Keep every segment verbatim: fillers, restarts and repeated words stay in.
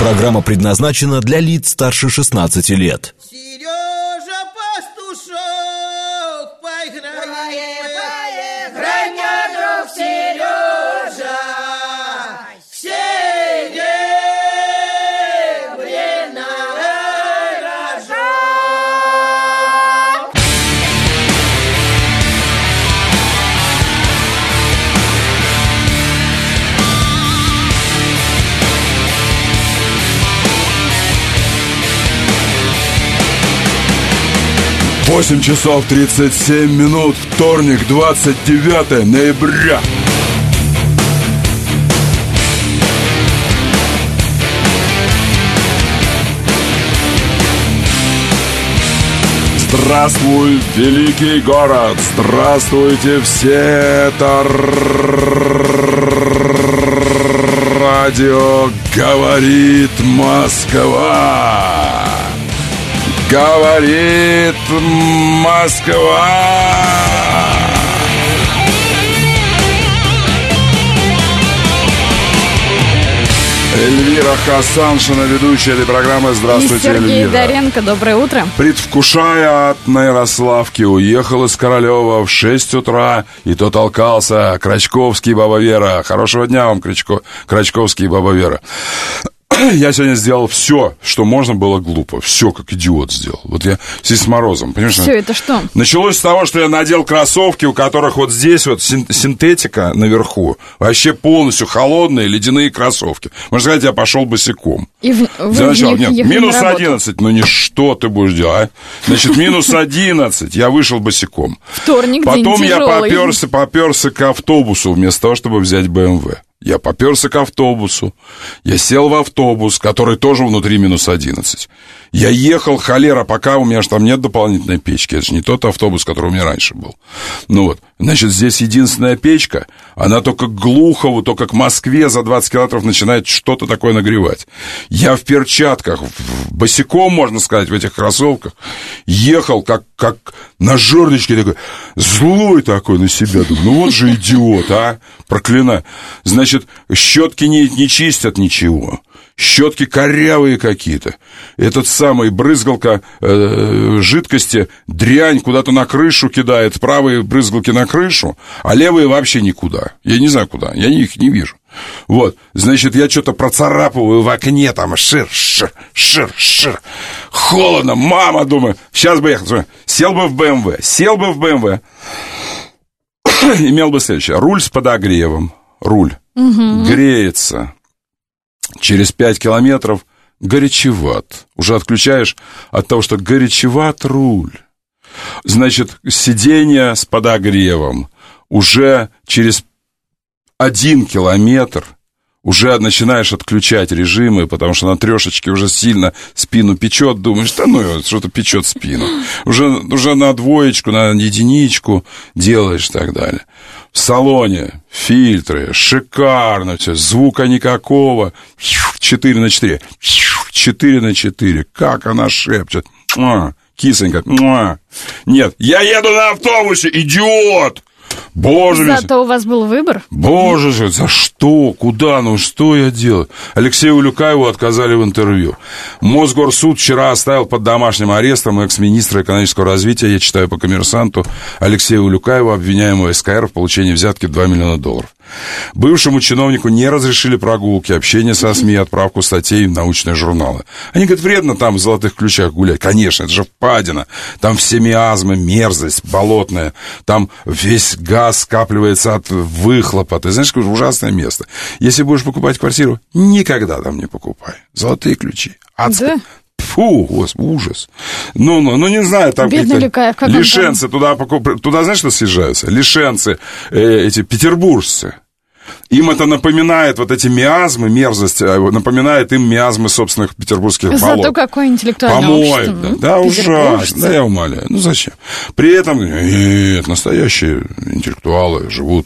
Программа предназначена для лиц старше шестнадцати лет. Сережа Пастушок, поиграй, поиграй, мне, друг Сережа, серебряный рожок. восемь часов тридцать семь минут, вторник, двадцать девятое ноября. Здравствуй, великий город! Здравствуйте все! Это радио «Говорит Москва». Говорит Москва. Эльвира Хасаншина, ведущая этой программы. Здравствуйте, и Сергей Эльвира. Доренко, доброе утро. Предвкушая от Ярославки, уехал из Королева в шесть утра, и то толкался. Крачковский, баба Вера. Хорошего дня вам, Крачко... Крачковский, баба Вера. Я сегодня сделал все, что можно было глупо. Все, как идиот сделал. Вот я здесь с морозом, понимаешь? Все, это что? Началось с того, что я надел кроссовки, у которых вот здесь вот синтетика наверху. Вообще полностью холодные ледяные кроссовки. Можно сказать, я пошел босиком. И в, Для начала, нет, минус на одиннадцать. Ну, не что ты будешь делать, а? Значит, минус одиннадцать. Я вышел босиком. Вторник, Потом день я тяжелый. поперся, поперся к автобусу, вместо того, чтобы взять бэ эм вэ. Я поперся к автобусу, я сел в автобус, который тоже внутри минус одиннадцать. Я ехал, холера, пока у меня же там нет дополнительной печки. Это же не тот автобус, который у меня раньше был. Ну вот, значит, здесь единственная печка, она только к Глухову, только к Москве за двадцать километров начинает что-то такое нагревать. Я в перчатках, босиком, можно сказать, в этих кроссовках, ехал как, как на жердочке такой, злой такой на себя. Думаю, ну вот же идиот, а, проклинаю. Значит, щетки не, не чистят ничего. Щетки корявые какие-то. Этот самый брызгалка э, жидкости, дрянь куда-то на крышу кидает. Правые брызгалки на крышу, а левые вообще никуда. Я не знаю куда, я их не вижу. Вот, значит, я что-то процарапываю в окне, там, шир, шир, шир, шир. Холодно, мама, думаю, сейчас бы ехал. Сел бы в бэ эм вэ, сел бы в бэ эм вэ. Имел бы следующее. Руль с подогревом, руль угу. греется. Через пять километров горячеват. Уже отключаешь от того, что горячеват руль. Значит, сиденье с подогревом. Уже через один километр уже начинаешь отключать режимы, потому что на трешечке уже сильно спину печет. Думаешь, да ну, что-то печет спину. Уже, уже на двоечку, на единичку делаешь и так далее. В салоне фильтры, шикарно все, звука никакого, четыре на четыре, четыре на четыре, как она шепчет, а, кисонька, а. Нет, я еду на автобусе, идиот! Боже мой. Зато у вас был выбор. Боже же, за что? Куда? Ну, что я делаю? Алексею Улюкаеву отказали в интервью. Мосгорсуд вчера оставил под домашним арестом экс-министра экономического развития, я читаю по «Коммерсанту», Алексея Улюкаева, обвиняемого эс ка эр в получении взятки в два миллиона долларов. Бывшему чиновнику не разрешили прогулки, общение со СМИ, отправку статей в научные журналы. Они говорят, вредно там в золотых ключах гулять. Конечно, это же впадина. Там все миазмы, мерзость болотная. Там весь газ скапливается от выхлопа. Ты знаешь, какое ужасное место. Если будешь покупать квартиру, никогда там не покупай. Золотые ключи. Адско. Да? Фу, господи, ужас. Ну, ну, ну, не знаю, там какие-то лишенцы туда, туда, знаешь, что съезжаются? Лишенцы, э, эти петербуржцы. Им это напоминает, вот эти миазмы, мерзость, напоминает им миазмы собственных петербургских болот. Зато какое интеллектуальное общество. Да, да ужасно, да я умоляю. Ну, зачем? При этом, нет, настоящие интеллектуалы живут...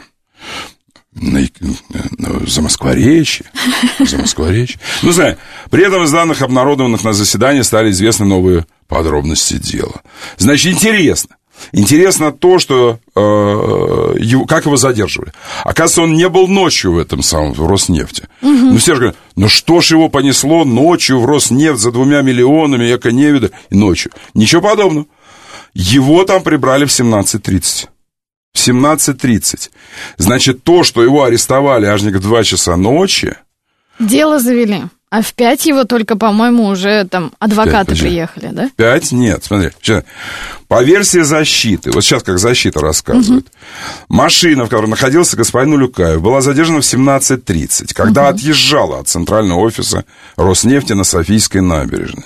На, на, за Москворечье, за Москворечье. Ну, знаю, при этом из данных, обнародованных на заседании, стали известны новые подробности дела. Значит, интересно. Интересно то, что э, его, как его задерживали. Оказывается, он не был ночью в этом самом в Роснефти. Угу. Ну, все же говорят, ну что ж его понесло ночью в Роснефть за двумя миллионами эко-невида и ночью. Ничего подобного. Его там прибрали в семнадцать тридцать. В семнадцать тридцать. Значит, то, что его арестовали аж не в два часа ночи... Дело завели. А в пять его только, по-моему, уже там адвокаты пять, приехали, да? В пять? Нет, смотри. Сейчас. По версии защиты, вот сейчас как защита рассказывает, угу. машина, в которой находился господин Улюкаев, была задержана в семнадцать тридцать, когда угу. отъезжала от центрального офиса Роснефти на Софийской набережной.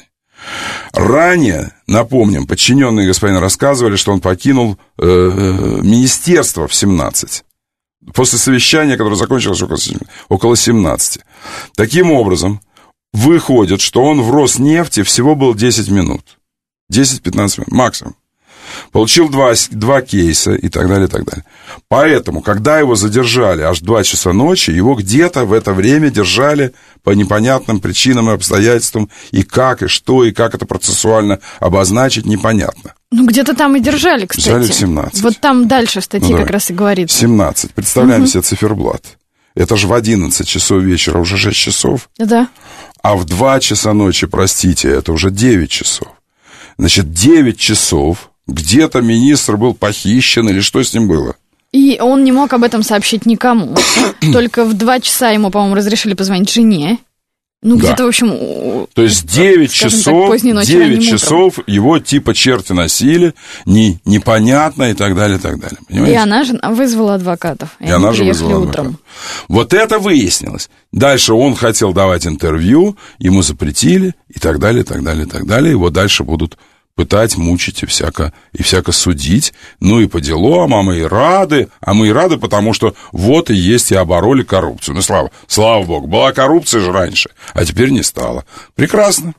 Ранее, напомним, подчиненные господина рассказывали, что он покинул э, министерство в семнадцать. После совещания, которое закончилось около семнадцати. Таким образом, выходит, что он в Роснефти всего был десять минут. десять-пятнадцать минут максимум. Получил два, два кейса и так далее, и так далее. Поэтому, когда его задержали аж в два часа ночи, его где-то в это время держали по непонятным причинам и обстоятельствам. И как, и что, и как это процессуально обозначить, непонятно. Ну, где-то там и держали, кстати. Держали в семнадцать. Вот там дальше в статье ну, как раз и говорится. семнадцать. Представляем угу. себе циферблат. Это же в одиннадцать часов вечера уже шесть часов. Да. А в два часа ночи, простите, это уже девять часов. Значит, девять часов где-то министр был похищен или что с ним было? И он не мог об этом сообщить никому. Только в два часа ему, по-моему, разрешили позвонить жене. Ну, да. где-то, в общем... То есть девять часов, так, девять часов его типа черти носили, не, непонятно и так далее, и так далее. Понимаете? И она же вызвала адвокатов. И, и она же вызвала утром. Адвокатов. Вот это выяснилось. Дальше он хотел давать интервью, ему запретили и так далее, и так далее, и так далее. Его дальше будут пытать, мучить и всяко, и всяко судить. Ну и по делам, а мы и рады. А мы и рады, потому что вот и есть и обороли коррупцию. Ну, слава, слава богу, была коррупция же раньше, а теперь не стало. Прекрасно.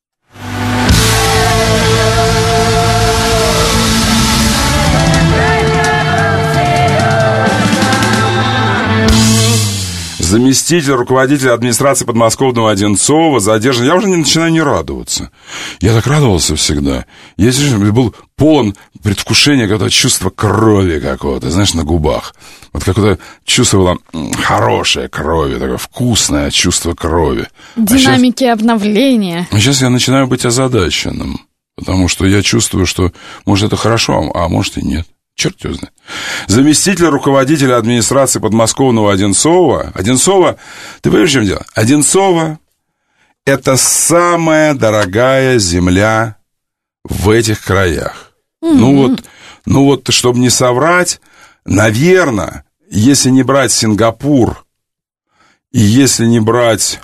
Заместитель руководителя администрации подмосковного Одинцова задержан. Я уже не начинаю не радоваться. Я так радовался всегда. Я был полон предвкушения какого-то чувства крови какого-то, знаешь, на губах. Вот какое-то чувство было хорошее крови, такое вкусное чувство крови. Динамики а сейчас, обновления. А сейчас я начинаю быть озадаченным, потому что я чувствую, что может это хорошо, а может и нет. Черт его знает. Заместитель руководителя администрации подмосковного Одинцова. Одинцова, ты понимаешь, в чем дело? Одинцова – это самая дорогая земля в этих краях. Mm-hmm. Ну вот, ну вот, чтобы не соврать, наверное, если не брать Сингапур, и если не брать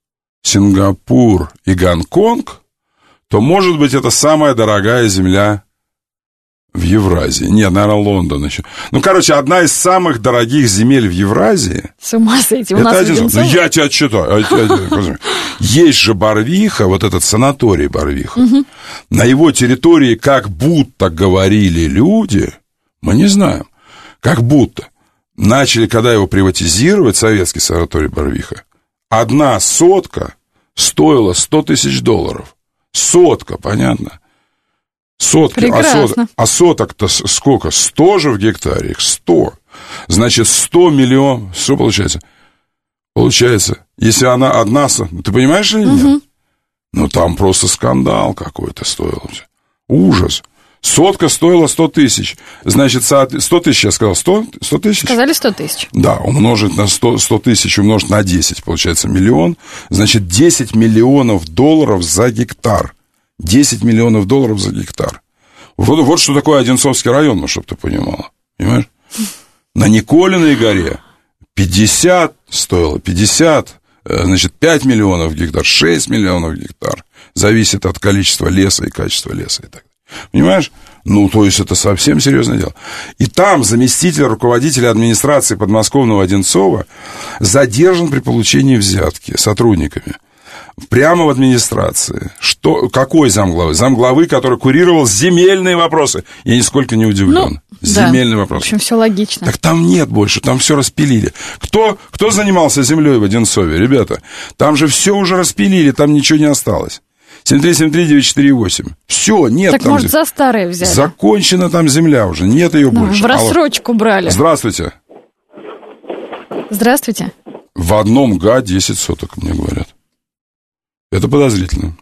Сингапур и Гонконг, то, может быть, это самая дорогая земля в Евразии. Нет, наверное, Лондон еще. Ну, короче, одна из самых дорогих земель в Евразии. С ума сойти, у это нас один... Ну, я тебя отчитаю. Есть же Барвиха, вот этот санаторий Барвиха. Угу. На его территории как будто говорили люди, мы не знаем, как будто начали, когда его приватизировать, советский санаторий Барвиха, одна сотка стоила сто тысяч долларов. Сотка, понятно? Сотки, а, сот, а соток-то сколько? сто же в гектаре, их сто. Значит, сто миллионов, что получается? Получается, если она одна, ты понимаешь или нет? Угу. Ну, там просто скандал какой-то стоил. Ужас. Сотка стоила сто тысяч. Значит, сто тысяч, я сказал, сто, сто тысяч? Сказали сто тысяч. Да, умножить на сто, сто тысяч, умножить на десять, получается миллион. Значит, десять миллионов долларов за гектар. десять миллионов долларов за гектар. Вот, вот что такое Одинцовский район, ну, чтобы ты понимала. Понимаешь? На Николиной горе пятьдесят стоило, пятьдесят, значит, пять миллионов гектар, шесть миллионов гектар. Зависит от количества леса и качества леса и так далее. Понимаешь? Ну, то есть, это совсем серьезное дело. И там заместитель руководителя администрации подмосковного Одинцова задержан при получении взятки сотрудниками. Прямо в администрации. Что, какой замглавы? Замглавы, который курировал земельные вопросы. Я нисколько не удивлен. Ну, земельные да. вопросы. В общем, все логично. Так там нет больше, там все распилили. Кто, кто занимался землей в Одинцове, ребята? Там же все уже распилили, там ничего не осталось. семь три семь три девять четыре восемь. Все, нет. Так, там может, зем... за старое взяли? Закончена там земля уже, нет ее ну, больше. В рассрочку Алло. брали. Здравствуйте. Здравствуйте. В одном га десять соток, мне говорят. Это подозрительно.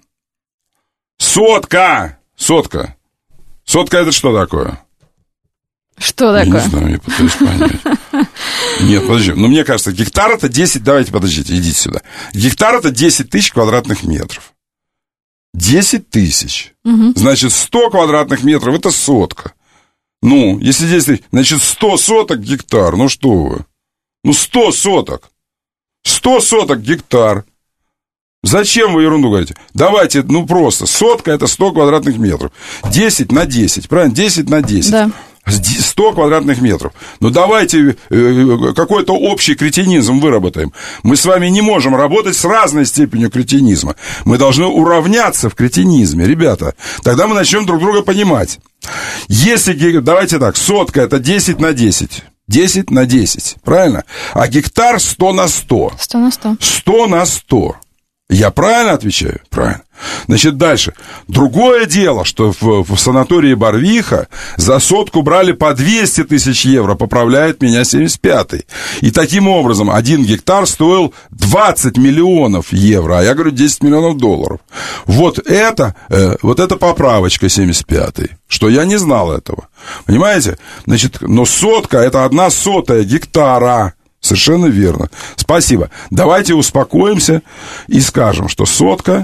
Сотка! Сотка. Сотка это что такое? Что я такое? Не знаю, я пытаюсь понять. Нет, подожди. Ну, мне кажется, гектар это десять... Давайте, подождите, идите сюда. Гектар это десять тысяч квадратных метров. десять тысяч. Угу. Значит, сто квадратных метров это сотка. Ну, если десять тысяч, значит, сто соток гектар. Ну, что вы? Ну, сто соток. сто соток гектар. Зачем вы ерунду говорите? Давайте, ну, просто. Сотка это сто квадратных метров. десять на десять, правильно? десять на десять. Да. сто квадратных метров. Ну, давайте э, какой-то общий кретинизм выработаем. Мы с вами не можем работать с разной степенью кретинизма. Мы должны уравняться в кретинизме, ребята. Тогда мы начнем друг друга понимать. Если, давайте так, сотка это десять на десять. десять на десять, правильно? А гектар сто на сто. сто на сто. сто на сто. Я правильно отвечаю? Правильно. Значит, дальше. Другое дело, что в, в санатории Барвиха за сотку брали по двести тысяч евро, поправляет меня семьдесят пятый. И таким образом один гектар стоил двадцать миллионов евро, а я говорю десять миллионов долларов. Вот это, э, вот это поправочка семьдесят пятый, что я не знал этого. Понимаете? Значит, но сотка это одна сотая гектара. Совершенно верно. Спасибо. Давайте успокоимся и скажем, что сотка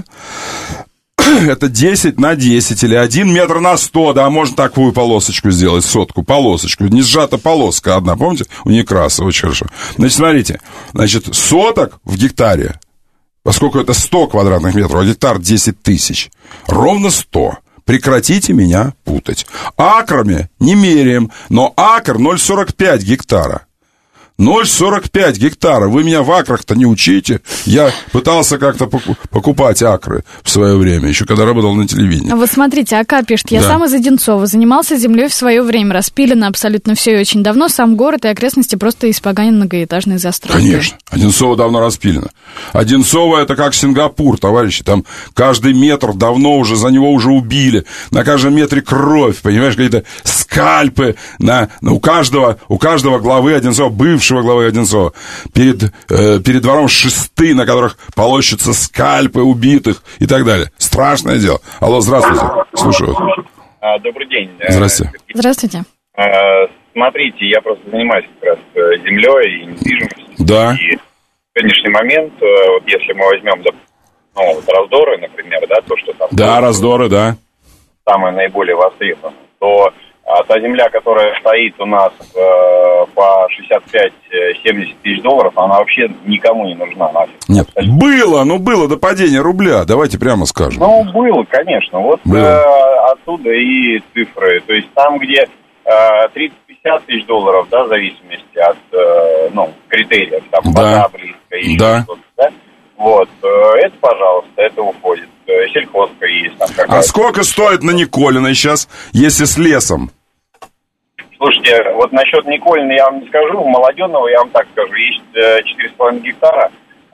это десять на десять или один метр на сто, да, можно такую полосочку сделать, сотку, полосочку, не сжата полоска одна, помните, у Некрасова, очень хорошо. Значит, смотрите, значит, соток в гектаре, поскольку это сто квадратных метров, а гектар десять тысяч, ровно сто. Прекратите меня путать. Акрами не меряем, но акр ноль целых сорок пять гектара. ноль целых сорок пять гектара. Вы меня в акрах-то не учите. Я пытался как-то покупать акры в свое время, еще когда работал на телевидении. А вот смотрите, АК пишет, я да. сам из Одинцова, занимался землей в свое время, распилено абсолютно все и очень давно, сам город и окрестности просто испоганен многоэтажной застройкой. Конечно, Одинцово давно распилено. Одинцово это как Сингапур, товарищи, там каждый метр давно уже, за него уже убили, на каждом метре кровь, понимаешь, какие-то скальпы, на, на, у, каждого, у каждого главы Одинцова, бывшего главы Одинцова, перед, э, перед двором шесты, на которых полощутся скальпы убитых и так далее. Страшное дело. Алло, здравствуйте. Слушаю. А, добрый день. Здравствуйте. Здравствуйте. А, смотрите, я просто занимаюсь как раз землей и недвижимостью. Да. И в сегодняшний момент, вот если мы возьмем, ну, вот раздоры, например, да, то, что там... Да, раздоры, да. Самое наиболее востребовано, то а, та земля, которая стоит у нас э, по шестьдесят пять - семьдесят тысяч долларов, она вообще никому не нужна нафиг. Нет, было, ну было до падения рубля, давайте прямо скажем. Ну, было, конечно, вот э, оттуда и цифры, то есть там, где э, тридцать-пятьдесят тысяч долларов, да, в зависимости от, э, ну, критериев, там, да. вода близко или да. что-то, да, вот, э, это, пожалуйста, это уходит, э, сельхозка есть там какая-то. А сколько стоит на Николиной сейчас, если с лесом? Слушайте, вот насчет Николина я вам не скажу, Молоденного я вам так скажу, есть четыре с половиной гектара,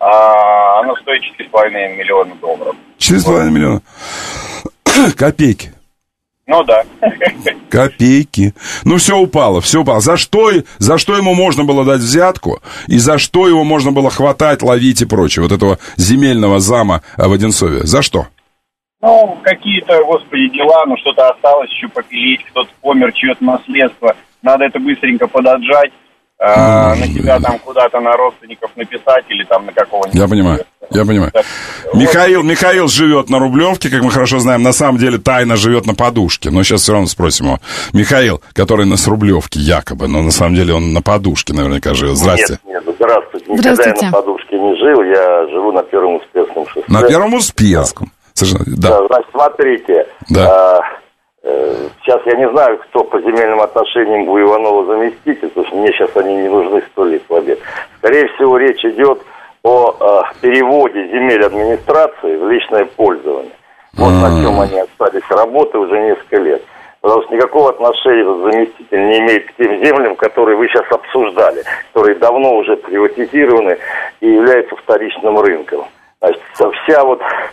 а оно стоит четыре с половиной миллиона долларов. четыре с половиной миллиона. Копейки. Ну да. Копейки. Ну все упало, все упало. За что, за что ему можно было дать взятку, и за что его можно было хватать, ловить и прочее, вот этого земельного зама в Одинцове? За что? Ну, какие-то, господи, дела, ну, что-то осталось еще попилить, кто-то помер, чье-то наследство. Надо это быстренько подотжать, э, mm-hmm. на себя там куда-то, на родственников написать или там на какого-нибудь... Я понимаю, я понимаю. Так, Михаил, вот. Михаил живет на Рублевке, как мы хорошо знаем, на самом деле тайно живет на подушке, но сейчас все равно спросим его. Михаил, который на Рублевке якобы, но на самом деле он на подушке наверняка живет. Здрасте. Нет, нет, здравствуйте. Никогда Здравствуйте. я на подушке не жил, я живу на Первом Успенском шоссе. На Первом Успенском. Совершенно, да. Да, значит, смотрите, да. а, э, сейчас я не знаю, кто по земельным отношениям у Иванова заместитель, потому что мне сейчас они не нужны сто лет в обед. Скорее всего, речь идет о а, переводе земель администрации в личное пользование. Вот А-а-а. на чем они остались работы уже несколько лет. Потому что никакого отношения этот заместитель не имеет к тем землям, которые вы сейчас обсуждали, которые давно уже приватизированы и являются вторичным рынком. Значит, вся вот...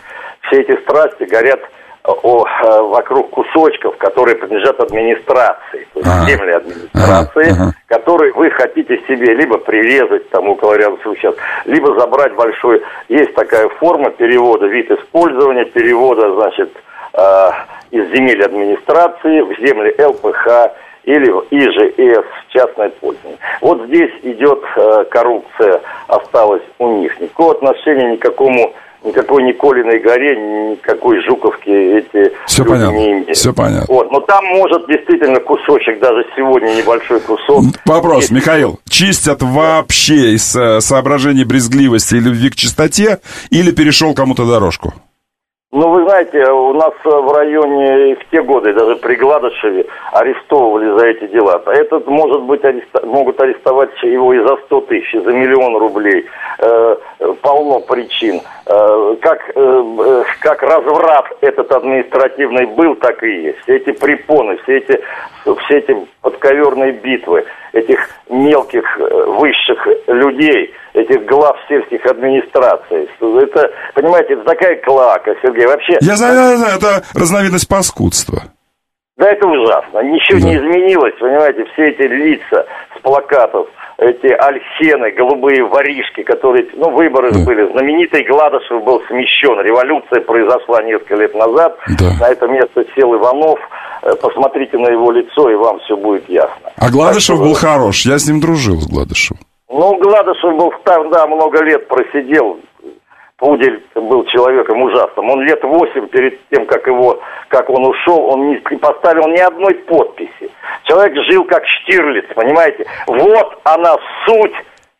все эти страсти горят о, о, вокруг кусочков, которые принадлежат администрации, то есть ага. земли администрации, ага. которые вы хотите себе либо прирезать тому, кого рядом сейчас, либо забрать большой. Есть такая форма перевода, вид использования, перевода, значит, э, из земель администрации в земли эл пэ ха или в и жэ эс, в частное пользование. Вот здесь идет э, коррупция, осталась у них. Никакого отношения никакому никакой ни Колиной горе, никакой Жуковки эти все люди понятно, не имеют. Все понятно. Вот, но там может действительно кусочек, даже сегодня небольшой кусок. Вопрос, есть. Михаил, чистят вообще из соображений брезгливости и любви к чистоте или перешел кому-то дорожку? Ну, вы знаете, у нас в районе в те годы, даже при Гладышеве, арестовывали за эти дела. Этот, может быть, ареста... могут арестовать его и за сто тысяч, и за миллион рублей. Э, полно причин. Э, как, э, как разврат этот административный был, так и есть. Все эти препоны, все эти, все эти подковерные битвы этих мелких высших людей, этих глав сельских администраций. Это, понимаете, это такая клака, Сергей, вообще... Я знаю, я знаю, это разновидность паскудства. Да, это ужасно. Ничего да. не изменилось, понимаете, все эти лица с плакатов, эти альсены, голубые воришки, которые, ну, выборы да. были. Знаменитый Гладышев был смещен. Революция произошла несколько лет назад. Да. На это место сел Иванов. Посмотрите на его лицо, и вам все будет ясно. А Гладышев так, был что... хорош. Я с ним дружил, с Гладышевым. Ну, Гладышев был там, да, много лет просидел. Пудель был человеком ужасным. Он лет восемь перед тем, как его, как он ушел, он не поставил ни одной подписи. Человек жил как Штирлиц, понимаете? Вот она суть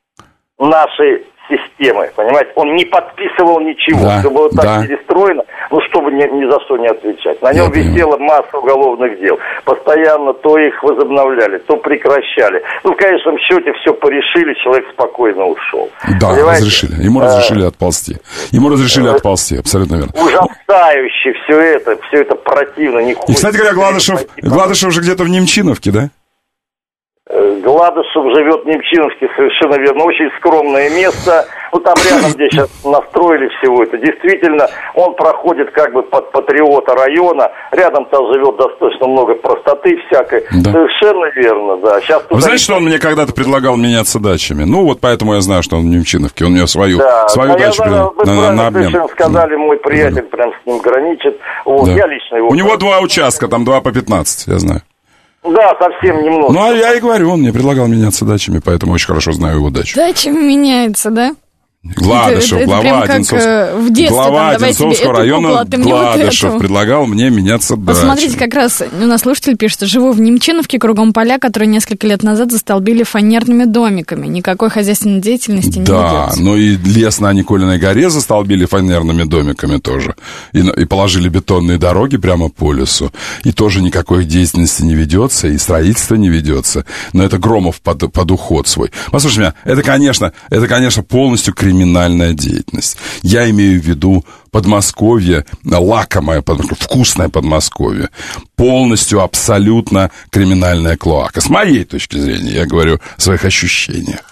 нашей системы, понимаете? Он не подписывал ничего. Да, все было так да. перестроено, ну, чтобы ни, ни за что не отвечать. На нем Я висела понимаю. масса уголовных дел. Постоянно то их возобновляли, то прекращали. Ну, в конечном счете все порешили, человек спокойно ушел. Да, понимаете? разрешили. Ему разрешили отползти. Ему разрешили отползти, абсолютно верно. Ужасающе все это, все это противно. Не И, кстати говоря, Гладышев, Гладышев же где-то в Немчиновке, да? Гладышев живет в Немчиновске, совершенно верно, очень скромное место, ну там рядом, где сейчас настроили всего это, действительно, он проходит как бы под патриота района, рядом там живет достаточно много простоты всякой, да. совершенно верно, да. Сейчас Вы знаете, что он мне когда-то предлагал меняться дачами? Ну вот поэтому я знаю, что он в Немчиновке, он мне свою, да. свою дачу знаю, при... на, на обмен. Совершенно сказали, мой приятель да. прям с ним граничит, вот, да. я лично его... У него два участка, там два по пятнадцать, я знаю. Да, совсем немного. Ну, а я и говорю, он мне предлагал меняться дачами, поэтому очень хорошо знаю его дачу. Дачами меняется, да? Гладышев, это, это глава, Одинцовского, в детстве, глава там, Одинцовского района, куклу, Гладышев вот предлагал мне меняться дачами. Посмотрите, как раз у нас слушатель пишет, живу в Немчиновке, кругом поля, которые несколько лет назад застолбили фанерными домиками. Никакой хозяйственной деятельности не да, ведется. Да, ну и лес на Николиной горе застолбили фанерными домиками тоже. И, и положили бетонные дороги прямо по лесу. И тоже никакой деятельности не ведется, и строительство не ведется. Но это Громов под, под уход свой. Послушайте меня, это, конечно, это, конечно, полностью криминальная деятельность. Я имею в виду Подмосковье, лакомое, вкусное Подмосковье. Полностью, абсолютно криминальная клоака. С моей точки зрения, я говорю о своих ощущениях.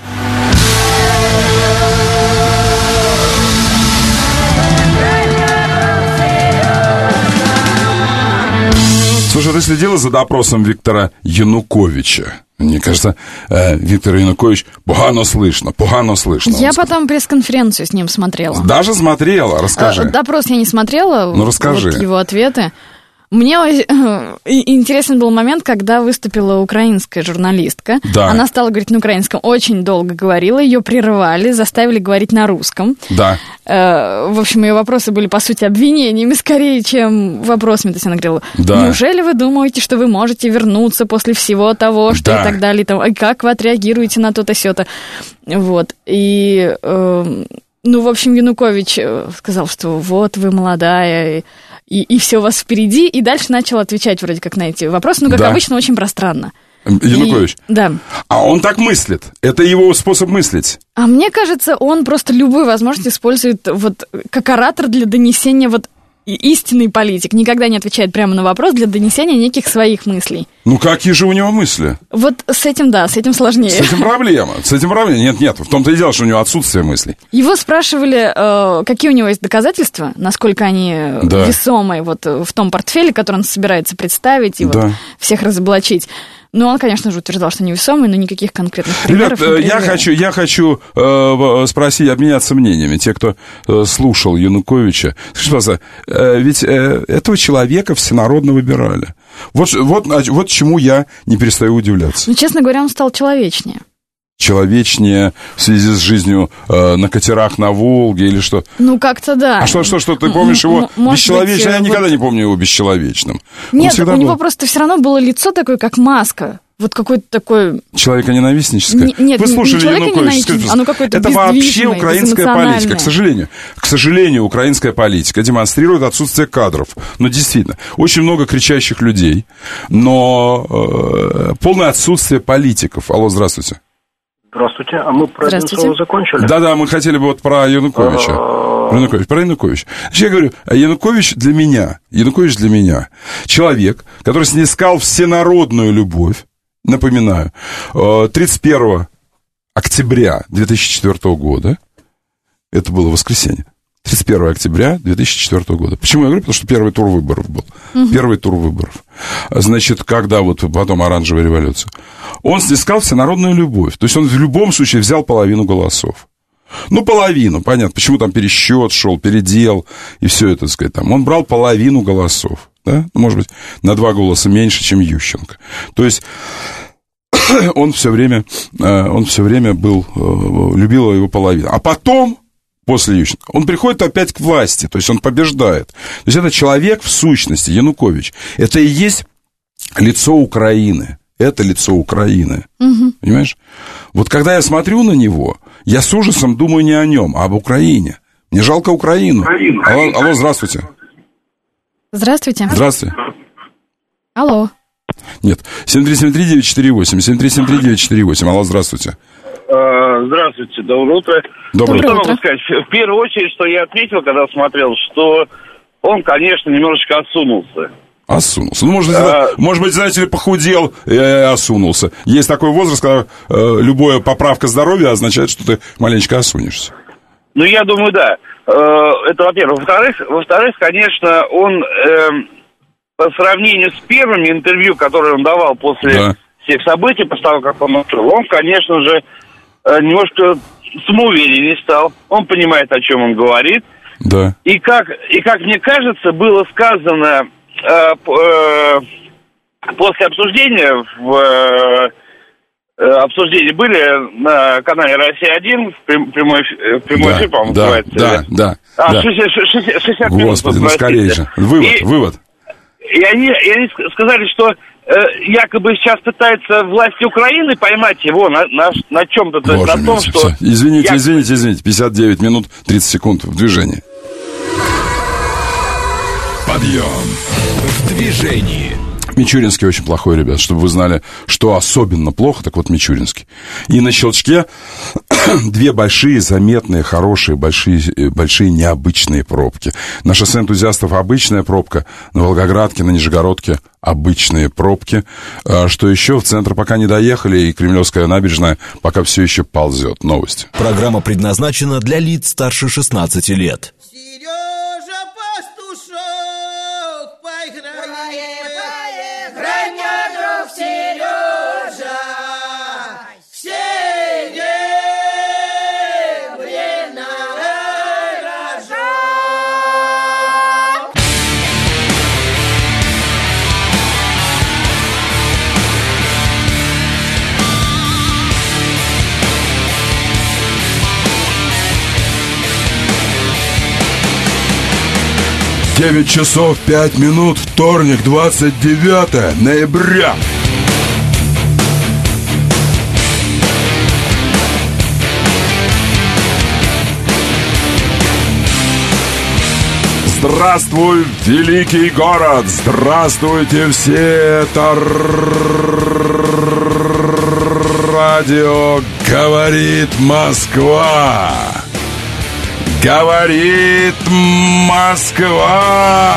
Слушай, ты следила за допросом Виктора Януковича? Мне кажется, э, Виктор Янукович погано слышно, погано слышно. Я потом пресс-конференцию с ним смотрела. Даже смотрела? Расскажи. Допрос я не смотрела. Ну, расскажи. Вот его ответы. Мне интересен был момент, когда выступила украинская журналистка. Да. Она стала говорить на украинском, очень долго говорила, ее прерывали, заставили говорить на русском. Да. В общем, ее вопросы были, по сути, обвинениями скорее, чем вопросами. То есть она говорила, да. неужели вы думаете, что вы можете вернуться после всего того, что да. и так далее, там, и как вы отреагируете на то-то, сё-то. Вот. И, э, ну, в общем, Янукович сказал, что вот вы молодая, и... И, и все у вас впереди, и дальше начал отвечать вроде как на эти вопросы, ну, как да. обычно, очень пространно. Янукович? И, да. А он так мыслит? Это его способ мыслить? А мне кажется, он просто любую возможность использует вот как оратор для донесения вот истинный политик, никогда не отвечает прямо на вопрос для донесения неких своих мыслей. Ну, какие же у него мысли? Вот с этим, да, с этим сложнее. С этим проблема, с этим проблема. Нет, нет, в том-то и дело, что у него отсутствие мыслей. Его спрашивали, э, какие у него есть доказательства, насколько они да. весомые вот в том портфеле, который он собирается представить и да. вот всех разоблачить. Ну, он, конечно же, утверждал, что невесомый, но никаких конкретных примеров Ребят, не я хочу, я хочу э, спросить, обменяться мнениями. Те, кто э, слушал Януковича, скажите, пожалуйста, э, ведь э, этого человека всенародно выбирали. Вот, вот, вот чему я не перестаю удивляться. Ну, честно говоря, он стал человечнее. Человечнее в связи с жизнью э, на катерах на Волге или что? Ну, как-то да. А что, что, что, ты помнишь его бесчеловечным? Я никогда не помню его бесчеловечным. Нет, у него просто все равно было лицо такое, как маска. Вот какой-то такой... Человеконенавистническое? Нет, Вы слушали не Януковича, оно какое-то это вообще украинская политика, к сожалению. К сожалению, украинская политика демонстрирует отсутствие кадров. Но действительно, очень много кричащих людей, но э, полное отсутствие политиков. Алло, здравствуйте. Здравствуйте, а мы про Одинцова закончили? Да-да, мы хотели бы вот про Януковича. Про Януковича. Про Януковича. Значит, я говорю, Янукович для меня, Янукович для меня человек, который снискал всенародную любовь, напоминаю, тридцать первого октября две тысячи четвёртого года, это было воскресенье, тридцать первого октября две тысячи четвёртого года. Почему я говорю? Потому что первый тур выборов был. Угу. Первый тур выборов. Значит, когда вот потом оранжевая революция. Он снискал всенародную любовь. То есть он в любом случае взял половину голосов. Ну, половину, понятно. Почему там пересчет шел, передел и все это, так сказать, там. Он брал половину голосов. Да? Может быть, на два голоса меньше, чем Ющенко. То есть он все время, он все время был, любил его половину. А потом, после Ющенко, он приходит опять к власти, то есть он побеждает. То есть это человек в сущности, Янукович. Это и есть лицо Украины. Это лицо Украины. Угу. Понимаешь? Вот когда я смотрю на него, я с ужасом думаю не о нем, а об Украине. Мне жалко Украину. Алло, алло, здравствуйте. Здравствуйте. Здравствуйте. Алло. Нет, семь три семь три девять четыре восемь, семь три семь три девять четыре восемь. Алло, здравствуйте. Здравствуйте, доброе утро. Доброе утро. Что могу сказать? В первую очередь, что я отметил, когда смотрел, что он, конечно, немножечко осунулся. Осунулся. Ну, может быть, а... может быть, знаете ли, похудел и осунулся. Есть такой возраст, когда э, любая поправка здоровья означает, что ты маленечко осунешься. Ну, я думаю, да. Э, это, во-первых. Во-вторых, во-вторых, конечно, он э, по сравнению с первыми интервью, которые он давал после да. всех событий, после того, как он ушел, он, конечно же, э, немножко самоувереннее стал. Он понимает, о чем он говорит. Да. И как, и как мне кажется, было сказано... После обсуждения в обсуждении были на канале «Россия один» в прямой, прямой да, эфир, по-моему, да, называется. Да, да, а, да. шестьдесят, шестьдесят минут. Господи, ну скорее же. Вывод, и, вывод. И они, и они сказали, что э, якобы сейчас пытаются власти Украины поймать его на, на, на чем-то, то есть на том, что... Все. Извините, я... извините, извините, пятьдесят девять минут тридцать секунд в движении. Подъем в движении. Мичуринский очень плохой, ребят, чтобы вы знали, что особенно плохо, так вот Мичуринский. И на щелчке две большие, заметные, хорошие, большие, большие необычные пробки. На шоссе энтузиастов обычная пробка, на Волгоградке, на Нижегородке обычные пробки. Что еще? В центр пока не доехали, и Кремлевская набережная пока все еще ползет. Новости. Программа предназначена для лиц старше шестнадцати лет. девять часов пять минут, вторник, двадцать девятое ноября. Здравствуй, великий город! Здравствуйте все! Это радио «Говорит Москва». Говорит Москва.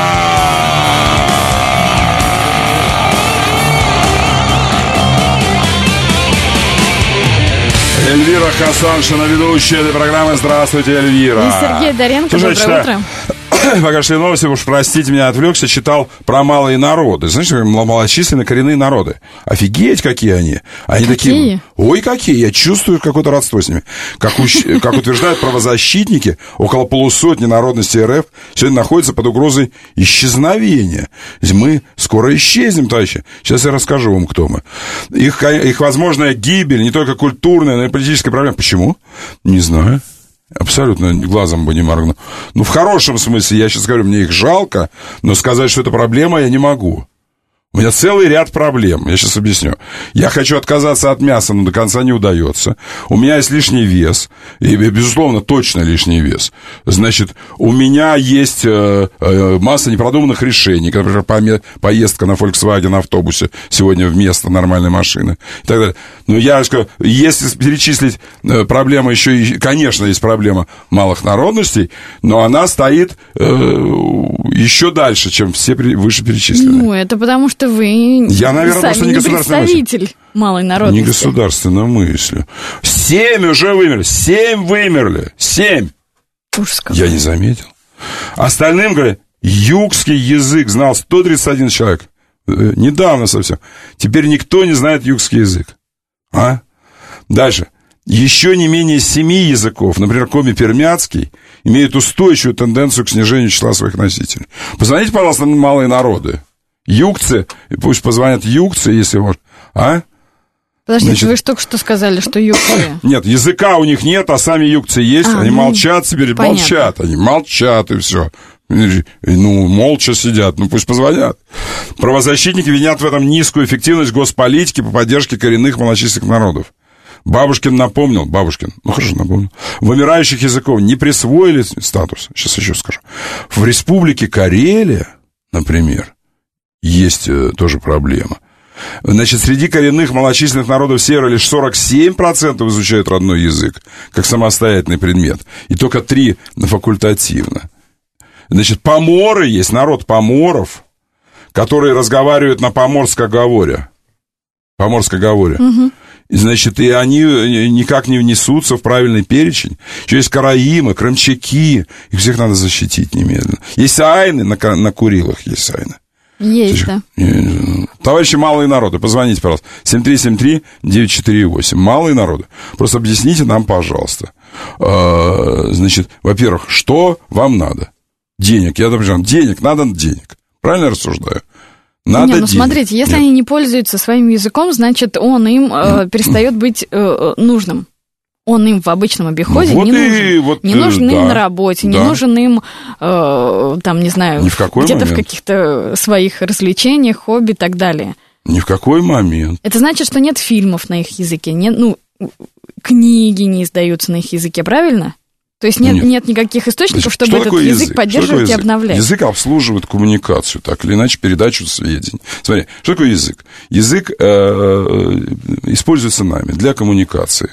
Эльвира Хасаншина, ведущая этой программы. Здравствуйте, Эльвира. И Сергей Доренко, Слушай, доброе утро. Пока шли новости, уж простите меня, отвлекся, читал про малые народы. Знаешь, малочисленные коренные народы. Офигеть, какие они. Они какие? Такие, ой, какие. Я чувствую какое-то родство с ними. Как, уч... как утверждают правозащитники, около полусотни народностей РФ сегодня находятся под угрозой исчезновения. Мы скоро исчезнем, товарищи. Сейчас я расскажу вам, кто мы. Их, их возможная гибель, не только культурная, но и политическая проблема. Почему? Не знаю. Абсолютно глазом бы не моргну. Ну, в хорошем смысле, я сейчас говорю, мне их жалко, но сказать, что это проблема, я не могу. У меня целый ряд проблем, я сейчас объясню. Я хочу отказаться от мяса, но до конца не удается. У меня есть лишний вес, и, безусловно, точно лишний вес. Значит, у меня есть э, э, масса непродуманных решений, как, например, по- поездка на Volkswagen автобусе сегодня вместо нормальной машины и так далее. Но я скажу, если перечислить э, проблемы еще, и, конечно, есть проблема малых народностей, но она стоит э, еще дальше, чем все вышеперечисленные. Ну, это потому что вы я, наверное, сами просто не, не представитель мысль. Малой народности. Не государственно мыслю. Семь уже вымерли. Семь вымерли. Семь. Ужас какой. Я не заметил. Остальным, говорят, югский язык знал сто тридцать один человек. Недавно совсем. Теперь никто не знает югский язык. А? Дальше. Еще не менее семи языков, например, коми-пермяцкий, имеют устойчивую тенденцию к снижению числа своих носителей. Позвоните, пожалуйста, на малые народы. Югцы, пусть позвонят югцы, если можно. А? Подождите, Значит, вы же только что сказали, что югцы. Нет, языка у них нет, а сами югцы есть. А, они ну, молчат теперь, понятно. молчат. Они молчат, и все. Ну, молча сидят, ну пусть позвонят. Правозащитники винят в этом низкую эффективность госполитики по поддержке коренных малочисленных народов. Бабушкин напомнил, Бабушкин, ну хорошо, напомнил, вымирающих языков не присвоили статус. Сейчас еще скажу. В республике Карелия, например, есть э, тоже проблема. Значит, среди коренных малочисленных народов Севера лишь сорок семь процентов изучают родной язык, как самостоятельный предмет, и только три факультативно. Значит, поморы есть, народ поморов, которые разговаривают на поморскоговоре. Поморскоговоре. Угу. Значит, и они никак не внесутся в правильный перечень. Еще есть караимы, крымчаки, их всех надо защитить немедленно. Есть айны, на, на Курилах есть айны. Есть, да. Товарищи малые народы, позвоните, пожалуйста. семь три семь три девять четыре восемь. Малые народы. Просто объясните нам, пожалуйста. Значит, во-первых, что вам надо? Денег. Я допустим, денег, надо денег. Правильно я рассуждаю? Надо не, ну денег. смотрите, если Нет. они не пользуются своим языком, значит, он им э, перестает быть э, нужным. Он им в обычном обиходе вот не нужен. Вот, не нужен да, им на работе, да. не нужен им, э, там, не знаю, Ни в какой где-то момент. в каких-то своих развлечениях, хобби и так далее. Ни в какой момент. Это значит, что нет фильмов на их языке, нет, ну, книги не издаются на их языке, правильно? То есть нет, нет. нет никаких источников, Значит, чтобы этот язык, язык поддерживать язык? и обновлять. Язык обслуживает коммуникацию, так или иначе, передачу сведений. Смотри, что такое язык? Язык э, используется нами для коммуникации,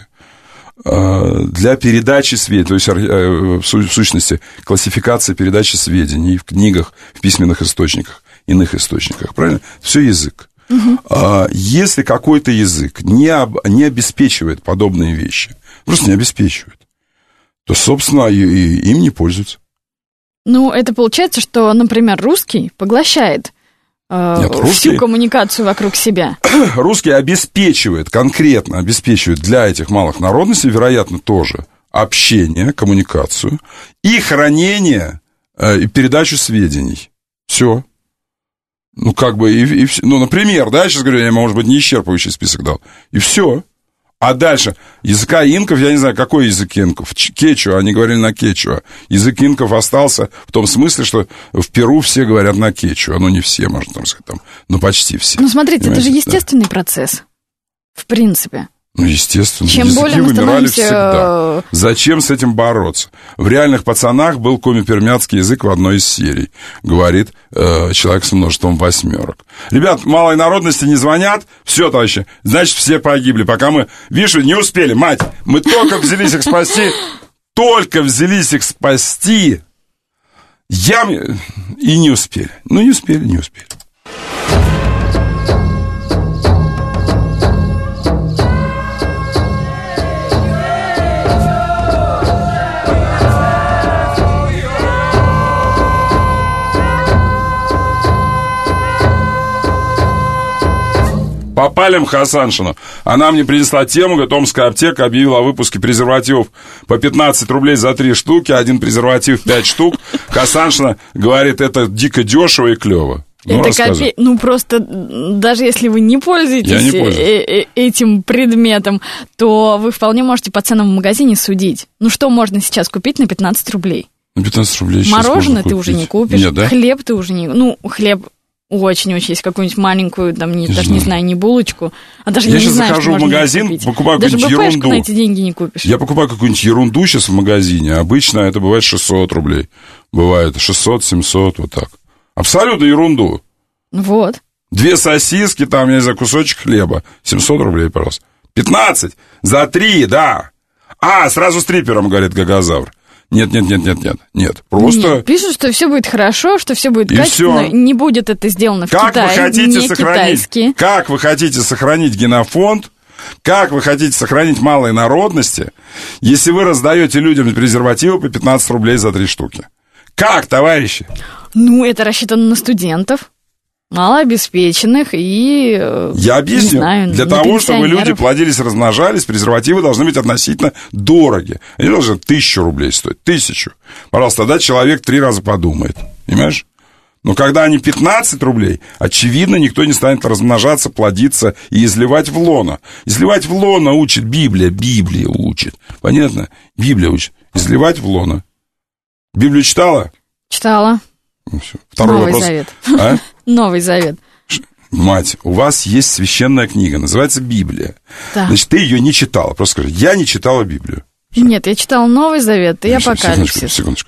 э, для передачи сведений, то есть э, в сущности классификация передачи сведений в книгах, в письменных источниках, иных источниках, правильно? Все язык. Угу. А если какой-то язык не, об, не обеспечивает подобные вещи, просто не обеспечивает, то, собственно, и, и им не пользуются. Ну, это получается, что, например, русский поглощает э, Нет, русский, всю коммуникацию вокруг себя. Русский обеспечивает, конкретно обеспечивает для этих малых народностей, вероятно, тоже общение, коммуникацию и хранение, э, и передачу сведений. Все. Ну, как бы, и, и, ну, например, да, я сейчас говорю, я, может быть, не исчерпывающий список дал. И все. А дальше, языка инков, я не знаю, какой язык инков, кечуа, они говорили на кечуа. Язык инков остался в том смысле, что в Перу все говорят на кечуа. Ну, не все, можно там сказать, там, но почти все. Ну, смотрите, понимаете? Это же естественный да. процесс, в принципе. Ну, естественно. Чем языки более мы вымирали становимся... всегда. Зачем с этим бороться? В «Реальных пацанах» был коми-пермяцкий язык в одной из серий. Говорит э, человек с множеством восьмерок. Ребят, малой народности не звонят. Все, товарищи, значит, все погибли. Пока мы, видишь, не успели, мать. Мы только взялись их спасти. только взялись их спасти, я... и не успели. Ну, не успели, не успели. Попалим Хасаншину. Она мне принесла тему, говорит, Омская аптека объявила о выпуске презервативов по пятнадцать рублей за три штуки, один презерватив пять штук. Хасаншина говорит, это дико дешево и клево. Ну, это копе... ну, просто даже если вы не пользуетесь не э- э- этим предметом, то вы вполне можете по ценам в магазине судить. Ну, что можно сейчас купить на пятнадцать рублей? На пятнадцать рублей Мороженое ты уже не купишь. Нет, да? Хлеб ты уже не... Ну, хлеб... Очень-очень, есть какую-нибудь маленькую, там, не, даже знаю. не знаю, не булочку, а даже я не сейчас знаю, захожу в магазин, покупаю даже какую-нибудь ерунду. на эти деньги не купишь. Я покупаю какую-нибудь ерунду сейчас в магазине, обычно это бывает шестьсот рублей, бывает шестьсот-семьсот, вот так. Абсолютно ерунду. Вот. Две сосиски, там, я не знаю, кусочек хлеба, семьсот рублей, пожалуйста. пятнадцать за три, да. А, сразу с трипером, говорит Гагазавр. Нет, нет, нет, нет, нет, нет, просто... Нет, пишут, что все будет хорошо, что все будет и качественно, все. Не будет это сделано в как Китае, вы хотите не сохранить, китайски. Как вы хотите сохранить генофонд, как вы хотите сохранить малые народности, если вы раздаете людям презервативы по пятнадцать рублей за три штуки? Как, товарищи? Ну, это рассчитано на студентов. Малообеспеченных и, я объясню, не знаю, для того, чтобы люди плодились, размножались, презервативы должны быть относительно дороги. Они должны тысячу рублей стоить, тысячу. Пожалуйста, тогда человек три раза подумает, понимаешь? Но когда они пятнадцать рублей, очевидно, никто не станет размножаться, плодиться и изливать в лоно. Изливать в лоно учит Библия, Библия учит, понятно? Библия учит, изливать в лоно. Библию читала? Читала. Ну, все. Второй Новый вопрос. Завет. А? Новый Завет. Мать, у вас есть священная книга, называется Библия. Да. Значит, ты ее не читала. Просто скажи, я не читала Библию. Все. Нет, я читала Новый Завет и Апокалипсис. Секундочку, секундочку.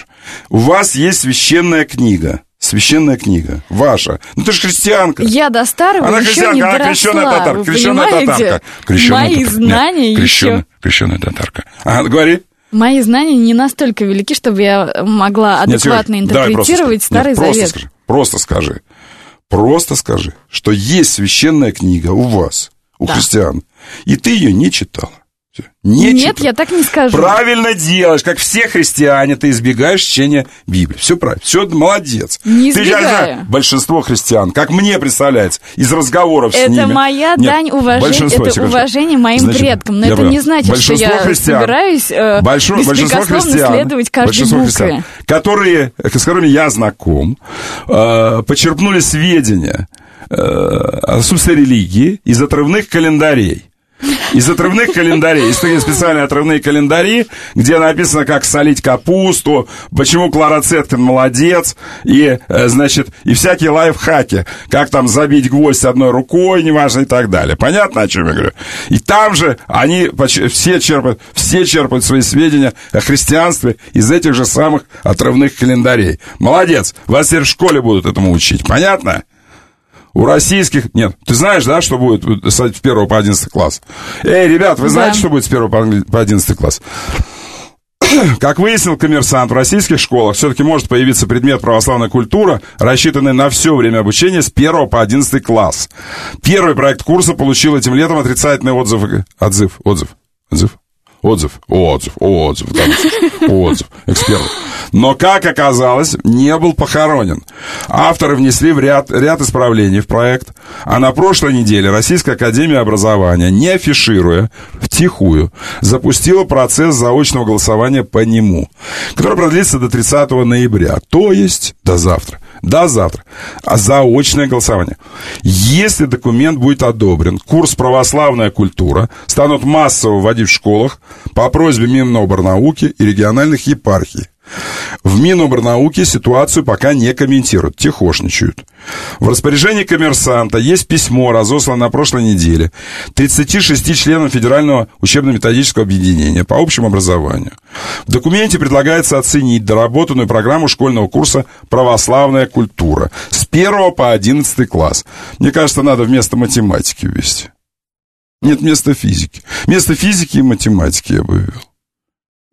У вас есть священная книга. Священная книга. Ваша. Ну, ты же христианка. Я до старого она еще не она доросла, крещеная татарка. вы Крещеная понимаете? татарка. Крещеная Мои татарка. знания Нет, крещеная, еще... крещеная татарка. Ага, говори. Мои знания не настолько велики, чтобы я могла адекватно Нет, интерпретировать Старый Нет, Завет. Просто скажи, просто скажи. Просто скажи, что есть священная книга у вас, у да. христиан, и ты ее не читала. Все. Не Нет, читала. Я так не скажу. Правильно делаешь, как все христиане, ты избегаешь чтения Библии. Все правильно, все, молодец. Не ты, избегаю. Я знаю, большинство христиан, как мне представляется, из разговоров это с ними. Это моя Нет, дань уважения, это уважение моим значит, предкам. Но это понял. не значит, что я христиан, собираюсь э, большое, беспрекословно христиан, следовать каждой букве. Христиан, которые, с которыми я знаком, э, почерпнули сведения э, о сути религии из отрывных календарей. Из отрывных календарей, есть такие специальные отрывные календари, где написано, как солить капусту, почему Клара Цеткин молодец, и, значит, и всякие лайфхаки, как там забить гвоздь одной рукой, неважно, и так далее. Понятно, о чем я говорю? И там же они все черпают, все черпают свои сведения о христианстве из этих же самых отрывных календарей. Молодец, вас теперь в школе будут этому учить, понятно? У российских... Нет, ты знаешь, да, что будет с первого по одиннадцатый класс? Эй, ребят, вы да. знаете, что будет с первого по одиннадцатый класс? Как выяснил «Коммерсант», в российских школах все-таки может появиться предмет православная культура, рассчитанный на все время обучения с первого по одиннадцатый класс. Первый проект курса получил этим летом отрицательный отзыв. Отзыв, отзыв, отзыв. Отзыв, отзыв, отзыв, отзыв, эксперт. Но, как оказалось, не был похоронен. Авторы внесли в ряд, ряд исправлений в проект, а на прошлой неделе Российская академия образования, не афишируя, втихую, запустила процесс заочного голосования по нему, который продлится до тридцатого ноября, то есть до завтра. До завтра. А заочное голосование. Если документ будет одобрен, курс «Православная культура» станут массово вводить в школах по просьбе Миноборнауки и региональных епархий. В Миноборнауке ситуацию пока не комментируют, тихошничают. В распоряжении «Коммерсанта» есть письмо, разосланное на прошлой неделе тридцати шести членам Федерального учебно-методического объединения по общему образованию. В документе предлагается оценить доработанную программу школьного курса «Православная культура» с первого по одиннадцатый класс. Мне кажется, надо вместо математики ввести. Нет, вместо физики. Вместо физики и математики я бы ввел.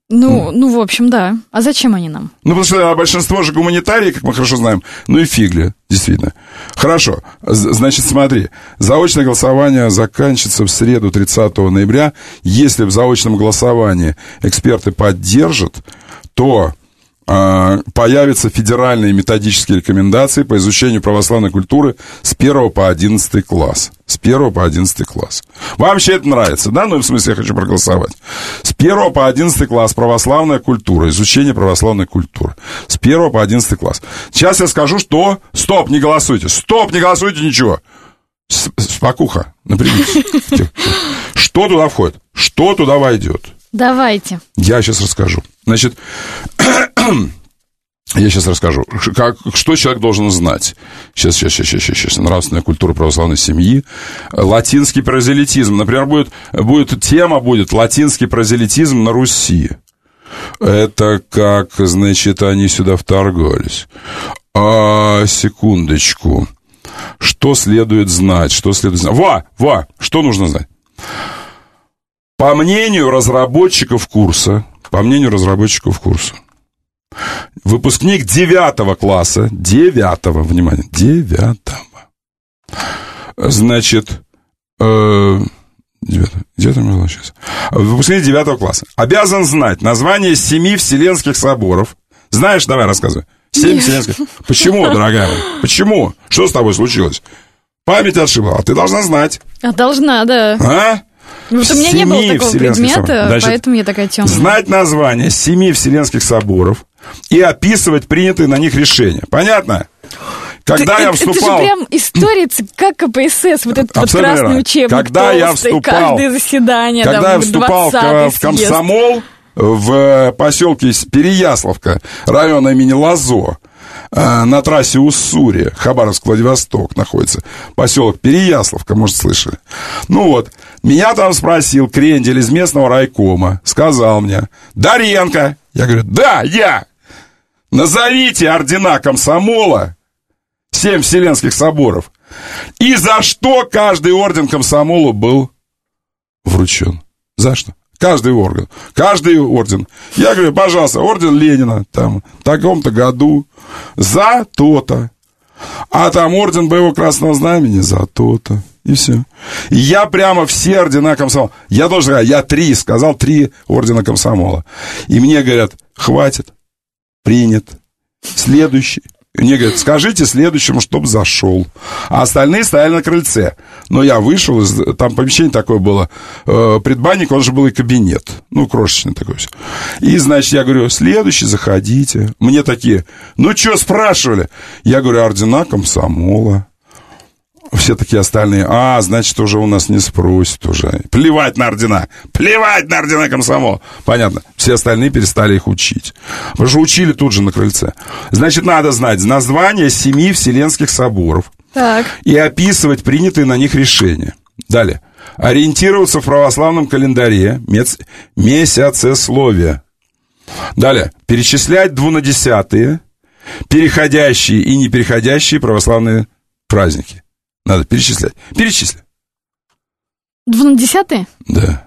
Ну, ну, в общем, да. А зачем они нам? Ну, потому что большинство же гуманитарии, как мы хорошо знаем. Ну и фигли, действительно. Хорошо. Значит, смотри. Заочное голосование заканчивается в среду, тридцатого ноября. Если в заочном голосовании эксперты поддержат, то э, появятся федеральные методические рекомендации по изучению православной культуры с первого по одиннадцатый класс. С первого по одиннадцатый класс. Вам вообще это нравится, да? Ну, в смысле, я хочу проголосовать. С первого по одиннадцатый класс православная культура, изучение православной культуры. С первого по одиннадцатый класс. Сейчас я скажу, что... Стоп, не голосуйте. Стоп, не голосуйте, ничего. Спокуха, напрягитесь. Что туда входит? Что туда войдет? Давайте. Я сейчас расскажу. Значит... Я сейчас расскажу, как, что человек должен знать. Сейчас, сейчас, сейчас, сейчас, сейчас. Нравственная культура православной семьи. Латинский прозелитизм. Например, будет, будет тема будет латинский прозелитизм на Руси. Это как, значит, они сюда вторгались. А, секундочку. Что следует знать? Что следует знать? Во, во, что нужно знать? По мнению разработчиков курса, по мнению разработчиков курса, выпускник девятого класса, девятого, внимание, девятого, значит, э, девятого, где там было сейчас? Выпускник девятого класса обязан знать название семи вселенских соборов. Знаешь, давай рассказывай. Семь вселенских. Почему, дорогая моя? Почему? Что с тобой случилось? Память отшибла, а ты должна знать. А должна, да. А? Вот у меня не было такого предмета, Значит, поэтому я такая темная. Знать название семи вселенских соборов и описывать принятые на них решения. Понятно? Когда ты, я вступал... Это же прям история как ка пэ эс эс, вот этот вот красный учебник. Когда я вступал... Каждое заседание, Когда там, я вступал в, в комсомол в поселке Переяславка, района имени Лазо, на трассе Уссури, Хабаровск-Владивосток находится поселок Переяславка, может, слышали. Ну вот, меня там спросил крендель из местного райкома, сказал мне: Доренко. Я говорю: да, я. Назовите ордена комсомола, семь вселенских соборов, и за что каждый орден комсомола был вручен. За что? Каждый орден. Каждый орден. Я говорю: пожалуйста, орден Ленина, там, в таком-то году, за то-то. А там орден Боевого Красного Знамени за то-то. И все. И я прямо все ордена комсомола. Я должен сказать, я три, сказал три ордена комсомола. И мне говорят: хватит, принят. Следующий. И мне говорят: скажите следующему, чтобы зашел. А остальные стояли на крыльце. Но я вышел, из, там помещение такое было, э, предбанник, он же был и кабинет. Ну, крошечный такой все. И, значит, я говорю: следующий, заходите. Мне такие: ну, что спрашивали? Я говорю: ордена комсомола. Все такие остальные: а, значит, уже у нас не спросят уже. Плевать на ордена. Плевать на ордена комсомола. Понятно. Все остальные перестали их учить. Потому что учили тут же на крыльце. Значит, надо знать название семи вселенских соборов. Так. И описывать принятые на них решения. Далее. Ориентироваться в православном календаре. Мец... Месяцесловие. Далее. Перечислять двунадесятые, переходящие и непереходящие православные праздники. Надо перечислять. Перечисли. Двунадесятые? Да.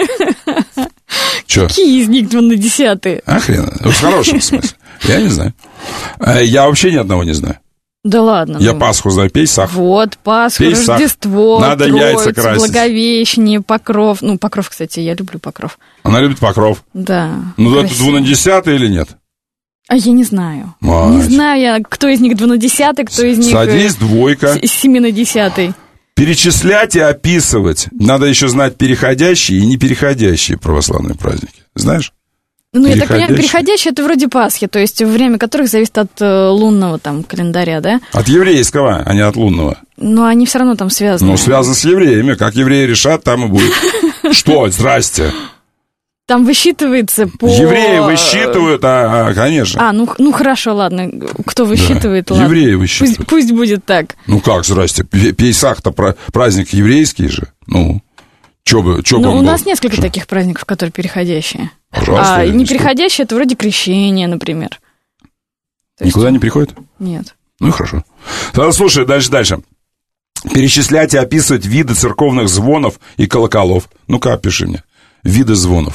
Че? Какие из них двунадесятые? А хрена. В хорошем смысле. Я не знаю. Я вообще ни одного не знаю. Да ладно. Я ну... Пасху знаю, Пейсах. Вот, Пасху, Пейсах. Рождество, Надо Троицу, яйца красить. Благовещение, Покров. Ну, Покров, кстати, я люблю Покров. Она любит Покров. Да. Ну, красиво. Это двунадесятые или нет? А я не знаю. Мать. Не знаю я, кто из них двунадесятый, кто из них... Садись, двойка. Семинадесятый. Перечислять и описывать. Надо еще знать переходящие и непереходящие православные праздники. Знаешь? Ну, я так понимаю, переходящие — это вроде Пасхи, то есть время которых зависит от э, лунного там календаря, да? От еврейского, а не от лунного. Но они все равно там связаны. Ну, связаны с евреями. Как евреи решат, там и будет. Что? Здрасте. Там высчитывается по... Евреи высчитывают, а, а конечно. А, ну, ну хорошо, ладно. Кто высчитывает, да. ладно. Евреи высчитывают. Пусть, пусть будет так. Ну как, здрасте, Пейсах-то праздник еврейский же. Ну, чё бы, чё бы Ну, у был? нас несколько Что? таких праздников, которые переходящие. Пожалуйста. А непереходящие — это вроде крещение, например. То Никуда есть... не приходит? Нет. Ну, хорошо. Тогда слушай, дальше, дальше. Перечислять и описывать виды церковных звонов и колоколов. Ну-ка, опиши мне. Виды звонов.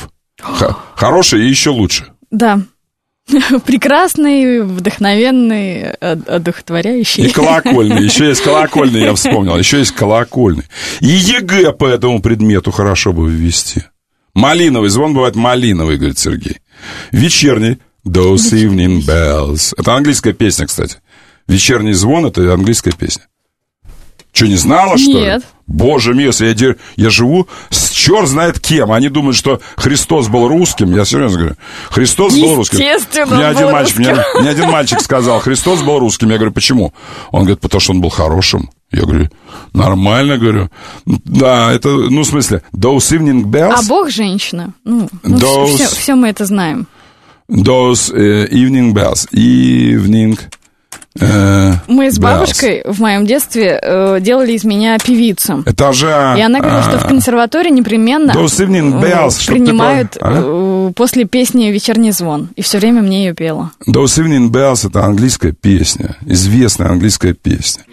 Х- хороший и еще лучше. Да. Прекрасный, вдохновенный, одухотворяющий. И колокольный. Еще есть колокольный, я вспомнил. Еще есть колокольный. И ЕГЭ по этому предмету хорошо бы ввести. Малиновый. Звон бывает малиновый, говорит Сергей. Вечерний. Those evening bells. Это английская песня, кстати. Вечерний звон — это английская песня. Что, не знала, что ли? Нет. Боже мой, я, я живу с черт знает кем. Они думают, что Христос был русским. Я серьезно говорю. Христос был русским. Естественно, мне один был мальчик, мне, мне один мальчик сказал, Христос был русским. Я говорю, почему? Он говорит, потому что он был хорошим. Я говорю, нормально, говорю. Да, это, ну, в смысле, those evening bells. А Бог женщина. Ну, ну those, все, все мы это знаем. Those uh, evening bells. Evening Uh, Мы с бабушкой bells. в моем детстве э, делали из меня певицу. Это же... И она говорила, а, что в консерватории непременно bells, принимают такое, а? э, после песни «Вечерний звон». И все время мне ее пела. Those Evening Bells — это английская песня. Известная английская песня.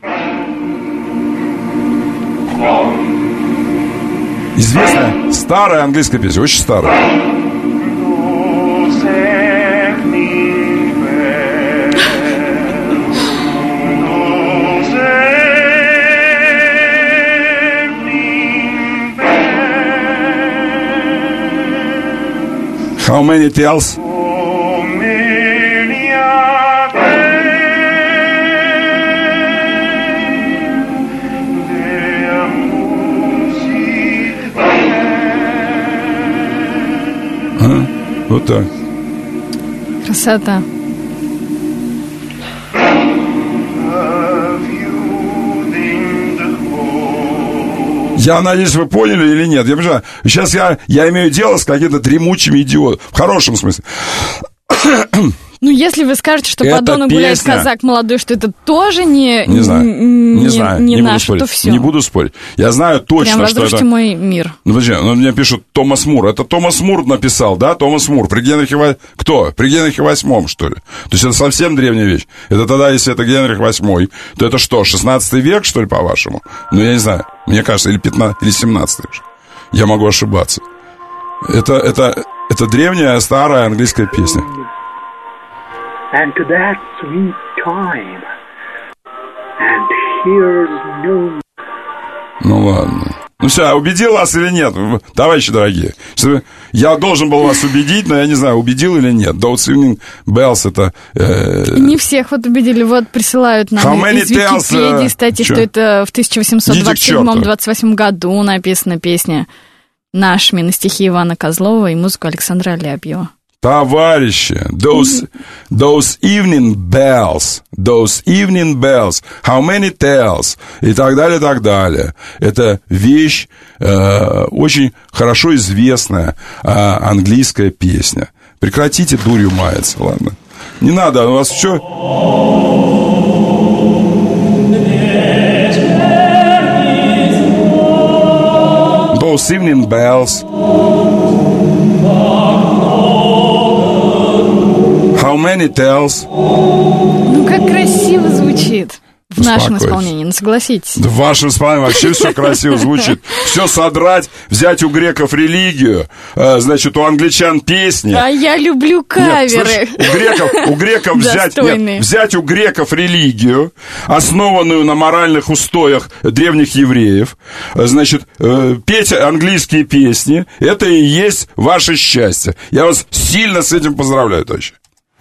Известная старая английская песня. Очень старая. How many tells? А, вот так. Красота. Я надеюсь, вы поняли или нет. Я понимаю, сейчас я, я имею дело с какими-то дремучими идиотами. В хорошем смысле. Ну, если вы скажете, что эта по Дону гуляет песня... казак молодой, что это тоже не, не, знаю. не, не, знаю. не, не наш, буду то спорить. все. Не буду спорить. Я знаю точно, Прям что это... разрушьте мой мир. Ну, подожди, ну, мне пишут Томас Мур. Это Томас Мур написал, да? Томас Мур. При Генрихе... Во... Кто? При Генрихе восьмом, что ли? То есть это совсем древняя вещь. Это тогда, если это Генрих восьмой, то это что, шестнадцатый век, что ли, по-вашему? Ну, я не знаю. Мне кажется, или пятнадцатый, или семнадцатый. Я могу ошибаться. Это, это, это древняя, старая английская песня. And to that sweet time, and here's no... Ну ладно. Ну все, убедил вас или нет, товарищи дорогие? Я должен был вас убедить, но я не знаю, убедил или нет. Those Evening Bells — это... Э... Не всех вот убедили. Вот присылают нам из Википедии uh... статьи, что это в тысяча восемьсот двадцать седьмом — двадцать восьмом году написана песня нашими на стихи Ивана Козлова и музыку Александра Алябьева. Товарищи, those, those evening bells, those evening bells, how many tells, и так далее, и так далее. Это вещь, э, очень хорошо известная э, английская песня. Прекратите дурью маяться, ладно? Не надо, у вас все... Those evening bells... How many tells? Ну, как красиво звучит в нашем исполнении, ну, согласитесь. В вашем исполнении вообще все красиво звучит. Все содрать, взять у греков религию, значит, у англичан песни. А я люблю каверы. Нет, слышь, у греков, у греков взять, нет, взять у греков религию, основанную на моральных устоях древних евреев, значит, петь английские песни, это и есть ваше счастье. Я вас сильно с этим поздравляю, товарищи.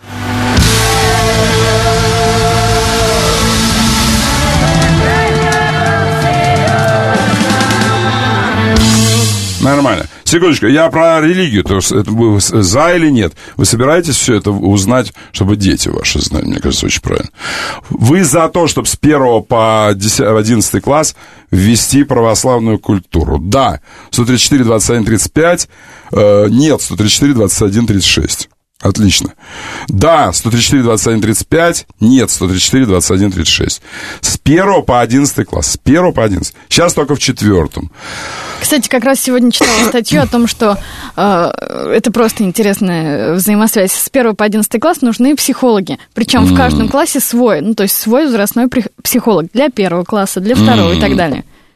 Нормально. Секундочку, я про религию. То есть это вы за или нет? Вы собираетесь все это узнать, чтобы дети ваши знали? Мне кажется, очень правильно. Вы за то, чтобы с первого по одиннадцатый класс ввести православную культуру? Да. сто тридцать четыре двадцать один тридцать пять. Э, нет, сто тридцать четыре двадцать один тридцать шесть. Отлично. Да, сто тридцать четыре двадцать один тридцать пять. Нет, сто тридцать четыре двадцать один тридцать шесть. С первого по одиннадцатый класс. С первого по одиннадцатый. Сейчас только в четвертом. Кстати, как раз сегодня читала статью о том, что э, это просто интересная взаимосвязь. С первого по одиннадцатый класс нужны психологи. Причем mm. в каждом классе свой. Ну, то есть свой возрастной психолог. Для первого класса, для второго mm. и так далее.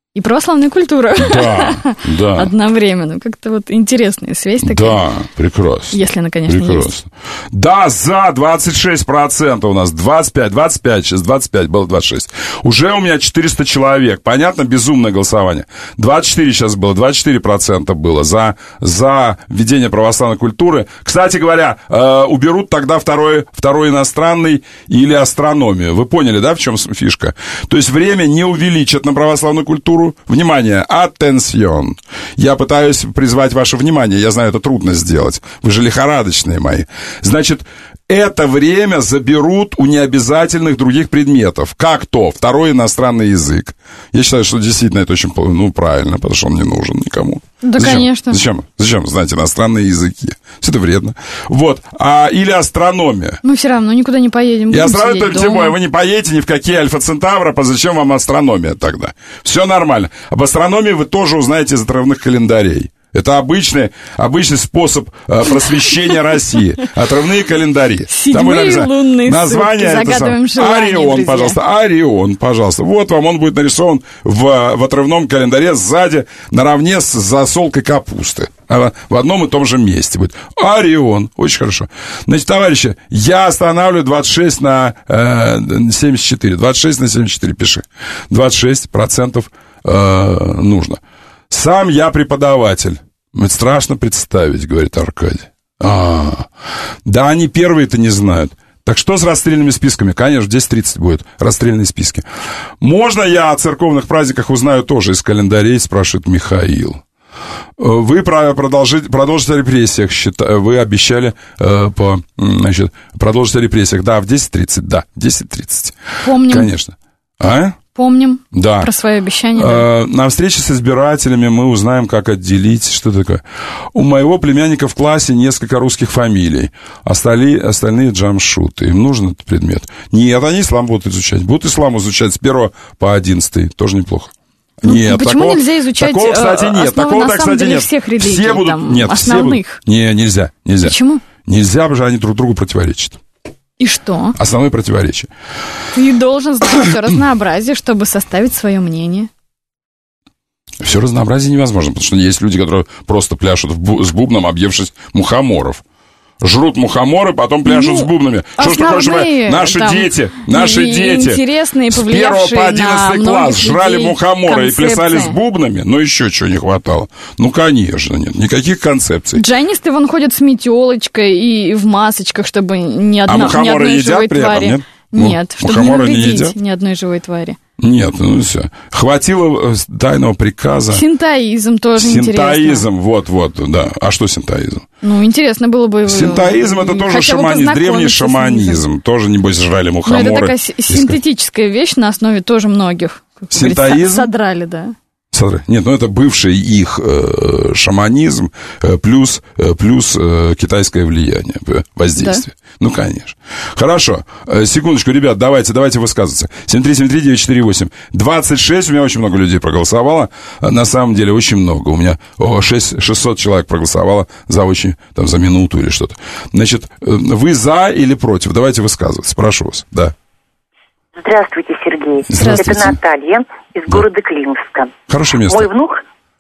И православная культура. Да, да. Одновременно. Как-то вот интересная связь такая. Да, прекрасно. Если она, конечно, прекрасно. есть. Да, за двадцать шесть процентов у нас. двадцать пять, двадцать пять, сейчас двадцать пять, было двадцать шесть. Уже у меня четыреста человек. Понятно? Безумное голосование. двадцать четыре сейчас было, двадцать четыре процента было за, за введение православной культуры. Кстати говоря, э, уберут тогда второй, второй иностранный или астрономию. Вы поняли, да, в чем фишка? То есть время не увеличат на православную культуру. Внимание, attention. Я пытаюсь призвать ваше внимание. Я знаю, это трудно сделать. Вы же лихорадочные мои. Значит, это время заберут у необязательных других предметов. Как то? Второй иностранный язык. Я считаю, что действительно это очень, ну, правильно, потому что он не нужен никому. Да, Зачем? конечно. Зачем? Зачем знать иностранные языки? Все это вредно. Вот. А, или астрономия. Мы все равно никуда не поедем. Я сразу только тем более, вы не поедете ни в какие Альфа-Центавра, а зачем вам астрономия тогда? Все нормально. Об астрономии вы тоже узнаете из отрывных календарей. Это обычный, обычный способ э, просвещения России. Отрывные календари. Седьмые лунные название сутки. Загадываем желание, Орион, друзья. пожалуйста. Орион, пожалуйста. Вот вам он будет нарисован в, в отрывном календаре сзади, наравне с засолкой капусты. В одном и том же месте будет. Орион. Очень хорошо. Значит, товарищи, я останавливаю двадцать шесть на э, семьдесят четыре. двадцать шесть на семьдесят четыре пиши. двадцать шесть процентов э, нужно. Сам я преподаватель. Мне страшно представить, говорит Аркадий. А, да они первые-то не знают. Так что с расстрельными списками? Конечно, в десять тридцать будет расстрельные списки. Можно я о церковных праздниках узнаю тоже из календарей, спрашивает Михаил. Вы продолжите, продолжите о репрессиях. Вы обещали э, по, значит, продолжить о репрессиях. Да, в десять тридцать, да, в десять тридцать. Помним. Конечно. А? Помним да. про свое обещание. Да. На встрече с избирателями мы узнаем, как отделить, что такое. У моего племянника в классе несколько русских фамилий, остальные, остальные джамшуты. Им нужен этот предмет? Нет, они ислам будут изучать. Будут ислам изучать с первого по одиннадцатый. Тоже неплохо. Ну, нет, почему такого, изучать изучать такого, кстати, нет. основы, Такого, на так, самом кстати, деле, нет. всех религий, все будут, там, нет, основных? Все будут, не, нельзя, нельзя. Почему? Нельзя, потому что они друг другу противоречат. И что? Основные противоречия. Ты должен знать все разнообразие, чтобы составить свое мнение. Все разнообразие невозможно, потому что есть люди, которые просто пляшут с бубном, объевшись мухоморов. Жрут мухоморы, потом пляшут ну, с бубнами. Что ж ты хочешь сказать? Наши там, дети, наши дети интересные, с первого по одиннадцатый класс жрали мухоморы концепции. И плясали с бубнами? Ну, еще чего не хватало. Ну, конечно, нет. Никаких концепций. Джайнисты, вон, ходят с метелочкой и в масочках, чтобы ни, одна, а мухоморы ни одной едят живой при твари... этом, нет? Нет, чтобы мухоморы не не навредить ни одной живой твари. Нет, ну все. Хватило тайного приказа. Синтоизм тоже синтоизм, интересно. Синтоизм, вот-вот, да. А что синтоизм? Ну, интересно было бы... Синтоизм — это тоже шаманизм, древний шаманизм. Тоже, небось, жрали мухоморы. Но это такая синтетическая вещь на основе тоже многих. Синтоизм? Содрали, да. Нет, ну это бывший их э, шаманизм э, плюс, э, плюс э, китайское влияние, воздействие. Да? Ну, конечно. Хорошо. Э, секундочку, ребят, давайте, давайте высказываться. семь три семь три девять четыре восемь. двадцать шесть, у меня очень много людей проголосовало. На самом деле очень много. У меня о, шестьсот человек проголосовало за очень, там, за минуту или что-то. Значит, вы за или против? Давайте высказываться. Прошу вас. Да. Здравствуйте, Сергей. Здравствуйте. Это Наталья из да. города Климовска. Хорошее место. Мой внук...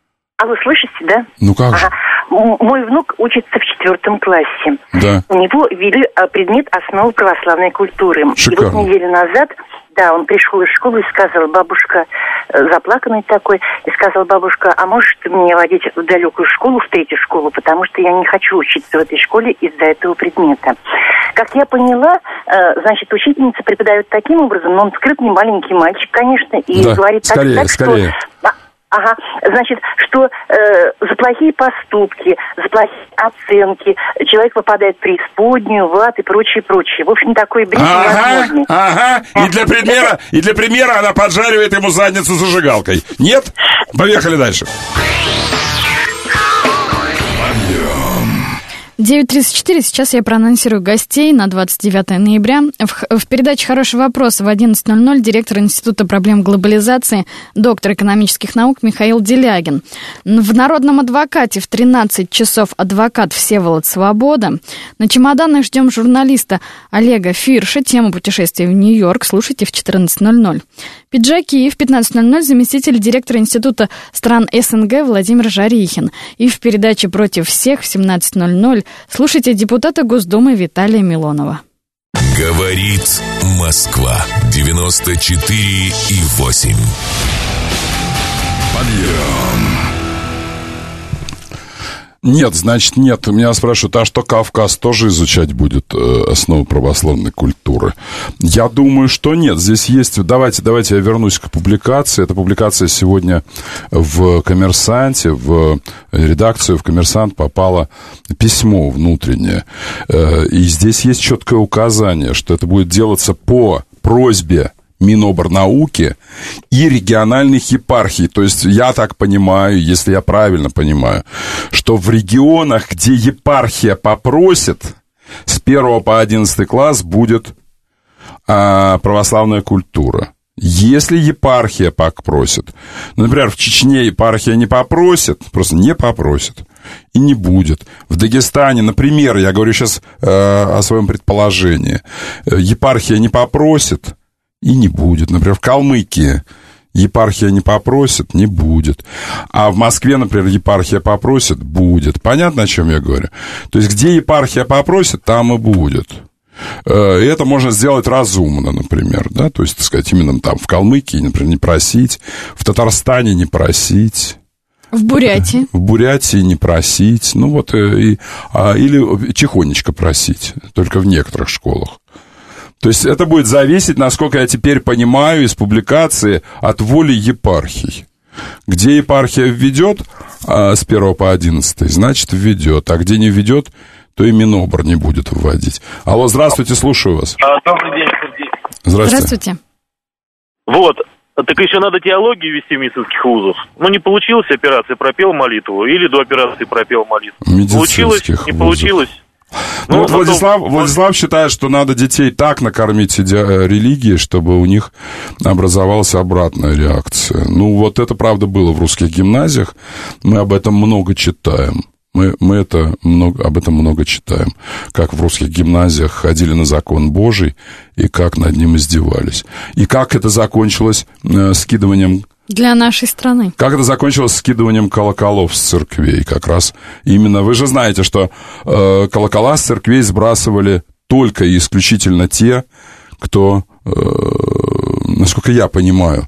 А вы слышите, да? Ну как же? Ага. Мой внук учится в четвертом классе. Да. У него ввели предмет основы православной культуры. Шикарно. И вот неделю назад, да, он пришел из школы и сказал, бабушка, заплаканный такой, и сказал, бабушка, а можешь ты меня водить в далекую школу, в третью школу, потому что я не хочу учиться в этой школе из-за этого предмета. Как я поняла, значит, учительница преподает таким образом, но он скрытный маленький мальчик, конечно, и да, говорит скорее, так, так скорее. что... Ага, значит, что э, за плохие поступки, за плохие оценки человек попадает в преисподнюю, в ад и прочее, прочее. В общем, такой бред ага, невозможный. Ага, и для примера, и для примера она поджаривает ему задницу зажигалкой. Нет? Поехали дальше. девять тридцать четыре. Сейчас я проанонсирую гостей на двадцать девятое ноября. В, в передаче «Хороший вопрос» в одиннадцать ноль ноль директор Института проблем глобализации, доктор экономических наук Михаил Делягин. В «Народном адвокате» в тринадцать часов адвокат Всеволод Свобода. На чемоданах ждем журналиста Олега Фирша. Тема путешествия в Нью-Йорк. Слушайте в четырнадцать ноль ноль. Пиджаки в пятнадцать ноль ноль заместитель директора Института стран СНГ Владимир Жарихин. И в передаче «Против всех» в семнадцать ноль ноль слушайте депутата Госдумы Виталия Милонова. Говорит Москва. девяносто четыре и восемь. Подъем. Нет, значит, нет. Меня спрашивают, а что Кавказ тоже изучать будет э, основы православной культуры? Я думаю, что нет. Здесь есть... Давайте, давайте я вернусь к публикации. Эта публикация сегодня в «Коммерсанте», в редакцию в «Коммерсант» попало письмо внутреннее. Э, и здесь есть четкое указание, что это будет делаться по просьбе Минобрнауки и региональных епархий. То есть я так понимаю, если я правильно понимаю, что в регионах, где епархия попросит, с первого по одиннадцатый класс будет а, православная культура. Если епархия попросит, ну, например, в Чечне епархия не попросит, просто не попросит, и не будет. В Дагестане, например, я говорю сейчас э, о своем предположении, епархия не попросит, и не будет. Например, в Калмыкии епархия не попросит, не будет. А в Москве, например, епархия попросит, будет. Понятно, о чем я говорю? То есть, где епархия попросит, там и будет. И это можно сделать разумно, например, да, то есть, так сказать, именно там в Калмыкии, например, не просить, в Татарстане не просить. В Бурятии. В Бурятии не просить, ну вот, и, а, или тихонечко просить, только в некоторых школах. То есть это будет зависеть, насколько я теперь понимаю, из публикации от воли епархий. Где епархия введет а, с первого по одиннадцатый, значит, введет. А где не введет, то и Минобр не будет вводить. Алло, здравствуйте, слушаю вас. Добрый день, Сергей. Здравствуйте. Здравствуйте. Вот, так еще надо теологию вести в медицинских вузах. Ну, не получилось операция, пропел молитву, или до операции пропел молитву. Получилось, не получилось. Ну, ну вот Владислав, потом... Владислав считает, что надо детей так накормить иде... религией, чтобы у них образовалась обратная реакция. Ну, вот это, правда, было в русских гимназиях. Мы об этом много читаем. Мы, мы это много, об этом много читаем. Как в русских гимназиях ходили на закон Божий, и как над ним издевались. И как это закончилось э, скидыванием... Для нашей страны. Как это закончилось скидыванием колоколов с церквей? Как раз именно... Вы же знаете, что э, колокола с церквей сбрасывали только и исключительно те, кто, э, насколько я понимаю,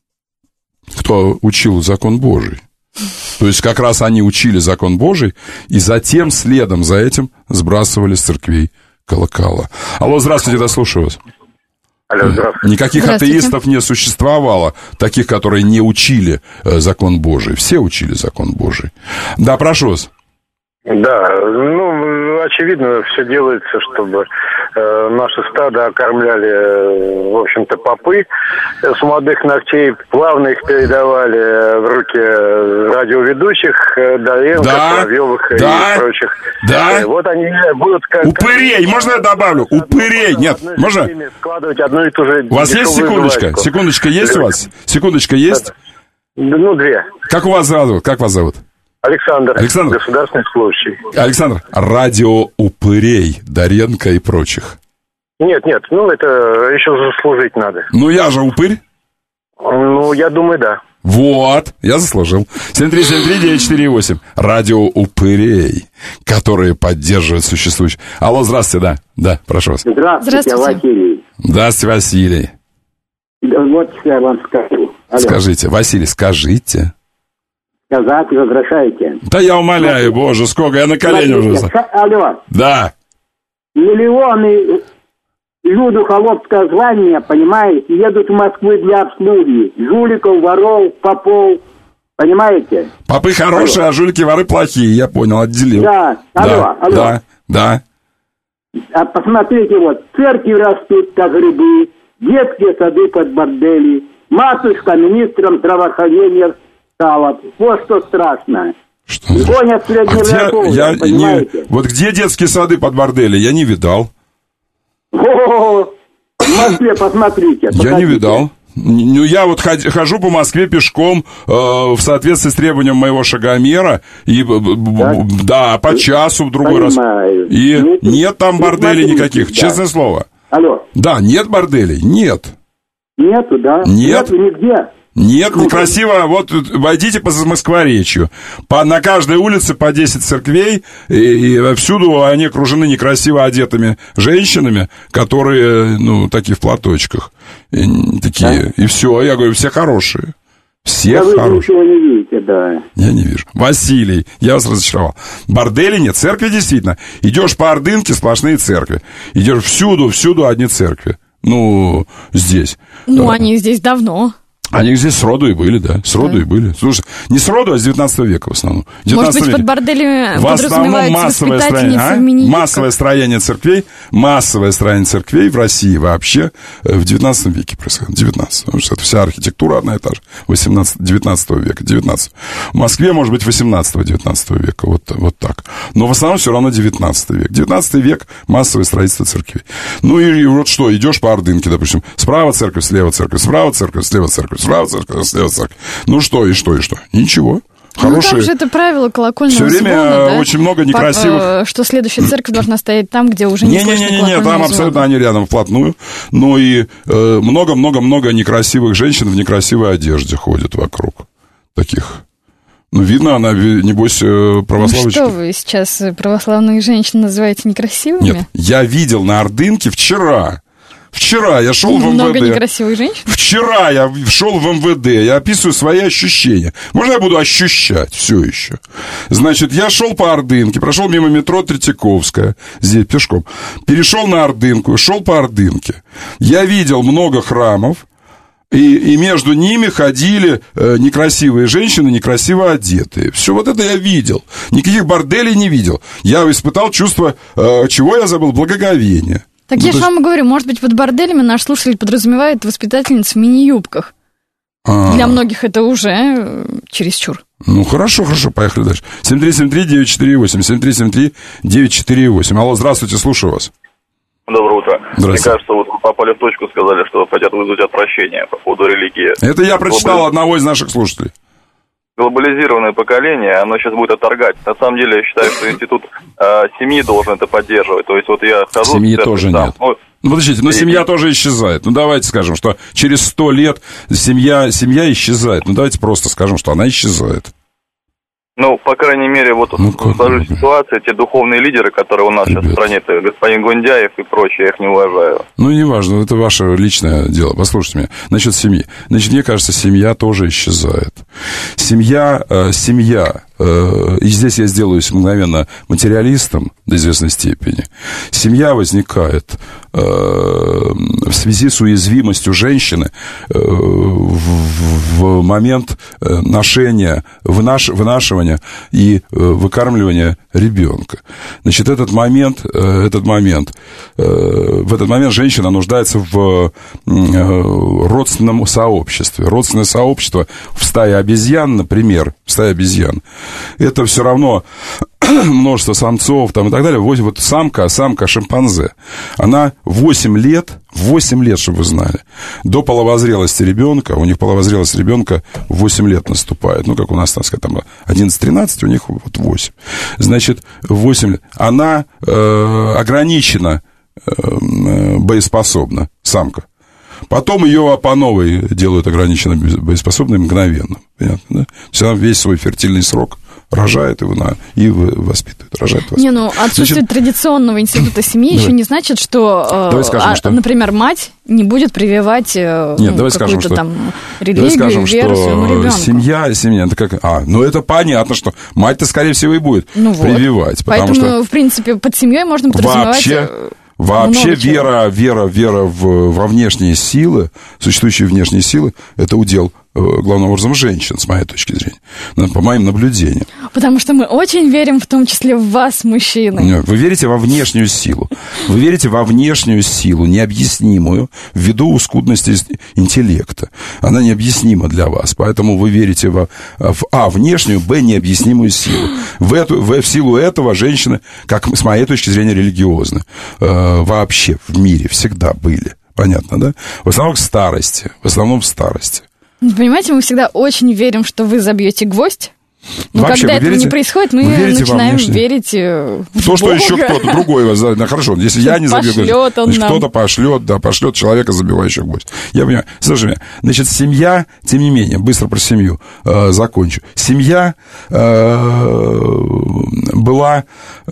кто учил закон Божий. То есть как раз они учили закон Божий, и затем, следом за этим, сбрасывали с церквей колокола. Алло, здравствуйте, я слушаю вас. Алло, здравствуйте. Никаких атеистов не существовало, таких, которые не учили э, закон Божий. Все учили закон Божий. Да, прошу вас. Да, ну, очевидно, все делается, чтобы э, наше стадо окормляли, э, в общем-то, попы с молодых ногтей, плавно их передавали в руки радиоведущих, э, Доленко, да, Соловьевых да, и прочих. Да. Э, вот они будут... Как, упырей, можно я добавлю? Упырей, нет, можно? Складывать одну и ту же... У вас есть секундочка? Жвачку. Секундочка есть у вас? Секундочка есть? Ну, две. Как у вас зовут? Как вас зовут? Александр, Александр, государственный служащий. Александр, радио упырей, Доренко и прочих. Нет, нет, ну это еще заслужить надо. Ну я же упырь? Ну, я думаю, да. Вот, я заслужил. семь три семь три девять четыре восемь. Радио упырей, которые поддерживают существующие. Алло, здравствуйте, да, да, прошу вас. Здравствуйте, здравствуйте. Василий. Здравствуйте, Василий. Вот я вам скажу. Алло. Скажите, Василий, скажите. Сказать разрешаете? Да я умоляю, боже, сколько, я на колени уже. Алло. Да. Миллионы люду холопского звания, понимаете, едут в Москву для обслуги. Жуликов, воров, попов, понимаете? Попы хорошие, алло. А жулики, воры плохие, я понял, отделил. Да, алло, да, алло. Да, да. А посмотрите, вот, церкви растут, как грибы, детские сады под бордели, матушка министром здравоохранения стала. Вот что страшно. Что? Гонят средневековые, а где, я, понимаете? Не, вот где детские сады под бордели? Я не видал. О, в Москве посмотрите. Я не видал. Ну, я вот хожу по Москве пешком э, в соответствии с требованием моего шагомера, и, так? да, по часу в другой Понимаю. раз. И ну, нет там борделей никаких, да. честное слово. Алло. Да, нет борделей, нет. Нету, да? Нет. Нету нигде. Нет, некрасиво. Вот войдите по Москворечью. По, на каждой улице по десять церквей, и, и всюду они окружены некрасиво одетыми женщинами, которые, ну, такие в платочках. И, такие, да? И все. Я говорю, все хорошие. Все да хорошие. Вы ничего не видите, да. Я не вижу. Василий, я вас разочаровал. Бордели нет, церкви действительно. Идешь по Ордынке, сплошные церкви. Идешь всюду, всюду одни церкви. Ну, здесь. Ну, а, они здесь давно. Они здесь сроду и были, да, сроду да. и были. Слушай, не сроду, а с девятнадцатого века в основном. Может быть, веке. под борделями в основном массовое строение, а? массовое строение церквей, массовое строение церквей в России вообще в девятнадцатом веке происходит. девятнадцатом, потому что это вся архитектура одна и та же. восемнадцатого-девятнадцатого века, девятнадцатого. В Москве, может быть, восемнадцатого-девятнадцатого века, вот, вот так. Но в основном все равно девятнадцатый век. девятнадцатый век массовое строительство церквей. Ну и, и вот что, идешь по Ордынке, допустим, справа церковь, слева церковь, справа церковь, слева церковь. Справа церковь, слева церковь. Ну что, и что, и что? Ничего. Хорошие. Ну, там же это правило колокольного звона. Все время звона, да? очень много некрасивых... По, что следующая церковь должна стоять там, где уже не, не слышно колокольного звона. Не-не-не, там абсолютно они рядом вплотную. Но и много-много-много э, некрасивых женщин в некрасивой одежде ходят вокруг. Таких. Ну, видно, она, небось, православная. Ну, что вы сейчас православных женщин называете некрасивыми? Нет, я видел на Ордынке вчера... Вчера я шел в эм вэ дэ. Много некрасивых женщин? Вчера я шел в эм вэ дэ, я описываю свои ощущения. Можно я буду ощущать все еще? Значит, я шел по Ордынке, прошел мимо метро Третьяковская, здесь пешком, перешел на Ордынку, шел по Ордынке. Я видел много храмов, и, и между ними ходили э, некрасивые женщины, некрасиво одетые. Все вот это я видел. Никаких борделей не видел. Я испытал чувство, э, чего я забыл, благоговения. Так ну, я же есть... вам говорю, может быть, под борделями наш слушатель подразумевает воспитательниц в мини-юбках. А-а-а. Для многих это уже чересчур. Ну, хорошо, хорошо, поехали дальше. семь три семь три девять четыре восемь, семь три семь три девять четыре восемь. Алло, здравствуйте, слушаю вас. Доброе утро. Мне кажется, вот вы попали в точку, сказали, что хотят вызвать отвращение по поводу религии. Это я прочитал Глобали... одного из наших слушателей. Глобализированное поколение, оно сейчас будет отторгать. На самом деле, я считаю, что институт э, семьи должен это поддерживать. То есть, вот я хожу... Семьи тоже там, нет. Ну, ну, подождите, но и... семья тоже исчезает. Ну, давайте скажем, что через сто лет семья, семья исчезает. Ну, давайте просто скажем, что она исчезает. Ну, по крайней мере, вот ну, в сложившейся ситуации, те духовные лидеры, которые у нас Ребят. сейчас в стране, это господин Гундяев и прочие, я их не уважаю. Ну, неважно, это ваше личное дело. Послушайте меня. Насчет семьи. Значит, мне кажется, семья тоже исчезает. Семья, э, семья, э, и здесь я сделаюсь мгновенно материалистом до известной степени. Семья возникает э, в связи с уязвимостью женщины э, в, в момент ношения, вынаш, вынашивания и выкармливания ребенка. Значит, этот момент, этот момент, в этот момент женщина нуждается в родственном сообществе. Родственное сообщество в стае обезьян, например, в стае обезьян, это все равно множество самцов там, и так далее. Вот самка, самка шимпанзе, она восемь лет, восемь лет, чтобы вы знали, до половозрелости ребенка, у них половозрелость ребенка в восемь лет наступает. Ну, как у нас, так сказать, там одиннадцать-тринадцать, у них вот восемь. Значит, восемь лет. Она э, ограничена, э, боеспособна, самка. Потом ее по новой делают ограниченно боеспособной мгновенно. Понятно, да? То есть она весь свой фертильный срок рожает и, вона, и воспитывает. Рожает, воспитывает. Не, ну, отсутствие значит, традиционного института семьи еще не значит, что, э, скажем, а, что, например, мать не будет прививать э, Нет, ну, какую-то что, там религию, скажем, веру своему ребенку. Семья, семья, это как... А, ну, это понятно, что мать-то, скорее всего, и будет ну прививать. Вот. Поэтому, что в принципе, под семьей можно подразумевать... Вообще... Вообще вера, вера, вера в, во внешние силы, существующие внешние силы, это удел главным образом, женщин, с моей точки зрения, по моим наблюдениям. Потому что мы очень верим, в том числе в вас, мужчины. Вы верите во внешнюю силу. Вы верите во внешнюю силу, необъяснимую, ввиду скудности интеллекта. Она необъяснима для вас, поэтому вы верите в, в а, внешнюю, б, необъяснимую силу. В, эту, в, в силу этого женщины, как с моей точки зрения, религиозны. Э, вообще в мире всегда были. Понятно, да? В основном в старости. В основном в старости. Понимаете, мы всегда очень верим, что вы забьете гвоздь. Но вообще, когда этого верите, не происходит, мы начинаем верить в то, что Бога. еще кто-то другой. Да, хорошо, если я не забью гвоздь, значит, кто-то пошлет, да, пошлет человека, забивающего гвоздь. Я понимаю. Слушай, значит, семья, тем не менее, быстро про семью э, закончу. Семья э, была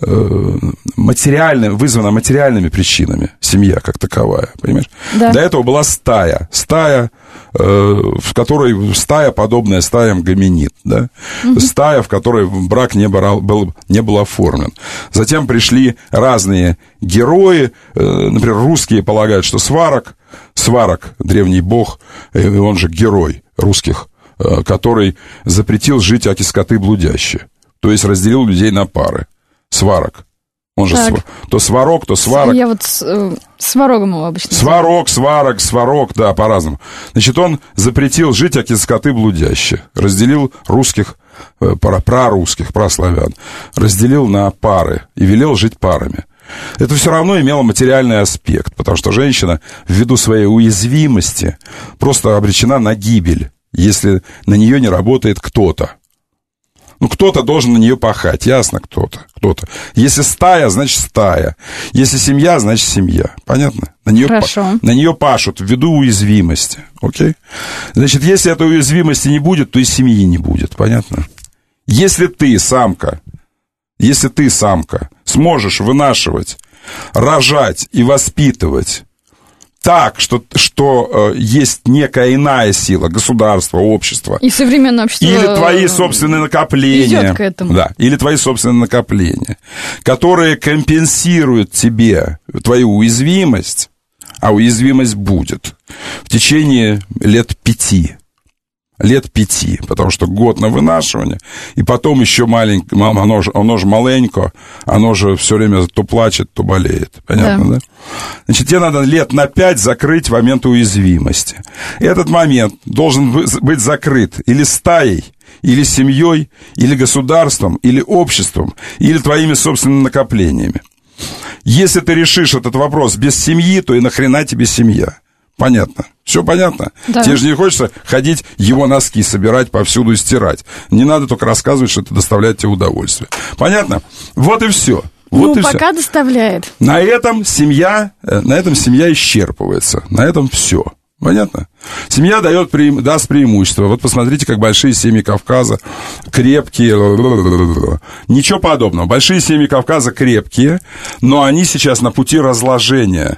э, материально, вызвана материальными причинами. Семья как таковая, понимаешь? Да. До этого была стая. Стая, э, в которой стая, подобная стаям гоминид, да? Угу. Стая, в которой брак не был, был, не был оформлен. Затем пришли разные герои. Например, русские полагают, что Сварог, Сварог, древний бог, он же герой русских, который запретил жить аки скоты блудящие. То есть разделил людей на пары. Сварог. Он же св... то Сварог, то Сварог. Я вот с, э, Сварогом его обычно. Сварог, Сварог, Сварог, да, по-разному. Значит, он запретил жить аки скоты блудящие. Разделил русских, э, прорусских, прославян. Разделил на пары и велел жить парами. Это все равно имело материальный аспект, потому что женщина, ввиду своей уязвимости, просто обречена на гибель, если на нее не работает кто-то. Ну, кто-то должен на нее пахать, ясно, кто-то, кто-то. Если стая, значит стая. Если семья, значит семья. Понятно? На нее, Хорошо. на нее пашут ввиду уязвимости. Окей? Значит, если этой уязвимости не будет, то и семьи не будет. Понятно? Если ты, самка, если ты, самка, сможешь вынашивать, рожать и воспитывать так, что, что э, есть некая иная сила, государство, общество. И современное общество. Или твои собственные накопления. Идет к этому. Да, или твои собственные накопления, которые компенсируют тебе твою уязвимость, а уязвимость будет в течение лет пяти. Лет пяти, потому что год на вынашивание, и потом еще маленько, оно же, оно же маленько, оно же все время то плачет, то болеет. Понятно, да? да? Значит, тебе надо лет на пять закрыть момент уязвимости. И этот момент должен быть закрыт или стаей, или семьей, или государством, или обществом, или твоими собственными накоплениями. Если ты решишь этот вопрос без семьи, то и нахрена тебе семья? Понятно. Все понятно? Да. Тебе же не хочется ходить, его носки собирать, повсюду и стирать. Не надо только рассказывать, что это доставляет тебе удовольствие. Понятно? Вот и все. Вот ну, и пока все. доставляет. На этом семья, на этом семья исчерпывается. На этом все. Понятно? Семья дает, даст преимущество. Вот посмотрите, как большие семьи Кавказа крепкие. Ничего подобного. Большие семьи Кавказа крепкие, но они сейчас на пути разложения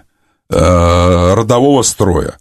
родового строя.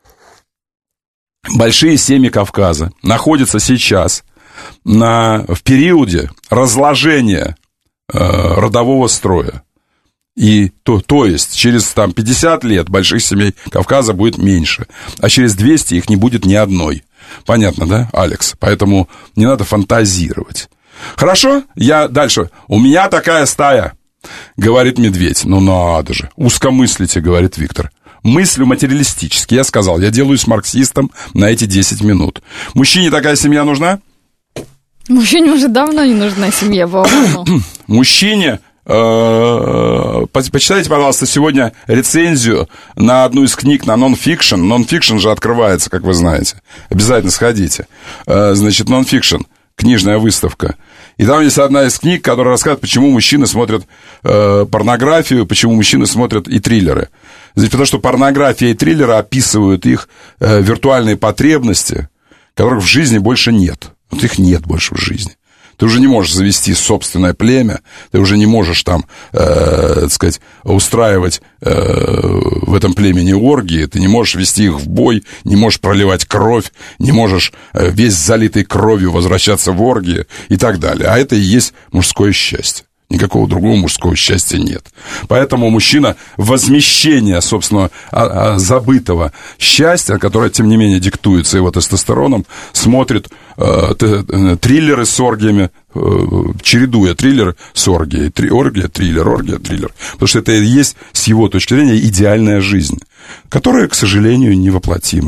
Большие семьи Кавказа находятся сейчас на, в периоде разложения э, родового строя. И то, то есть через там, пятьдесят лет больших семей Кавказа будет меньше, а через двести их не будет ни одной. Понятно, да, Алекс? Поэтому не надо фантазировать. Хорошо? Я дальше. У меня такая стая. Говорит медведь. Ну надо же. Узкомыслите, говорит Виктор. Мыслю материалистически. Я сказал, я делаюсь марксистом на эти десять минут. Мужчине такая семья нужна? Мужчине уже давно не нужна семья, по-моему. Мужчине... Почитайте, пожалуйста, сегодня рецензию на одну из книг на нон-фикшн. Нон-фикшн же открывается, как вы знаете. Обязательно сходите. Значит, нон-фикшн. Книжная выставка. И там есть одна из книг, которая рассказывает, почему мужчины смотрят э, порнографию, почему мужчины смотрят и триллеры. Значит, потому что порнография и триллеры описывают их э, виртуальные потребности, которых в жизни больше нет. Вот их нет больше в жизни. Ты уже не можешь завести собственное племя, ты уже не можешь там, э, так сказать, устраивать э, в этом племени оргии, ты не можешь вести их в бой, не можешь проливать кровь, не можешь э, весь залитый кровью возвращаться в оргии и так далее. А это и есть мужское счастье. Никакого другого мужского счастья нет. Поэтому мужчина возмещение, собственно, забытого счастья, которое, тем не менее, диктуется его тестостероном, смотрит э, триллеры с оргиями, э, чередуя триллеры с оргией. Три, оргия, триллер, оргия, триллер. Потому что это и есть, с его точки зрения, идеальная жизнь, которая, к сожалению, невоплотима.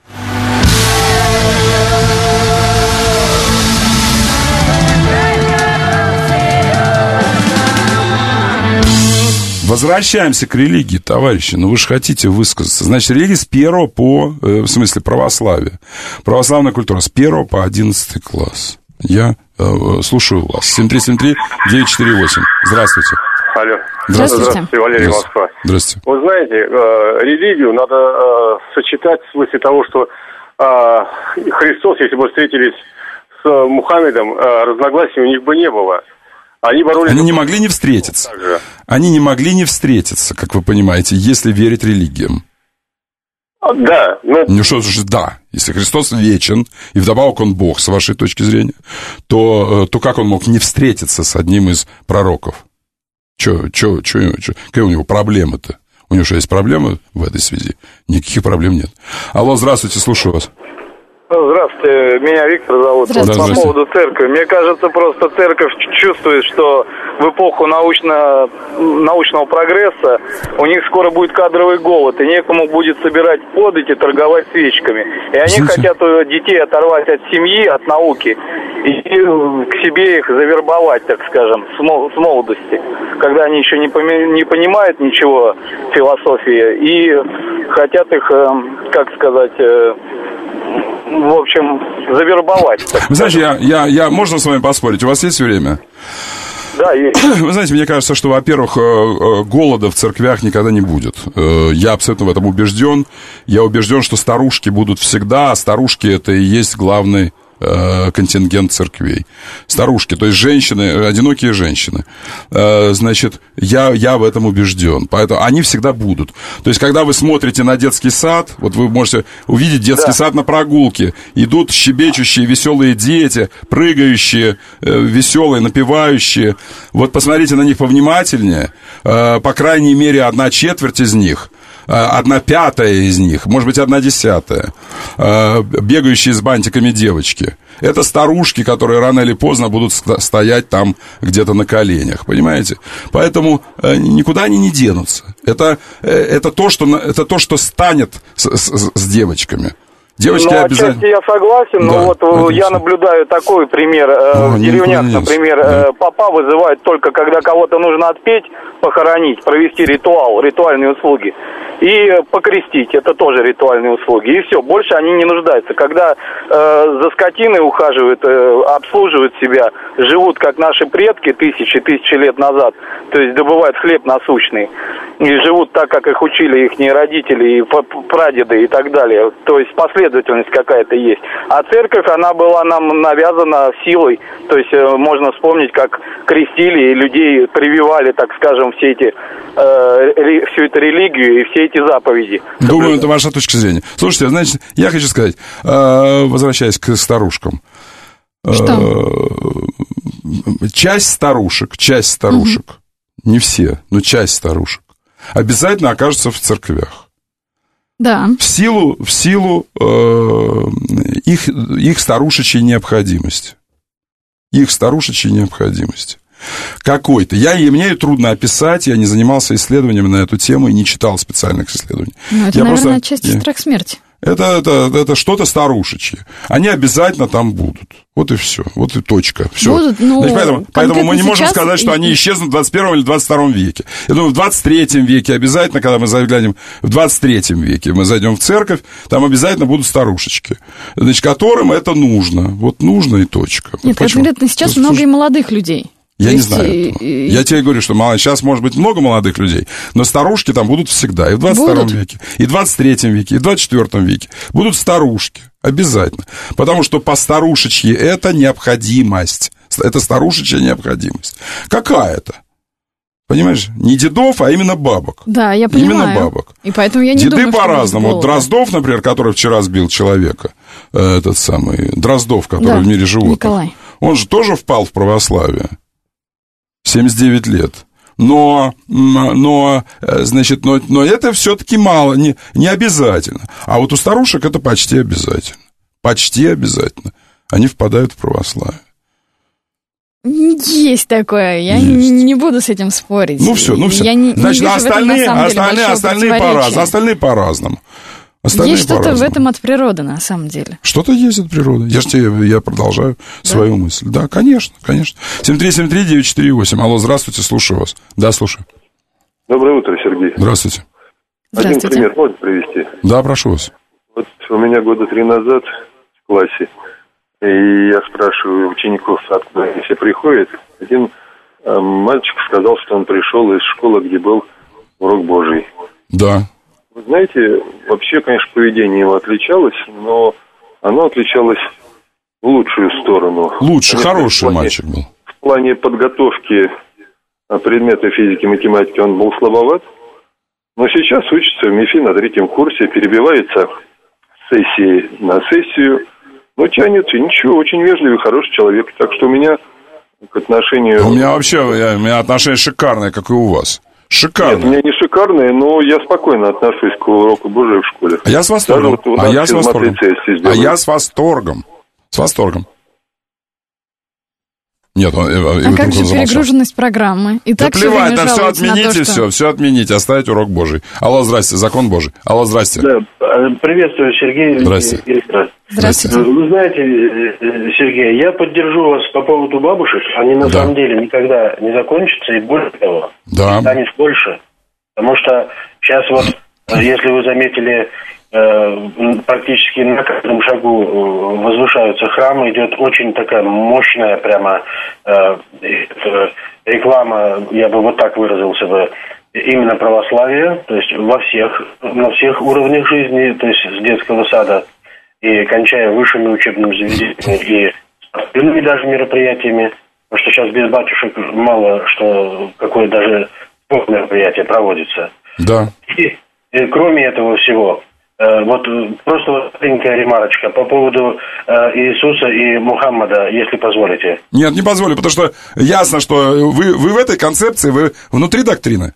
Возвращаемся к религии, товарищи. Ну, вы же хотите высказаться. Значит, религия с первого по... Э, в смысле, православие. Православная культура с первого по одиннадцатый класс. Я э, слушаю вас. семь три семь три девять четыре восемь. Здравствуйте. Алло. Здравствуйте. Здравствуйте, Валерий, Москва. Здравствуйте. Вы знаете, э, религию надо э, сочетать в смысле того, что э, Христос, если бы встретились с Мухаммедом, э, разногласий у них бы не было. Они боролись... Они не могли не встретиться. Они не могли не встретиться, как вы понимаете, если верить религиям. Да. Ну, ну что же, да. Если Христос вечен, и вдобавок он Бог, с вашей точки зрения, то, то как он мог не встретиться с одним из пророков? Че, че, че, че? Какие у него проблемы-то? У него что, есть проблемы в этой связи? Никаких проблем нет. Алло, здравствуйте, слушаю вас. Здравствуйте, меня Виктор зовут. Здравствуйте. По поводу церкви. Мне кажется, просто церковь чувствует, что в эпоху научно, научного прогресса у них скоро будет кадровый голод, и некому будет собирать подати, торговать свечками. И они Извините. хотят детей оторвать от семьи, от науки, и к себе их завербовать, так скажем, с молодости, когда они еще не, поми- не понимают ничего философии, и хотят их, как сказать... в общем, завербовать. Вы знаете, я, я, я, можно с вами поспорить? У вас есть время? Да, есть. Вы знаете, мне кажется, что, во-первых, голода в церквях никогда не будет. Я абсолютно в этом убежден. Я убежден, что старушки будут всегда, а старушки — это и есть главный контингент церквей. Старушки, то есть женщины, одинокие женщины. Значит, я, я в этом убежден. Поэтому они всегда будут. То есть, когда вы смотрите на детский сад, вот вы можете увидеть детский да. сад на прогулке. Идут щебечущие, веселые дети, прыгающие, веселые, напевающие. Вот посмотрите на них повнимательнее. По крайней мере, одна четверть из них, одна пятая из них, может быть, одна десятая, бегающие с бантиками девочки. Это старушки, которые рано или поздно будут стоять там где-то на коленях, понимаете? Поэтому никуда они не денутся. Это, это, то, что, это то, что станет с, с, с девочками. Девочки ну, обязательно... отчасти я согласен, да, но вот конечно. Я наблюдаю такой пример. О, в деревнях, например, да. попа вызывают только, когда кого-то нужно отпеть, похоронить, провести ритуал, ритуальные услуги. И покрестить, это тоже ритуальные услуги. И все, больше они не нуждаются. Когда э, за скотиной ухаживают, э, обслуживают себя, живут, как наши предки тысячи, тысячи лет назад, то есть добывают хлеб насущный, и живут так, как их учили их родители, и прадеды и так далее. То есть последовательность какая-то есть. А церковь, она была нам навязана силой. То есть э, можно вспомнить, как крестили и людей прививали, так скажем, все эти, э, всю эту религию и все эти заповеди. Думаю, это ваша точка зрения. Слушайте, значит, я хочу сказать, э, возвращаясь к старушкам. Что? Э, часть старушек, часть старушек, угу. не все, но часть старушек, обязательно окажутся в церквях. Да. В силу, в силу э, их, их старушечьей необходимости. Их старушечьей необходимости. Какой-то. Я, и мне ее трудно описать, я не занимался исследованиями на эту тему и не читал специальных исследований. Ну, это, я наверное, просто... отчасти страх смерти. Это, это, это что-то старушечье. Они обязательно там будут. Вот и все. Вот и точка. Все. Будут, ну, Значит, поэтому, поэтому мы не можем сейчас... сказать, что они исчезнут в двадцать первом или двадцать втором веке. Я думаю, в двадцать третьем веке обязательно, когда мы заглянем в двадцать третьем веке, мы зайдем в церковь, там обязательно будут старушечки, значит, которым это нужно. Вот нужно и точка. Нет, Почему? конкретно сейчас Слушай, много и молодых людей. Я То не есть, знаю и, этого. И... Я тебе говорю, что сейчас может быть много молодых людей, но старушки там будут всегда. И в двадцать втором будут? веке, и в двадцать третьем веке, и в двадцать четвёртом веке будут старушки. Обязательно. Потому что по старушечьи это необходимость. Это старушечья необходимость. Какая-то. Понимаешь? Не дедов, а именно бабок. Да, я понимаю. Именно бабок. И поэтому я не Деды думаю, по-разному. Вот Дроздов, например, который вчера сбил человека, этот самый Дроздов, который да, в мире животных, Николай. он же тоже впал в православие. семьдесят девять лет. Но, но, значит, но, но это все-таки мало, не, не обязательно. А вот у старушек это почти обязательно. Почти обязательно. Они впадают в православие. Есть такое, я Есть. Не, не буду с этим спорить. Ну все, ну все. Я не, Значит, не остальные, этом, остальные, остальные, по-раз, остальные по-разному. Остальные есть что-то по-разному. в этом от природы, на самом деле. Что-то есть от природы. Я же тебе, я продолжаю да? свою мысль. Да, конечно, конечно. семь три семь три девять четыре восемь. Алло, здравствуйте, слушаю вас. Да, слушаю. Доброе утро, Сергей. Здравствуйте. Здравствуйте. Один пример можно привести? Да, прошу вас. Вот у меня года три назад в классе, и я спрашиваю учеников, откуда они все приходят. Один э, мальчик сказал, что он пришел из школы, где был урок Божий. Да. Вы знаете, вообще, конечно, поведение его отличалось, но оно отличалось в лучшую сторону. Лучше, конечно, хороший в плане, мальчик был. В плане подготовки предмета физики, математики он был слабоват, но сейчас учится в МИФИ на третьем курсе, перебивается с сессии на сессию, но тянет, и ничего, очень вежливый, хороший человек. Так что у меня к отношению... У меня вообще, я, у меня отношения шикарные, как и у вас. Шикарно. Нет, у меня не шикарные, но я спокойно отношусь к уроку Божию в школе. А я с восторгом. Вот а я с восторгом. А я с восторгом. С восторгом. Нет, он, а как же перегруженность программы? И да так плевать, да все на отмените, то, что... все, все отмените, оставить урок Божий. Алло, здрасте, закон Божий. Алло, здрасте. Да, приветствую, Сергей. Здрасте. Здравствуйте. Вы знаете, Сергей, я поддержу вас по поводу бабушек. Они на да. самом деле никогда не закончатся, и более того, да. станет больше. Потому что сейчас вот, если вы заметили, практически на каждом шагу возвышаются храмы, идет очень такая мощная прямо реклама, я бы вот так выразился бы, именно православия, то есть во всех, на всех уровнях жизни, то есть с детского сада и кончая высшими учебными заведениями и спортивными даже мероприятиями, потому что сейчас без батюшек мало что, какое даже мероприятие проводится. Да. И, и кроме этого всего, вот просто вот маленькая ремарочка по поводу э, Иисуса и Мухаммада, если позволите. Нет, не позволю, потому что ясно, что вы, вы в этой концепции, вы внутри доктрины.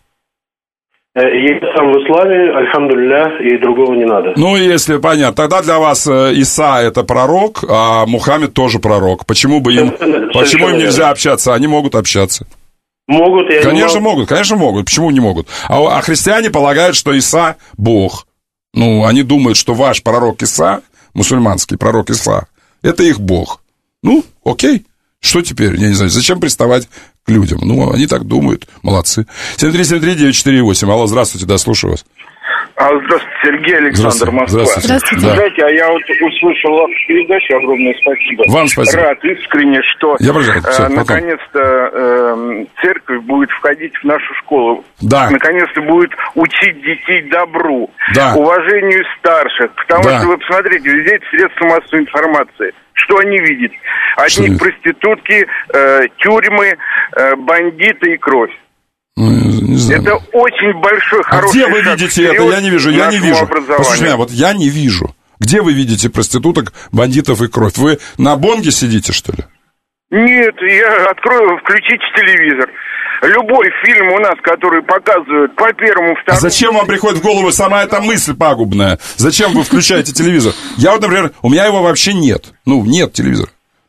Я сам в исламе, альхамдулилля, и другого не надо. Ну, если понятно, тогда для вас Иса это пророк, а Мухаммед тоже пророк. Почему бы им, почему им нельзя общаться? Они могут общаться. Могут, и Конечно, могу. могут, конечно, могут. Почему не могут? А, а христиане полагают, что Иса Бог. Ну, они думают, что ваш пророк Иса, мусульманский пророк Иса, это их Бог. Ну, окей. Что теперь? Я не знаю, зачем приставать к людям? Ну, они так думают. Молодцы. семь три семь три девять четыре восемь. Алло, здравствуйте, да, слушаю вас. А, здравствуйте, Сергей, Александр, Москва. Здравствуйте. Здравствуйте. Да. Знаете, а я вот услышал вашу передачу, огромное спасибо. Вам спасибо. Рад искренне, что я э, наконец-то э, церковь будет входить в нашу школу. Да. Наконец-то будет учить детей добру, да. уважению старших. Потому да. что, вы посмотрите, везде эти средства массовой информации. Что они видят? Одни проститутки, э, тюрьмы, э, бандиты и кровь. Ну, не знаю. Это очень большой, хороший шаг. А где вы видите это? Я не вижу, я не вижу. Послушайте меня, вот я не вижу. Где вы видите проституток, бандитов и кровь? Вы на бонге сидите, что ли? Нет, я открою, включите телевизор. Любой фильм у нас, который показывают по первому, второму... А зачем вам приходит в голову сама эта мысль пагубная? Зачем вы включаете телевизор? Я вот, например, у меня его вообще нет. Ну, нет телевизора.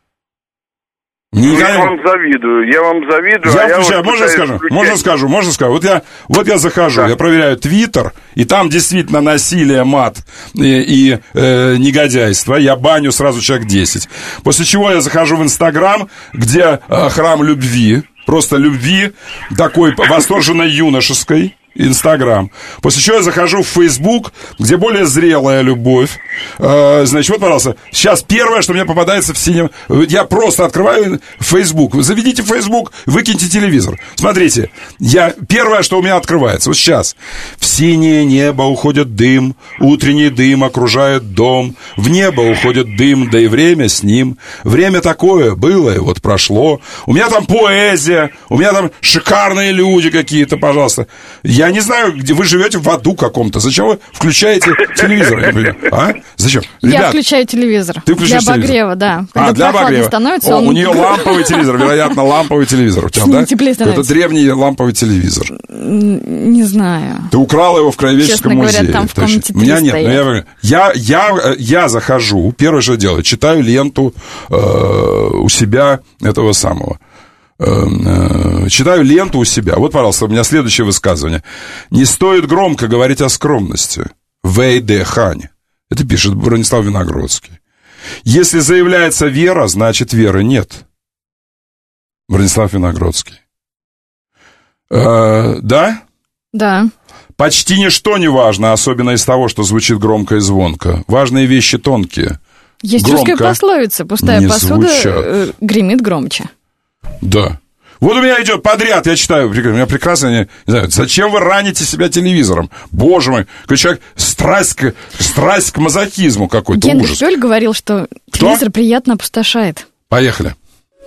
Ну, я вам завидую, я вам завидую. Я а включаю, я вот можно скажу? включать. Можно скажу, можно скажу. Вот я, вот я захожу, да. я проверяю Твиттер, и там действительно насилие, мат и, и э, негодяйство. Я баню сразу человек десять. После чего я захожу в Инстаграм, где э, храм любви, просто любви, такой восторженной юношеской. Инстаграм. После чего я захожу в Фейсбук, где более зрелая любовь. Э, значит, вот, пожалуйста, сейчас первое, что мне попадается в синем... Я просто открываю Фейсбук. Заведите Фейсбук, выкиньте телевизор. Смотрите, я... первое, что у меня открывается, вот сейчас. В синее небо уходит дым, утренний дым окружает дом, в небо уходит дым, да и время с ним. Время такое было, и вот прошло. У меня там поэзия, у меня там шикарные люди какие-то, пожалуйста. Я Я не знаю, где вы живете в аду каком-то. Зачем вы включаете телевизор? Я говорю, а? Зачем? Ребят, я включаю телевизор. Ты включаешь для обогрева, телевизор? Да. Когда а, для обогрева. Становится, О, он... у нее ламповый телевизор, вероятно, ламповый телевизор. У тебя, да? Это древний ламповый телевизор. Не знаю. Ты украла его в Краеведческом Честно музее. Говоря, там в комнате у меня нет. Но я, я, я, я захожу, первое, что делаю, читаю ленту э, у себя этого самого. Читаю ленту у себя. Вот, пожалуйста, у меня следующее высказывание. Не стоит громко говорить о скромности. Вэй Дэ Хань. Это пишет Бронислав Виногродский. Если заявляется вера, значит веры нет. Бронислав Виногродский. Э, да? Да. Почти ничто не важно, особенно из того, что звучит громко и звонко. Важные вещи тонкие. Есть русская пословица. Пустая посуда э, гремит громче. Да. Вот у меня идет подряд, я читаю, у меня прекрасно, не, не знаю, зачем вы раните себя телевизором? Боже мой, какой человек, страсть к, страсть к мазохизму какой-то, Генрих ужас. Бёль говорил, что Кто? телевизор приятно опустошает. Поехали.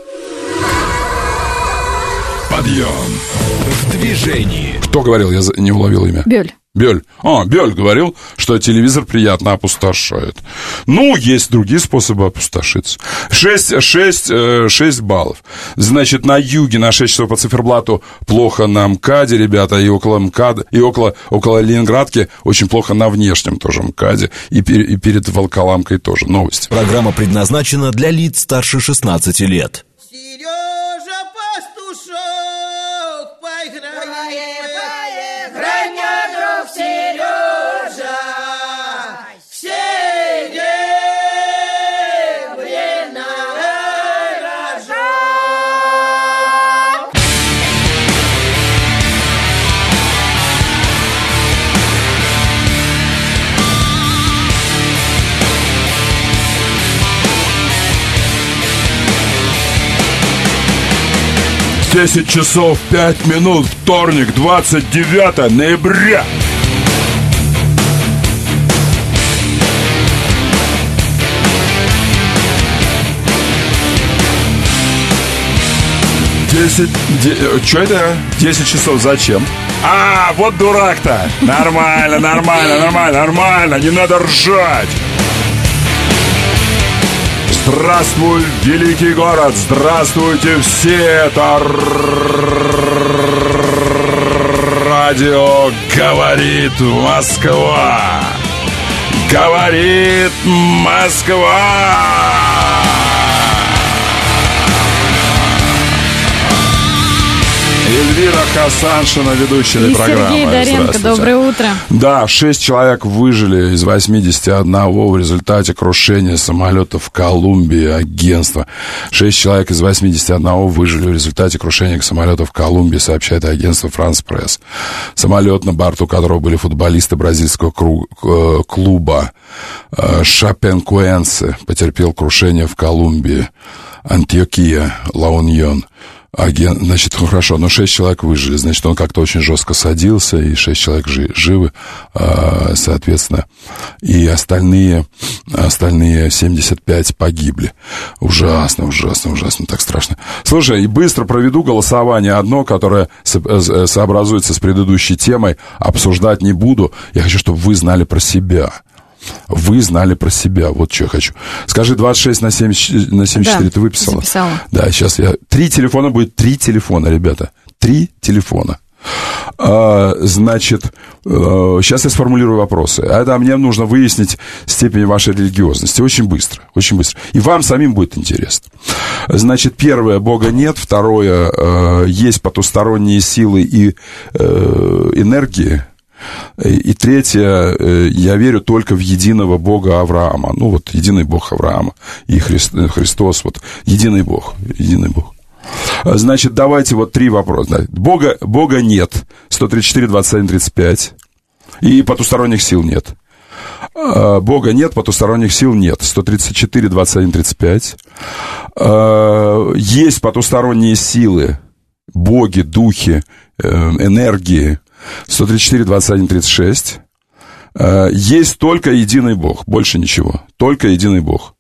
Подъем в движении. Кто говорил, я не уловил имя? Бёль. Бёль. А, Бёль говорил, что телевизор приятно опустошает. Ну, есть другие способы опустошиться. шесть, шесть, шесть баллов. Значит, на юге на шесть часов по циферблату плохо на МКАДе, ребята, и около МКАДа, и около, около Ленинградки очень плохо на внешнем тоже МКАДе, и, пер, и перед Волколамкой тоже. Новости. Программа предназначена для лиц старше шестнадцати лет. Сережа Пастушок, поиграй, поиграй, друг Сережа, серебряная рожа. десять часов пять минут, вторник, двадцать девятое ноября. Десять... Де, что это? Десять часов зачем? А, вот дурак-то! Нормально, нормально, нормально, нормально, не надо ржать! Здравствуй, великий город! Здравствуйте все! Это радио «Говорит Москва». Говорит Москва. Эльвира Хасаншина, ведущая и программы. Сергей Доренко, доброе утро. Да, шесть человек выжили из восьмидесяти одного в результате крушения самолета в Колумбии. Агентство. Шесть человек из восьмидесяти одного выжили в результате крушения самолета в Колумбии, сообщает агентство «Франс Пресс». Самолет, на борту которого были футболисты бразильского клуба Шапенкуэнсе, потерпел крушение в Колумбии. Антиокия, Ла Уньон. Агент, значит, ну хорошо, но шесть человек выжили, значит, он как-то очень жестко садился, и шесть человек жи, живы, э, соответственно, и остальные, остальные семьдесят пять погибли. Ужасно, ужасно, ужасно, так страшно. Слушай, и быстро проведу голосование одно, которое со- сообразуется с предыдущей темой, обсуждать не буду, я хочу, чтобы вы знали про себя. Вы знали про себя. Вот что я хочу. Скажи, двадцать шесть на семьдесят, на семьдесят четыре да, ты выписала? Записала. Да, сейчас я... Три телефона будет, три телефона, ребята. Три телефона. А, значит, а, сейчас я сформулирую вопросы. А это мне нужно выяснить степень вашей религиозности. Очень быстро, очень быстро. И вам самим будет интересно. Значит, первое, Бога нет. Второе, а, есть потусторонние силы и а, энергии. И третье, я верю только в единого Бога Авраама. Ну, вот, единый Бог Авраама. И Христос, вот, единый Бог, единый Бог. Значит, давайте вот три вопроса. Бога, Бога нет. сто тридцать четыре, двадцать один, тридцать пять. И потусторонних сил нет. Бога нет, потусторонних сил нет. сто тридцать четыре, двадцать один, тридцать пять. Есть потусторонние силы, боги, духи, энергии. сто тридцать четыре, двадцать один, тридцать шесть. Есть только единый Бог, больше ничего. Только единый Бог.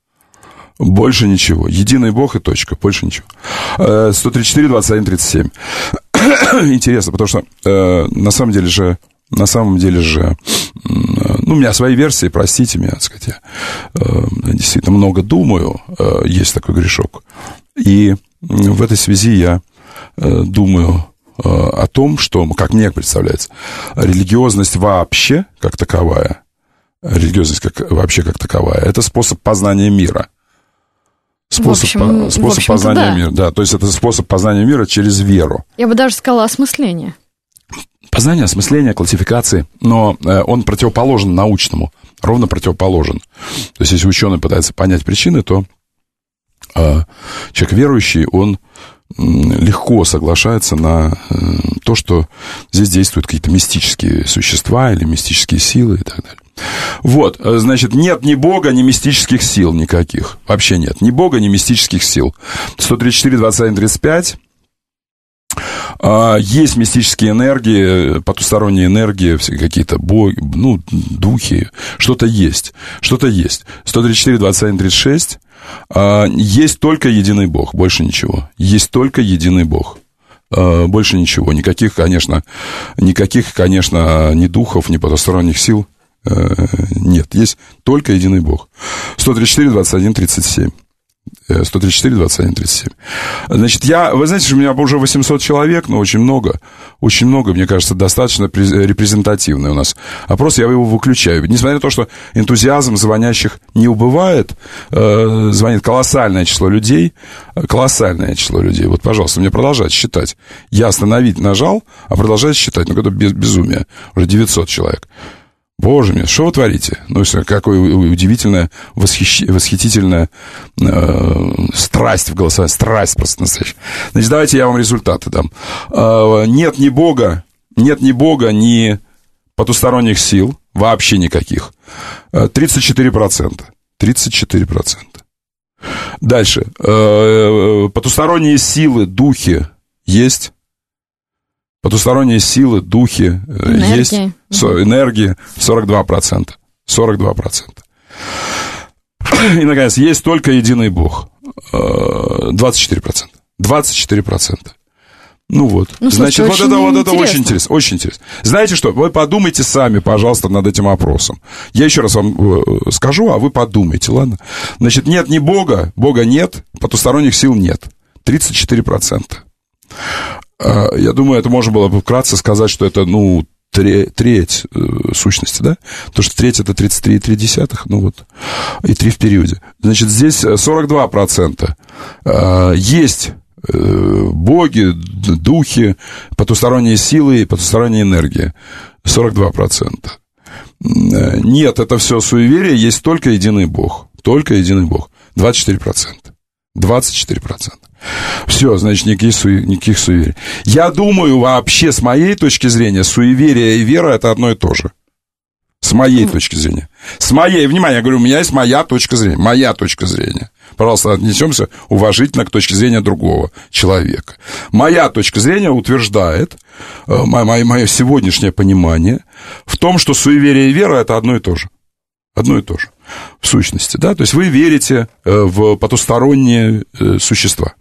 Больше ничего. Единый Бог и точка, больше ничего. сто тридцать четыре, двадцать один, тридцать семь. интересно, потому что э, на самом деле же, на самом деле же, ну, у меня свои версии, простите меня, так сказать, я э, действительно много думаю, э, есть такой грешок. И в этой связи я э, думаю э, о том, что, как мне представляется, религиозность вообще как таковая, религиозность как, вообще как таковая, это способ познания мира. Способ, общем, способ познания да. мира, да, то есть это способ познания мира через веру. Я бы даже сказала осмысление. Познание, осмысление, классификации, но э, он противоположен научному, ровно противоположен. То есть если ученый пытается понять причины, то э, человек верующий, он э, легко соглашается на э, то, что здесь действуют какие-то мистические существа или мистические силы и так далее. Вот, значит, нет ни Бога, ни мистических сил никаких. Вообще нет. Ни Бога, ни мистических сил. сто тридцать четыре, двадцать один, тридцать пять. Есть мистические энергии, потусторонние энергии, какие-то боги, ну, духи. Что-то есть. Что-то есть. сто тридцать четыре, двадцать один, тридцать шесть. Есть только единый Бог. Больше ничего. Есть только единый Бог. Больше ничего. Никаких, конечно, никаких, конечно, ни духов, ни потусторонних сил нет, есть только единый Бог. сто тридцать четыре, двадцать один, тридцать семь. сто тридцать четыре, двадцать один, тридцать семь. Значит, я, вы знаете, что у меня уже восемьсот человек, но очень много, очень много, мне кажется, достаточно репрезентативный у нас опрос, я его выключаю. Несмотря на то, что энтузиазм звонящих не убывает, э, звонит колоссальное число людей, колоссальное число людей. Вот, пожалуйста, мне продолжать считать. Я остановить нажал, а продолжать считать, ну, это безумие. Уже девятьсот человек. Боже мой, что вы творите? Ну, какая удивительная, восхищ... восхитительная э, страсть в голосовании. Страсть просто настоящая. Значит, давайте я вам результаты дам. Э, нет ни Бога, нет ни Бога, ни потусторонних сил, вообще никаких. тридцать четыре процента. тридцать четыре процента. Дальше. Э, потусторонние силы, духи есть. Потусторонние силы, духи энергия. Есть, со, энергии сорок два процента. сорок два процента. И, наконец, есть только единый Бог. двадцать четыре процента. двадцать четыре процента. Ну вот. Ну, значит, слушайте, вот это, вот это очень интересно. Очень интересно. Знаете что? Вы подумайте сами, пожалуйста, над этим опросом. Я еще раз вам скажу, а вы подумайте, ладно? Значит, нет ни Бога, Бога нет, потусторонних сил нет. тридцать четыре процента. Я думаю, это можно было бы вкратце сказать, что это, ну, треть, треть э, сущности, да? Потому что треть — это тридцать три и три десятых, ну вот, и три в периоде. Значит, здесь сорок два процента. Э, есть э, боги, духи, потусторонние силы и потусторонние энергии. сорок два процента. Э, нет, это все суеверие, есть только единый Бог. Только единый Бог. двадцать четыре процента. двадцать четыре процента. Все, значит, никаких, суе, никаких суеверий. Я думаю, вообще, с моей точки зрения, суеверие и вера — это одно и то же. С моей mm. точки зрения. С моей, внимание, я говорю, у меня есть моя точка зрения. Моя точка зрения. Пожалуйста, отнесемся уважительно к точке зрения другого человека. Моя точка зрения утверждает, э, мое, мое сегодняшнее понимание в том, что суеверие и вера — это одно и то же. Одно и то же. В сущности, да. То есть вы верите э, в потусторонние э, существа.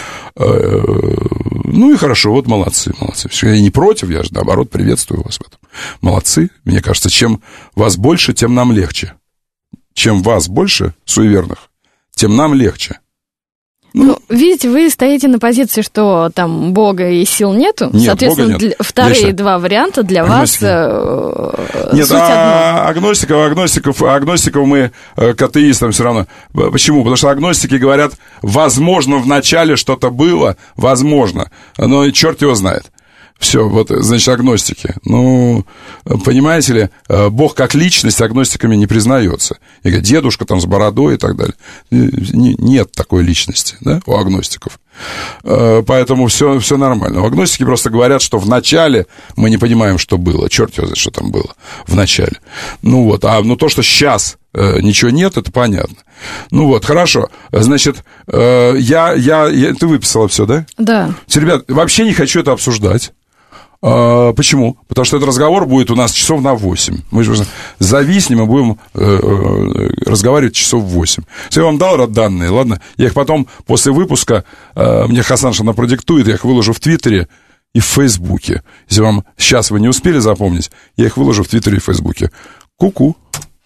Ну и хорошо, вот молодцы, молодцы. Я не против, я же наоборот приветствую вас в этом. Молодцы. Мне кажется, чем вас больше, тем нам легче. Чем вас больше, суеверных, тем нам легче. Ну, ну, видите, вы стоите на позиции, что там Бога и сил нету. Нет, соответственно, Бога нет. Для, вторые Конечно. Два варианта для агностика. Вас э, нет, суть а агностиков, агностиков, агностиков мы к атеистам все равно. Почему? Потому что агностики говорят, возможно, в начале что-то было, возможно, но черт его знает. Все, вот, значит, агностики. Ну, понимаете ли, Бог как личность агностиками не признается. И говорят, дедушка там с бородой и так далее. Нет такой личности, да, у агностиков. Поэтому все, все нормально. Агностики просто говорят, что в начале мы не понимаем, что было. Черт его знает, что там было в начале. Ну вот, а ну, то, что сейчас ничего нет, это понятно. Ну вот, хорошо. Значит, я, я, я... Ты выписала все, да? Да. Ребят, вообще не хочу это обсуждать. А, почему? Потому что этот разговор будет у нас часов на восемь. Мы же зависнем и будем э, разговаривать часов в восемь. Я вам дал данные, ладно? Я их потом, после выпуска, э, мне Хасаншина продиктует, я их выложу в Твиттере, и в Фейсбуке. Если вам сейчас вы не успели запомнить, я их выложу в Твиттере и Фейсбуке. Ку-ку.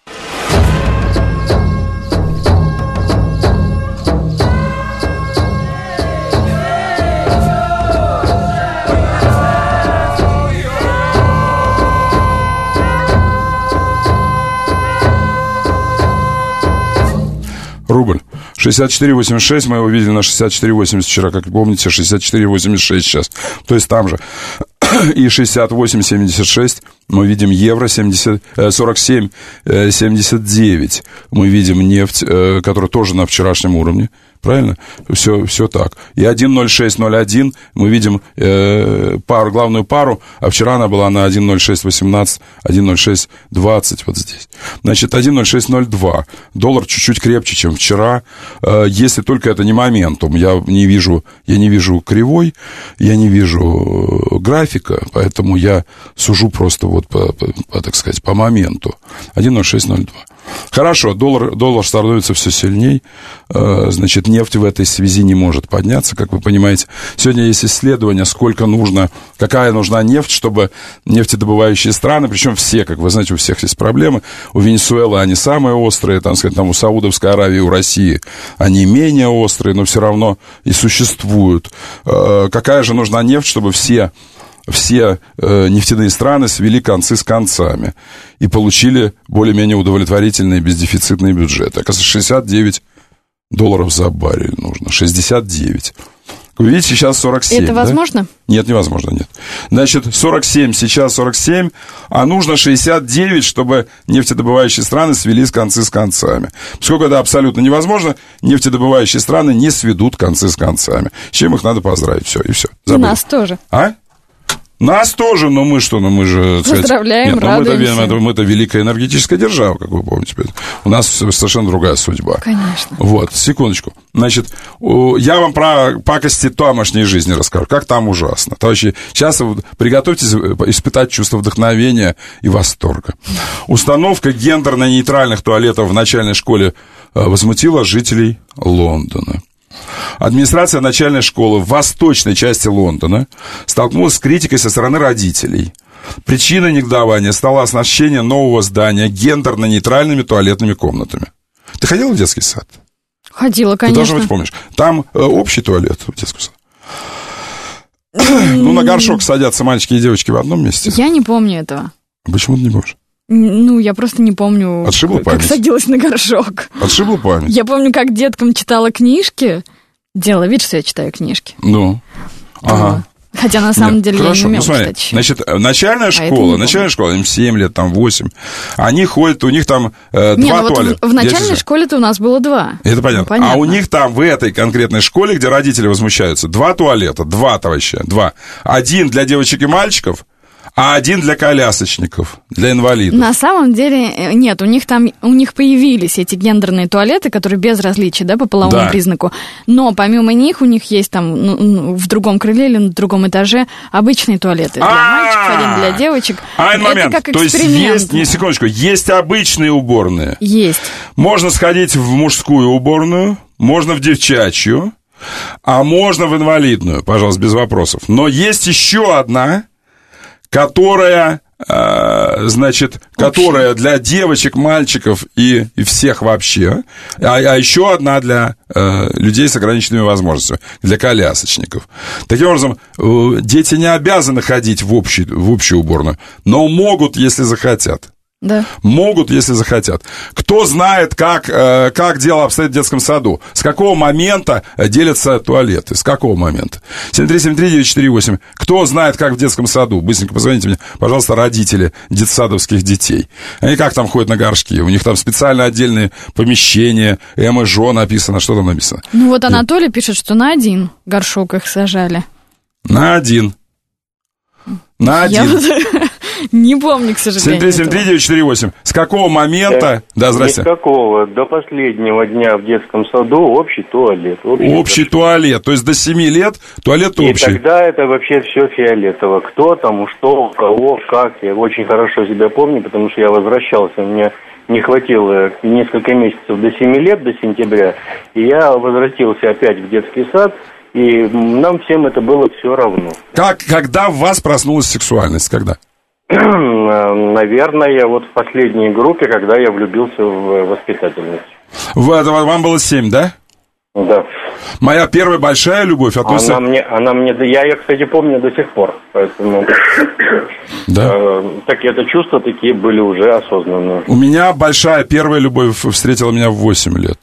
Рубль. шестьдесят четыре восемьдесят шесть, мы его видели на шестьдесят четыре восемьдесят вчера, как помните, шестьдесят четыре восемьдесят шесть сейчас. То есть там же. И шестьдесят восемь семьдесят шесть мы видим евро, семьдесят, сорок семь семьдесят девять. Мы видим нефть, которая тоже на вчерашнем уровне. Правильно? Все, все так. И один ноль шесть ноль один мы видим э, пару, главную пару, а вчера она была на один ноль шесть восемнадцать, один ноль шесть двадцать вот здесь. Значит, один ноль шесть ноль два. Доллар чуть-чуть крепче, чем вчера. Э, если только это не моментум. Я не вижу, я не вижу кривой, я не вижу графика, поэтому я сужу просто вот по, по, по так сказать, по моменту. один ноль шесть ноль два. Хорошо, доллар, доллар становится все сильней, значит, нефть в этой связи не может подняться, как вы понимаете. Сегодня есть исследование, сколько нужно, какая нужна нефть, чтобы нефтедобывающие страны, причем все, как вы знаете, у всех есть проблемы, у Венесуэлы они самые острые, там, сказать, там, у Саудовской Аравии, у России они менее острые, но все равно и существуют. Какая же нужна нефть, чтобы все... все э, нефтяные страны свели концы с концами и получили более-менее удовлетворительные бездефицитные бюджеты. Оказывается, шестьдесят девять долларов за баррель нужно. шестьдесят девять. Вы видите, сейчас сорок семь. Это возможно? Да? Нет, невозможно, нет. Значит, сорок семь, сейчас сорок семь, а нужно шестьдесят девять, чтобы нефтедобывающие страны свели концы с концами. Поскольку это абсолютно невозможно, нефтедобывающие страны не сведут концы с концами. С чем их надо поздравить, все, и все. И нас тоже. А? Нас тоже, но мы что, ну мы же... Поздравляем, нет, радуемся. Мы-то, мы-то, мы-то великая энергетическая держава, как вы помните. У нас совершенно другая судьба. Конечно. Вот, секундочку. Значит, я вам про пакости тамошней жизни расскажу. Как там ужасно. Товарищи, сейчас приготовьтесь испытать чувство вдохновения и восторга. Установка гендерно-нейтральных туалетов в начальной школе возмутила жителей Лондона. Администрация начальной школы в восточной части Лондона столкнулась с критикой со стороны родителей. Причиной негодования стало оснащение нового здания гендерно-нейтральными туалетными комнатами. Ты ходила в детский сад? Ходила, конечно. Ты, должна быть, помнишь. Там э, общий туалет в детском саду. Ну, на горшок садятся мальчики и девочки в одном месте. Я не помню этого. Почему ты не помнишь? Ну, я просто не помню, Отшибла как память? садилась на горшок. Отшибла память? Я помню, как деткам читала книжки. Делала вид, что я читаю книжки. Ну, ага. Хотя на самом Нет, деле хорошо, я не умела ну, смотри, читать еще. Значит, начальная школа, начальная школа, им семь лет, там восемь, они ходят, у них там э, не, два ну туалета. Вот в, в начальной школе-то у нас было два. Это понятно. Ну, понятно. А у них там в этой конкретной школе, где родители возмущаются, два туалета, два товарища, два. Один для девочек и мальчиков, а один для колясочников, для инвалидов. На самом деле, нет, у них там, у них появились эти гендерные туалеты, которые без различия, да, по половому да. признаку. Но помимо них, у них есть там ну, в другом крыле или на другом этаже обычные туалеты. Для мальчиков, один для девочек. Один момент. Это как То есть есть, не секундочку, есть обычные уборные. Есть. Можно сходить в мужскую уборную, можно в девчачью, а можно в инвалидную, пожалуйста, без вопросов. Но есть еще одна, которая, э, значит, которая для девочек, мальчиков и, и всех вообще, а, а еще одна для э, людей с ограниченными возможностями, для колясочников. Таким образом, э, дети не обязаны ходить в, общий, в общую уборную, но могут, если захотят. Да. Могут, если захотят. Кто знает, как, э, как дело обстоит в детском саду? С какого момента делятся туалеты? С какого момента? семь три семь три девять четыре восемь. Кто знает, как в детском саду? Быстренько позвоните мне, пожалуйста, родители детсадовских детей. Они как там ходят на горшки? У них там специально отдельные помещения, М и Ж написано. Что там написано? Ну вот Анатолий пишет, что на один горшок их сажали. На один. На один. Не помню, к сожалению. семь три семь три девять четыре восемь. С какого момента... Да, здрасте. С какого? До последнего дня в детском саду общий туалет. Общий, общий туалет. То есть до семи лет туалет и общий. И тогда это вообще все фиолетово. Кто там, что, у кого, как. Я очень хорошо себя помню, потому что я возвращался. У меня не хватило несколько месяцев до семи лет, до сентября. И я возвратился опять в детский сад. И нам всем это было все равно. Как, когда в вас проснулась сексуальность? Когда? Наверное, вот в последней группе, когда я влюбился в воспитательницу. В это, вам было семь, да? Да. Моя первая большая любовь относится... Она мне, она мне, я ее, кстати, помню до сих пор, поэтому... Да. Э, так это чувства такие были уже осознанные. У меня большая первая любовь встретила меня в восемь лет.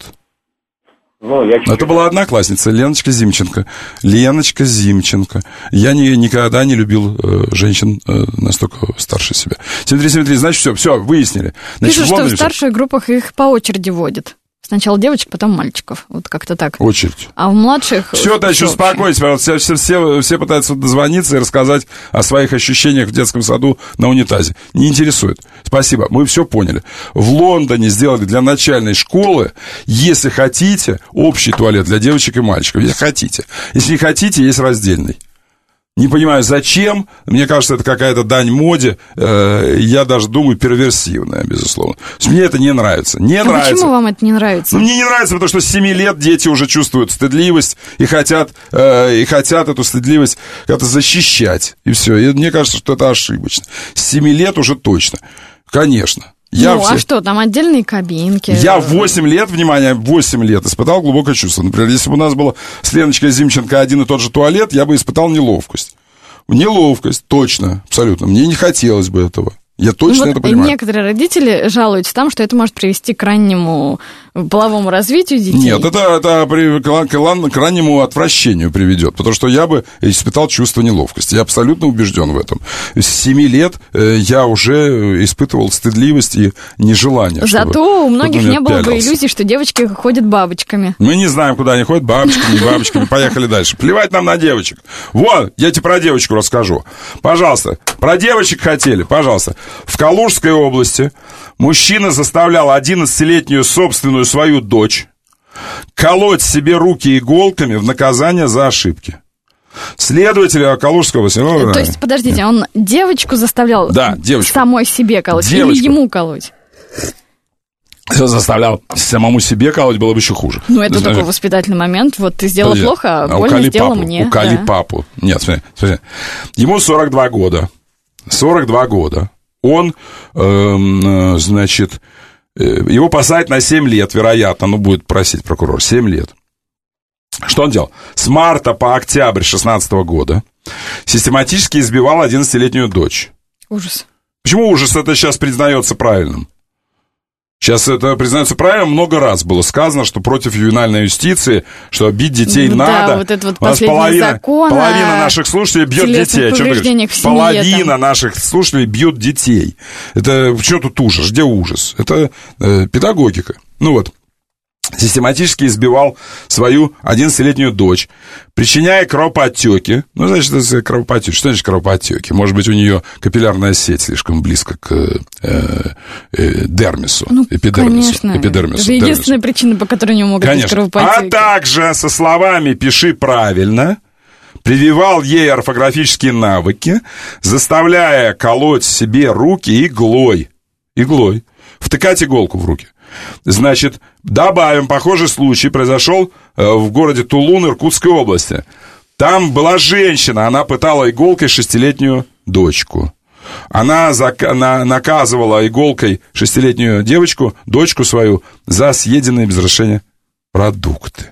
Ну, я чуть-чуть... Это была одноклассница, Леночка Зимченко. Леночка Зимченко. Я не, никогда не любил э, женщин э, настолько старше себя. семь три семь три, значит, все, все, выяснили. Значит, Пишут, что в старших группах их по очереди водят. Сначала девочек, потом мальчиков. Вот как-то так. Очередь. А в младших... Все, дальше успокойтесь, пожалуйста. Все, все, все пытаются дозвониться и рассказать о своих ощущениях в детском саду на унитазе. Не интересует. Спасибо, мы все поняли. В Лондоне сделали для начальной школы, если хотите, общий туалет для девочек и мальчиков. Если хотите. Если не хотите, есть раздельный. Не понимаю, зачем. Мне кажется, это какая-то дань моде. Я даже думаю, перверсивная, безусловно. Мне это не нравится. Не а нравится. Почему вам это не нравится? Ну, мне не нравится, потому что с семи лет дети уже чувствуют стыдливость и хотят, э, и хотят эту стыдливость как-то защищать. И все. И мне кажется, что это ошибочно. С семи лет уже точно. Конечно. Я ну, все... а что, там отдельные кабинки? Я в восемь лет, внимание, в восемь лет испытал глубокое чувство. Например, если бы у нас было с Леночкой Зимченко один и тот же туалет, я бы испытал неловкость. Неловкость, точно, абсолютно. Мне не хотелось бы этого. Я точно ну, это вот понимаю. Некоторые родители жалуются там, что это может привести к раннему половому развитию детей. Нет, это, это при, к, к раннему отвращению приведет, потому что я бы испытал чувство неловкости. Я абсолютно убежден в этом. С семи лет я уже испытывал стыдливость и нежелание. Зато у многих не было бы иллюзий, что девочки ходят бабочками. Мы не знаем, куда они ходят, бабочками, не бабочками. Поехали дальше. Плевать нам на девочек. Вот, я тебе про девочку расскажу. Пожалуйста, про девочек хотели, пожалуйста. В Калужской области мужчина заставлял одиннадцатилетнюю собственную свою дочь колоть себе руки иголками в наказание за ошибки. Следователи Калужской области... Ну, То да. есть, подождите, он девочку заставлял да, девочку. самой себе колоть девочку. Или ему колоть? Заставлял самому себе колоть, было бы еще хуже. Ну, это такой воспитательный момент. Вот ты сделал Подожди. плохо, а больно больно сделала папу, мне. Уколи да. папу. Нет, смотри, смотри. Ему сорок два года. сорок два года. Он, э, значит, э, его посадят на семь лет, вероятно, ну, будет просить прокурор, семь лет. Что он делал? С марта по октябрь шестнадцатого года систематически избивал одиннадцатилетнюю дочь. Ужас. Почему ужас? Это сейчас признается правильным. Сейчас это признается правильно, много раз было сказано, что против ювенальной юстиции, что бить детей да, надо. Вот это вот у нас половина, закон половина наших слушателей бьет детей. О чем ты говоришь? Половина там. наших слушателей бьет детей. Это что тут ужас? Где ужас? Это э, педагогика. Ну вот. Систематически избивал свою одиннадцатилетнюю дочь, причиняя кровоподтеки. Ну, значит, это кровоподтеки. Что значит кровоподтеки? Может быть, у нее капиллярная сеть слишком близко к э, э, дермису, ну, эпидермису. Конечно. эпидермису это единственная дермису. Причина, по которой у нее могут конечно. быть кровоподтеки. А также со словами «пиши правильно» прививал ей орфографические навыки, заставляя колоть себе руки иглой. Иглой. Втыкать иголку в руки. Значит, добавим, похожий случай произошел в городе Тулун Иркутской области. Там была женщина, она пытала иголкой шестилетнюю дочку. Она зак- на- наказывала иголкой шестилетнюю девочку, дочку свою, за съеденные без разрешения продукты.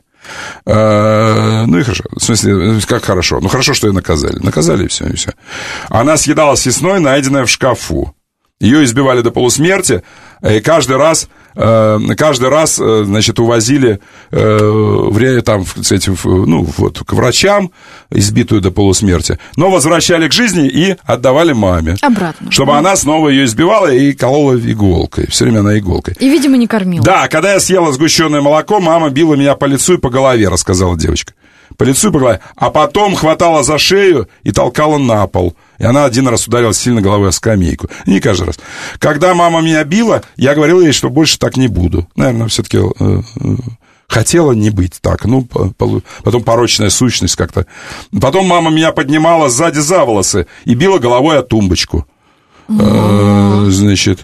А, ну и хорошо, в смысле, как хорошо? Ну хорошо, что ее наказали. Наказали, и все, и все. Она съедала съестное, найденное в шкафу. Ее избивали до полусмерти, и каждый раз, каждый раз, значит, увозили в, там, кстати, ну, вот, к врачам, избитую до полусмерти, но возвращали к жизни и отдавали маме. Обратно. Чтобы она снова ее избивала и колола иголкой. Все время она иголкой. И, видимо, не кормила. Да, когда я съела сгущенное молоко, мама била меня по лицу и по голове, рассказала девочка. По лицу и по голове. А потом хватала за шею и толкала на пол. И она один раз ударилась сильно головой о скамейку. И не каждый раз. Когда мама меня била, я говорил ей, что больше так не буду. Наверное, все-таки э, э, хотела не быть так. Ну, по, по, потом порочная сущность как-то. Потом мама меня поднимала сзади за волосы и била головой о тумбочку. Э, значит...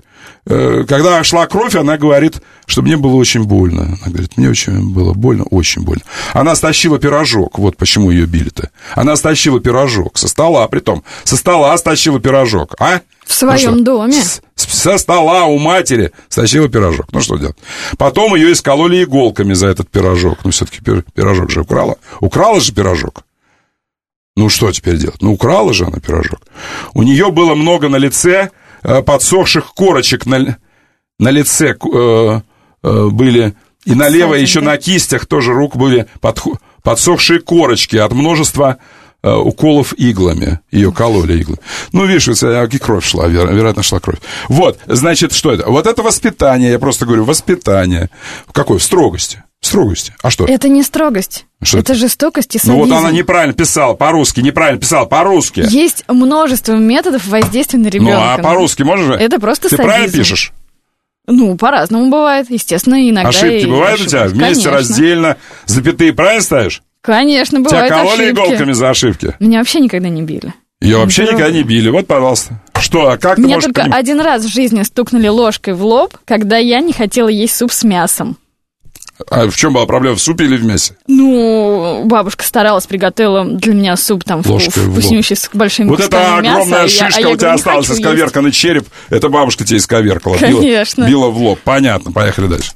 когда шла кровь, она говорит, что мне было очень больно. Она говорит, мне очень было больно, очень больно. Она стащила пирожок, вот почему ее били-то. Она стащила пирожок со стола, притом со стола стащила пирожок, а? В своем ну доме. С, со стола у матери стащила пирожок. Ну, что делать? Потом ее искололи иголками за этот пирожок. Ну, все-таки пирожок же украла. Украла же пирожок. Ну, что теперь делать? Ну, украла же она пирожок. У нее было много на лице э, подсохших корочек. На, на лице э, э, были... И на левой, еще на кистях тоже рук были под, подсохшие корочки от множества... уколов иглами. Ее кололи иглами. Ну, видишь, и кровь шла, вероятно, шла кровь. Вот, значит, что это? Вот это воспитание, я просто говорю, воспитание. В какой? В строгости. В строгости. А что? Это не строгость. Что это, это жестокость и садизм. Ну, вот она неправильно писала по-русски, неправильно писала по-русски. Есть множество методов воздействия на ребенка. Ну, а по-русски можешь же? Это просто Ты садизм. Ты правильно пишешь? Ну, по-разному бывает, естественно, иногда. Ошибки бывают у тебя? Вместе, конечно. Раздельно, запятые правильно ставишь? Конечно, бывают тебя кололи ошибки. Иголками за ошибки? Меня вообще никогда не били. Ее вообще Здорово. Никогда не били. Вот, пожалуйста. Что, а как ты Меня можешь только понимать? один раз в жизни стукнули ложкой в лоб, когда я не хотела есть суп с мясом. А в чем была проблема, в супе или в мясе? Ну, бабушка старалась, приготовила для меня суп там вкуснющий с большими вот кусками мяса. Вот эта огромная мяса, шишка а я, у тебя а осталась, исковерканный череп. Это бабушка тебе исковеркала. Конечно. Била, била в лоб. Понятно, поехали дальше.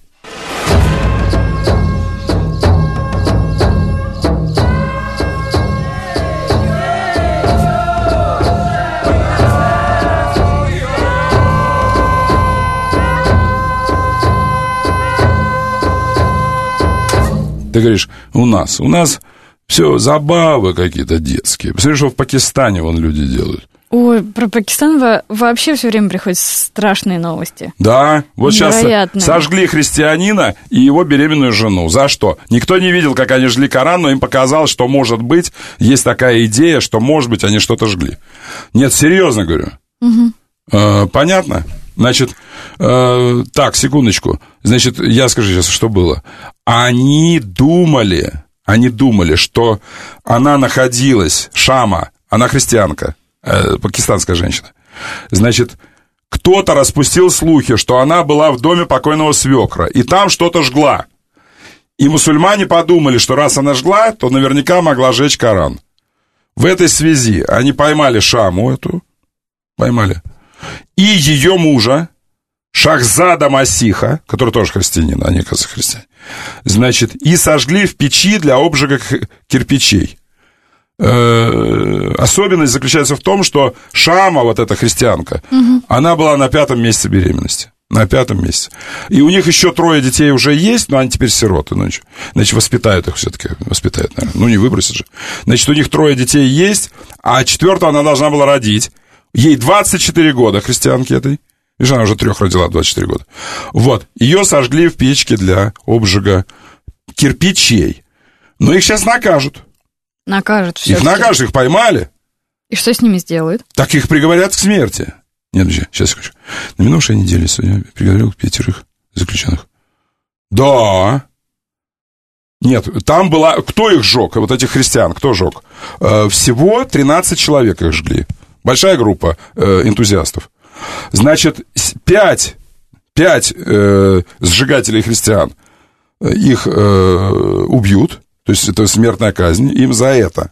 Ты говоришь, у нас, у нас все забавы какие-то детские. Посмотри, что в Пакистане вон люди делают. Ой, про Пакистан вообще все время приходят страшные новости. Да, вот Невероятно. Сейчас сожгли христианина и его беременную жену. За что? Никто не видел, как они жгли Коран, но им показалось, что, может быть, есть такая идея, что, может быть, они что-то жгли. Нет, серьезно говорю. Угу. Э, понятно? Значит, э, так, секундочку. Значит, я скажу сейчас, что было. Они думали, они думали, что она находилась, Шама, она христианка, э, пакистанская женщина. Значит, кто-то распустил слухи, что она была в доме покойного свекра, и там что-то жгла. И мусульмане подумали, что раз она жгла, то наверняка могла жечь Коран. В этой связи они поймали Шаму эту, поймали, и ее мужа, Шахзада Масиха, который тоже христианин, они, оказывается, христиане, значит, и сожгли в печи для обжига кирпичей. Э-э- особенность заключается в том, что Шама, вот эта христианка, угу. она была на пятом месяце беременности. На пятом месяце. И у них еще трое детей уже есть, но они теперь сироты. Ну, значит, воспитают их все-таки. Воспитают, наверное. Ну, не выбросят же. Значит, у них трое детей есть, а четвертого она должна была родить. Ей двадцать четыре года, христианке этой. Видишь, она уже трех родила, двадцать четыре года. Вот. Ее сожгли в печке для обжига кирпичей. Но их сейчас накажут. Накажут все. Их накажут, их поймали. И что с ними сделают? Так их приговорят к смерти. Нет, друзья, сейчас я хочу. На минувшей неделе судья приговорил пятерых заключенных. Да. Нет, там была... Кто их жег? Вот этих христиан, кто жег? Э, всего тринадцать человек их жгли. Большая группа э, энтузиастов. Значит, пять, пять э, сжигателей христиан их э, убьют. То есть это смертная казнь им за это.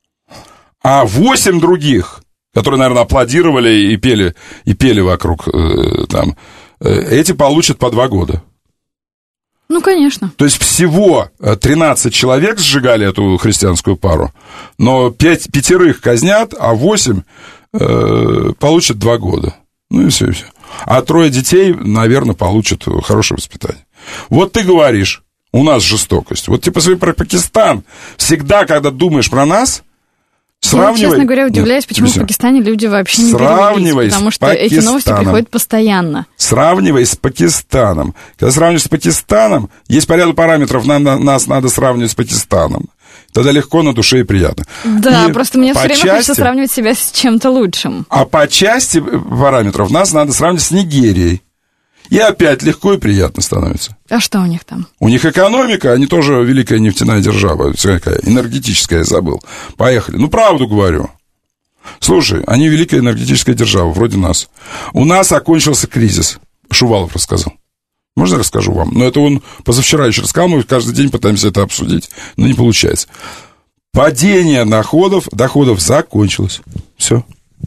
А восемь других, которые, наверное, аплодировали и пели, и пели вокруг э, там, э, эти получат по два года. Ну, конечно. То есть всего тринадцать человек сжигали эту христианскую пару, но пять, пятерых казнят, а восемь э, получат два года. Ну и все, и все. А трое детей, наверное, получат хорошее воспитание. Вот ты говоришь, у нас жестокость. Вот ты посмотри про Пакистан. Всегда, когда думаешь про нас, сравнивай... Я, честно говоря, удивляюсь, Нет, почему в Пакистане люди вообще не перевелись, потому что эти новости приходят постоянно. Сравнивай с Пакистаном. Когда сравниваешь с Пакистаном, есть по ряду параметров, на, на, нас надо сравнивать с Пакистаном. Тогда легко, на душе и приятно. Да, и просто мне все время части, хочется сравнивать себя с чем-то лучшим. А по части параметров нас надо сравнивать с Нигерией. И опять легко и приятно становится. А что у них там? У них экономика, они тоже великая нефтяная держава, какая энергетическая, я забыл. Поехали. Ну, правду говорю. Слушай, они великая энергетическая держава, вроде нас. У нас окончился кризис. Шувалов рассказал. Можно я расскажу вам? Но это он позавчера еще рассказал, мы каждый день пытаемся это обсудить, но не получается. Падение доходов, доходов закончилось. Все.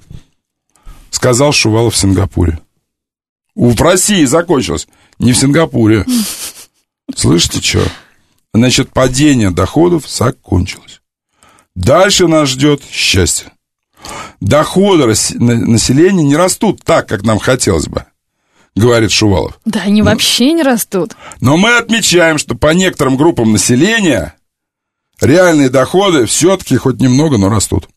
Сказал Шувалов в Сингапуре. В России закончилось, не в Сингапуре. Слышите, что? Значит, падение доходов закончилось. Дальше нас ждет счастье. Доходы населения не растут так, как нам хотелось бы, говорит Шувалов. Да, они ну, вообще не растут. Но мы отмечаем, что по некоторым группам населения реальные доходы все-таки хоть немного, но растут.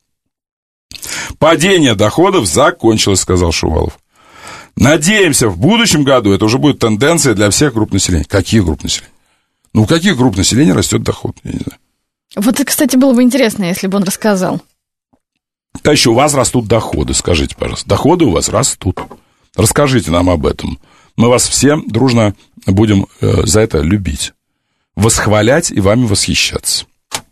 Падение доходов закончилось, сказал Шувалов. Надеемся, в будущем году это уже будет тенденция для всех групп населения. Каких групп населения? Ну, у каких групп населения растет доход? Я не знаю. Вот, кстати, было бы интересно, если бы он рассказал. Товарищи, у вас растут доходы, скажите, пожалуйста. Доходы у вас растут. Расскажите нам об этом. Мы вас всем дружно будем э, за это любить, восхвалять и вами восхищаться.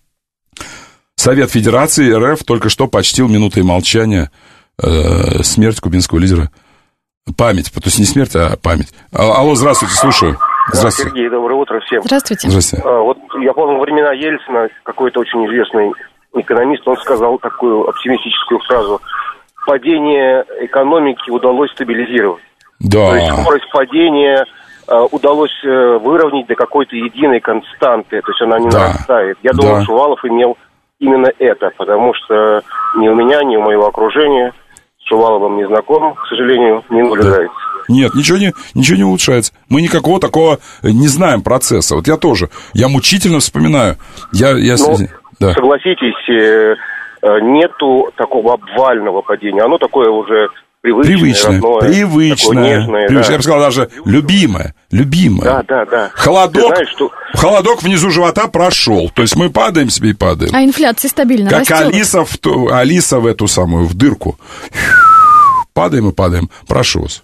Совет Федерации РФ только что почтил минутой молчания э, смерть кубинского лидера. Память, то есть не смерть, а память. Алло, здравствуйте, слушаю. Здравствуйте. Сергей, доброе утро всем. Здравствуйте. Здравствуйте. А, вот я помню, во времена Ельцина какой-то очень известный экономист, он сказал такую оптимистическую фразу: падение экономики удалось стабилизировать. Да. То есть скорость падения а, удалось а, выровнять до какой-то единой константы, то есть она не да. нарастает. Я думаю, да. Шувалов имел именно это, потому что ни у меня, ни у моего окружения с Шуваловым не знаком, к сожалению, не наблюдается. Да. Нет, ничего не, ничего не улучшается. Мы никакого такого не знаем процесса. Вот я тоже, я мучительно вспоминаю. Я, я... Но, да. Согласитесь, нету такого обвального падения. Оно такое уже привычное, привычное, родное, привычное, нежное, привычное. Да. Я бы сказал, даже любимое, любимое. Да, да, да. Холодок, знаешь, что... холодок внизу живота прошел. То есть мы падаем себе и падаем. А инфляция стабильно как растет. Как Алиса в, ту, Алиса в эту самую, в дырку. Падаем и падаем. Прошу вас.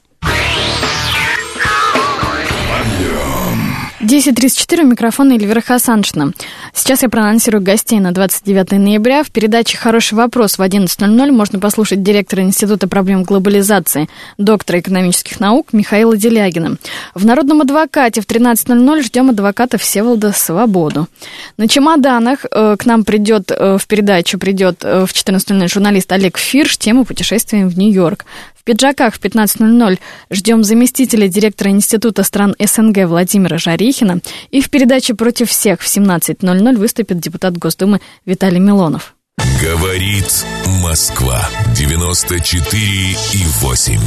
десять тридцать четыре, у микрофона Эльвира Хасаншина. Сейчас я проанонсирую гостей на двадцать девятое ноября. В передаче «Хороший вопрос» в одиннадцать ноль ноль можно послушать директора Института проблем глобализации, доктора экономических наук Михаила Делягина. В «Народном адвокате» в тринадцать ноль ноль ждем адвоката Всеволода Свободу. На чемоданах э, к нам придет, э, в передачу придет э, в четырнадцать ноль ноль журналист Олег Фирш, тема «Путешествием в Нью-Йорк». В пиджаках в пятнадцать ноль ноль ждем заместителя директора Института стран СНГ Владимира Жарихина. И в передаче «Против всех» в семнадцать ноль ноль выступит депутат Госдумы Виталий Милонов. Говорит Москва. девяносто четыре и восемь.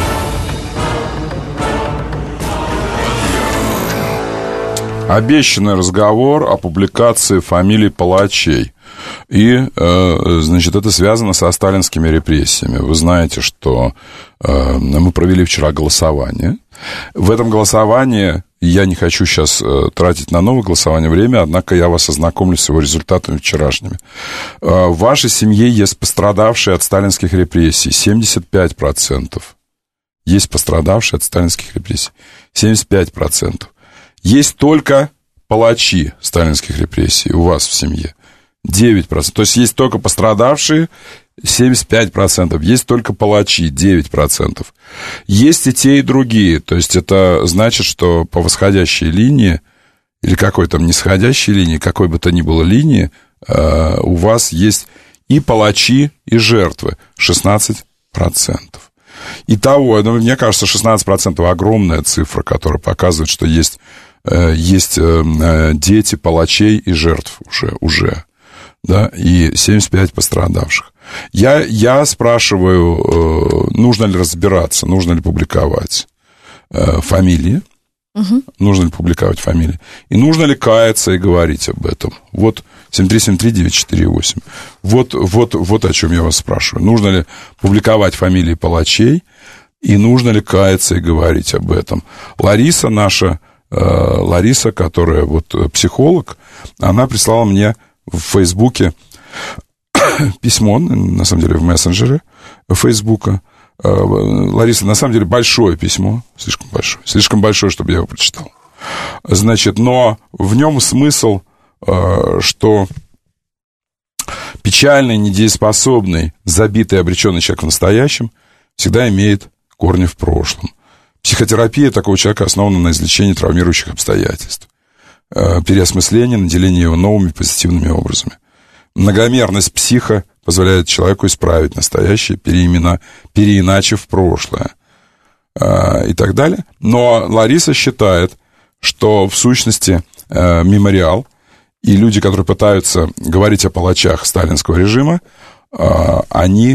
Обещанный разговор о публикации фамилий палачей. И, э, значит, это связано со сталинскими репрессиями. Вы знаете, что э, мы провели вчера голосование. В этом голосовании, я не хочу сейчас э, тратить на новое голосование время, однако я вас ознакомлю с его результатами вчерашними. Э, в вашей семье есть пострадавшие от сталинских репрессий, семьдесят пять процентов. Есть пострадавшие от сталинских репрессий, семьдесят пять процентов. Есть только палачи сталинских репрессий у вас в семье, девять процентов. То есть есть только пострадавшие, семьдесят пять процентов. Есть только палачи, девять процентов. Есть и те, и другие. То есть это значит, что по восходящей линии или какой там нисходящей линии, какой бы то ни было линии, у вас есть и палачи, и жертвы. шестнадцать процентов. Итого, ну, мне кажется, шестнадцать процентов огромная цифра, которая показывает, что есть, есть дети палачей и жертв уже, уже, да, и семьдесят пять пострадавших. Я, я спрашиваю, нужно ли разбираться, нужно ли публиковать фамилии, угу. нужно ли публиковать фамилии, и нужно ли каяться и говорить об этом. Вот семь три семь три девять четыре восемь. Вот, вот, вот о чем я вас спрашиваю. Нужно ли публиковать фамилии палачей, и нужно ли каяться и говорить об этом. Лариса наша, э, Лариса, которая вот психолог, она прислала мне в Фейсбуке письмо, на самом деле в мессенджере Фейсбука. Э, Лариса, на самом деле, большое письмо, слишком большое, слишком большое, чтобы я его прочитал. Значит, но в нем смысл, что печальный, недееспособный, забитый, обреченный человек в настоящем всегда имеет корни в прошлом. Психотерапия такого человека основана на излечении травмирующих обстоятельств, переосмыслении, наделении его новыми позитивными образами. Многомерность психа позволяет человеку исправить настоящее, переимена, переиначив прошлое и так далее. Но Лариса считает, что в сущности мемориал и люди, которые пытаются говорить о палачах сталинского режима, они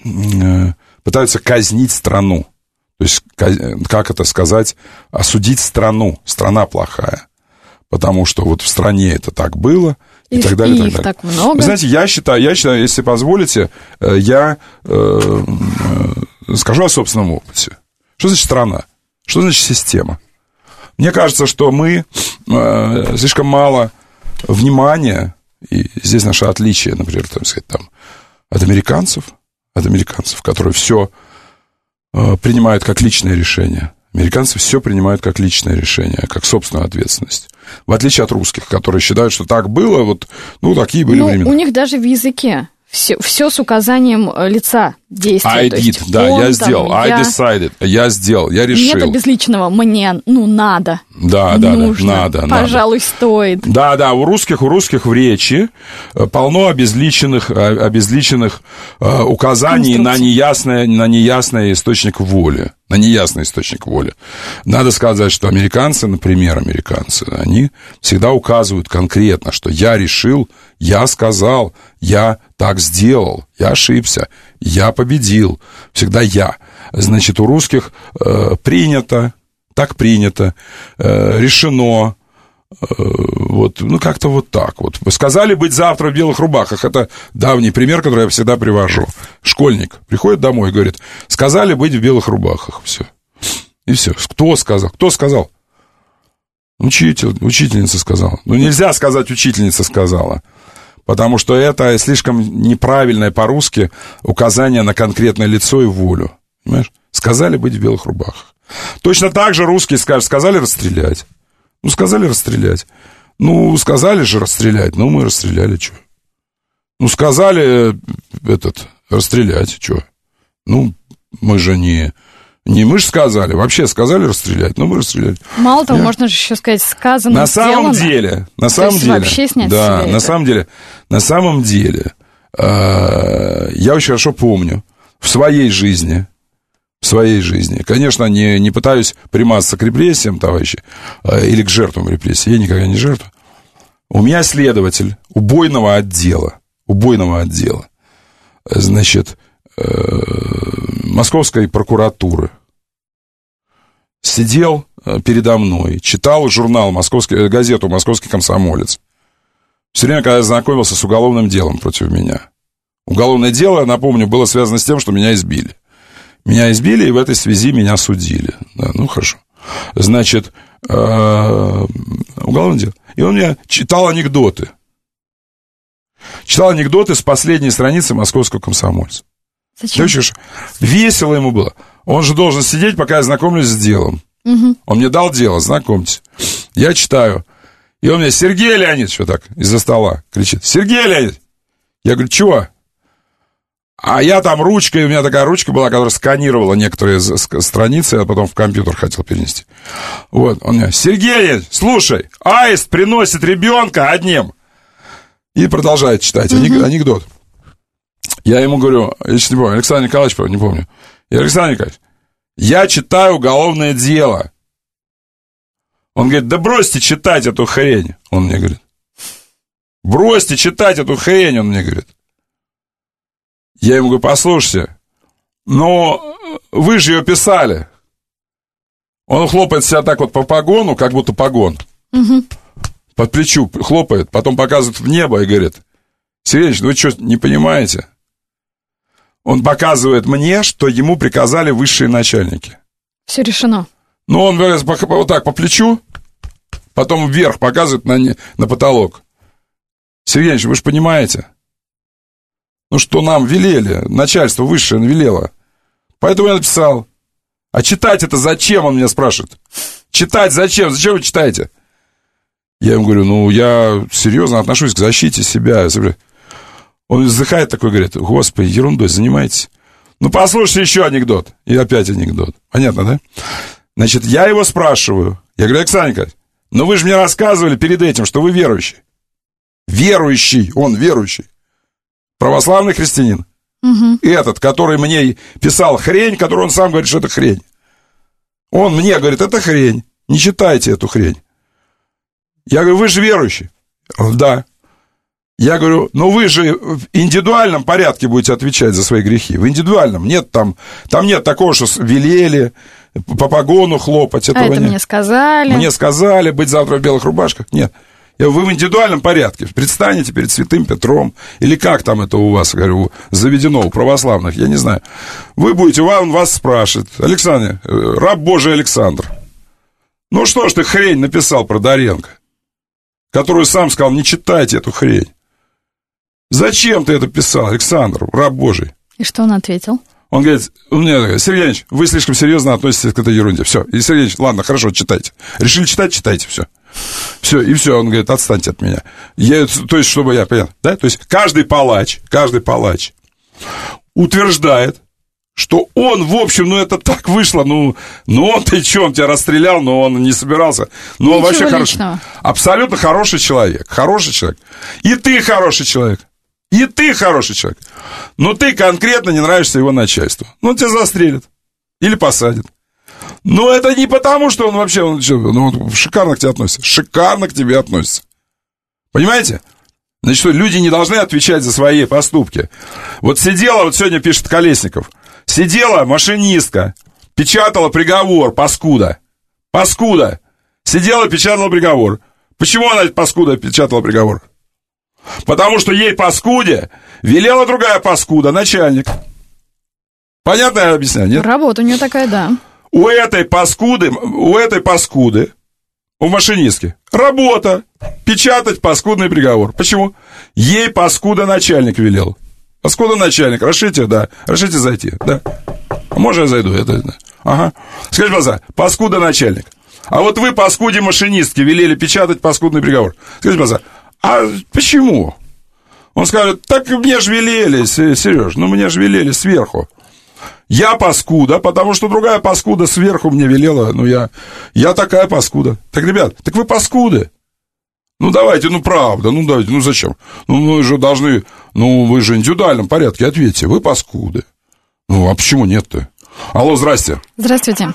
пытаются казнить страну. То есть, как это сказать, осудить страну. Страна плохая. Потому что вот в стране это так было, и, и так далее. И их так, далее. так много. Вы знаете, я считаю, я считаю, если позволите, я э, скажу о собственном опыте. Что значит страна? Что значит система? Мне кажется, что мы э, слишком мало внимания, и здесь наше отличие, например, так сказать, там, от американцев, от американцев, которые все э, принимают как личное решение. Американцы все принимают как личное решение, как собственную ответственность. В отличие от русских, которые считают, что так было, вот, ну, такие были ну, времена. У них даже в языке все, все с указанием лица действия. I did, да, я сделал. Там, I я... decided, я сделал, я решил. Нет обезличенного «мне», ну, надо. Да, да, нужно, да, надо. Пожалуй, надо. стоит. Да, да, у русских, у русских в речи полно обезличенных, обезличенных указаний на неясный, на неясный источник воли. На неясный источник воли. Надо сказать, что американцы, например, американцы, они всегда указывают конкретно, что я решил, я сказал, я так сделал, я ошибся, я победил. Всегда я. Значит, у русских э, принято, так принято, э, решено, э, вот, ну, как-то вот так вот. Сказали быть завтра в белых рубахах. Это давний пример, который я всегда привожу. Школьник приходит домой и говорит, сказали быть в белых рубахах. Все. И все. Кто сказал? Кто сказал? Учитель, учительница сказала. Ну, нельзя сказать, учительница сказала. Потому что это слишком неправильное по-русски указание на конкретное лицо и волю. Понимаешь? Сказали быть в белых рубахах. Точно так же русские скажут, сказали расстрелять. Ну, сказали расстрелять. Ну, сказали же расстрелять. Ну, мы расстреляли, что? Ну, сказали этот, расстрелять, что? Ну, мы же не... Не мы же сказали, вообще сказали расстрелять, но мы расстреляли. Мало того, Я... можно же еще сказать, сказано, на сделано. самом деле, на То самом есть деле, вообще снять да, себе на это. самом деле, на самом деле, э, я очень хорошо помню в своей жизни, в своей жизни, конечно, не, не пытаюсь примазаться к репрессиям, товарищи, э, или к жертвам репрессий, я никогда не жертва. У меня следователь убойного отдела, убойного отдела, значит, Московской прокуратуры сидел передо мной, читал журнал, московский, газету «Московский комсомолец». Все время, когда я знакомился с уголовным делом против меня. Уголовное дело, напомню, было связано с тем, что меня избили. Меня избили, и в этой связи меня судили. Да, ну, хорошо. Значит, уголовное дело. И он мне читал анекдоты. Читал анекдоты с последней страницы «Московского комсомольца». Зачем? Весело ему было. Он же должен сидеть, пока я знакомлюсь с делом. Угу. Он мне дал дело, знакомьтесь. Я читаю. И он мне, Сергей Леонидович, вот так, из-за стола кричит. Сергей Леонидович! Я говорю, чего? А я там ручкой, у меня такая ручка была, которая сканировала некоторые страницы, а потом в компьютер хотел перенести. Вот, он мне, Сергей Леонидович, слушай, аист приносит ребенка одним. И продолжает читать угу. анекдот. Я ему говорю, я сейчас не помню, Александр Николаевич, не помню. Я, Александр Николаевич, я читаю уголовное дело. Он говорит, да бросьте читать эту хрень. Он мне говорит, бросьте читать эту хрень, он мне говорит. Я ему говорю, послушайте, но вы же ее писали. Он хлопает себя так вот по погону, как будто погон. Угу. Под плечу хлопает, потом показывает в небо и говорит, Сергей Ильич, вы что, не понимаете? Он показывает мне, что ему приказали высшие начальники. Все решено. Ну, он вот так по плечу, потом вверх показывает на, на потолок. Сергей Ильич, вы же понимаете? Ну, что нам велели, начальство высшее велело. Поэтому я написал. А читать это зачем, он меня спрашивает. Читать зачем? Зачем вы читаете? Я ему говорю, ну, я серьезно отношусь к защите себя. Он вздыхает такой, говорит, господи, ерундой занимаетесь. Ну, послушайте еще анекдот. И опять анекдот. Понятно, да? Значит, я его спрашиваю. Я говорю: Александр Николаевич, ну вы же мне рассказывали перед этим, что вы верующий. Верующий, он верующий. Православный христианин. Угу. Этот, который мне писал хрень, который он сам говорит, что это хрень. Он мне говорит: это хрень. Не читайте эту хрень. Я говорю: вы же верующий. Да. Я говорю: ну вы же в индивидуальном порядке будете отвечать за свои грехи. В индивидуальном. Нет там, там нет такого, что велели по погону хлопать. Этого а это нет. мне сказали. Мне сказали быть завтра в белых рубашках. Нет. Я говорю: вы в индивидуальном порядке предстанете перед святым Петром. Или как там это у вас, говорю, заведено у православных, я не знаю. Вы будете, он вас спрашивает: Александр, раб Божий Александр, ну что ж ты хрень написал про Доренко, которую сам сказал: не читайте эту хрень. Зачем ты это писал, Александр, раб Божий? И что он ответил? Он говорит: у меня, Сергей Ильич, вы слишком серьезно относитесь к этой ерунде. Все. И Сергей Ильич: ладно, хорошо, читайте. Решили читать, читайте, все. Все, и все, он говорит: отстаньте от меня. Я, то есть, чтобы я понял, да? То есть, каждый палач, каждый палач утверждает, что он, в общем, ну, это так вышло, ну, ну он-то что, он тебя расстрелял, но он не собирался. Ну, он вообще хороший. Абсолютно хороший человек, хороший человек. И ты хороший человек. И ты хороший человек. Но ты конкретно не нравишься его начальству. Ну, он тебя застрелит. Или посадит. Но это не потому, что он вообще он, ну, он шикарно к тебе относится. Шикарно к тебе относится. Понимаете? Значит, что люди не должны отвечать за свои поступки. Вот сидела, вот сегодня пишет Колесников, сидела машинистка, печатала приговор, паскуда. Паскуда. Сидела, печатала приговор. Почему она, паскуда, печатала приговор? Потому что ей, паскуде, велела другая паскуда, начальник. Понятно я объясняю, нет? Работа у нее такая, да. У этой паскуды, у этой паскуды, у машинистки, работа печатать паскудный приговор. Почему? Ей паскуда начальник велел. Паскуда начальник, разрешите, да, разрешите зайти, да. Можно я зайду? Это, да. Ага. Скажите, пожалуйста, паскуда начальник. А вот вы, паскуде машинистки, велели печатать паскудный приговор. Скажите, пожалуйста, а почему? Он скажет: так мне же велели, Сереж, ну мне же велели сверху. Я паскуда, потому что другая паскуда сверху мне велела, ну я, я такая паскуда. Так, ребят, так вы паскуды. Ну давайте, ну правда, ну давайте, ну зачем? Ну вы же должны, ну вы же в индивидуальном порядке ответьте, вы паскуды. Ну а почему нет-то? Алло, здрасте. Здравствуйте.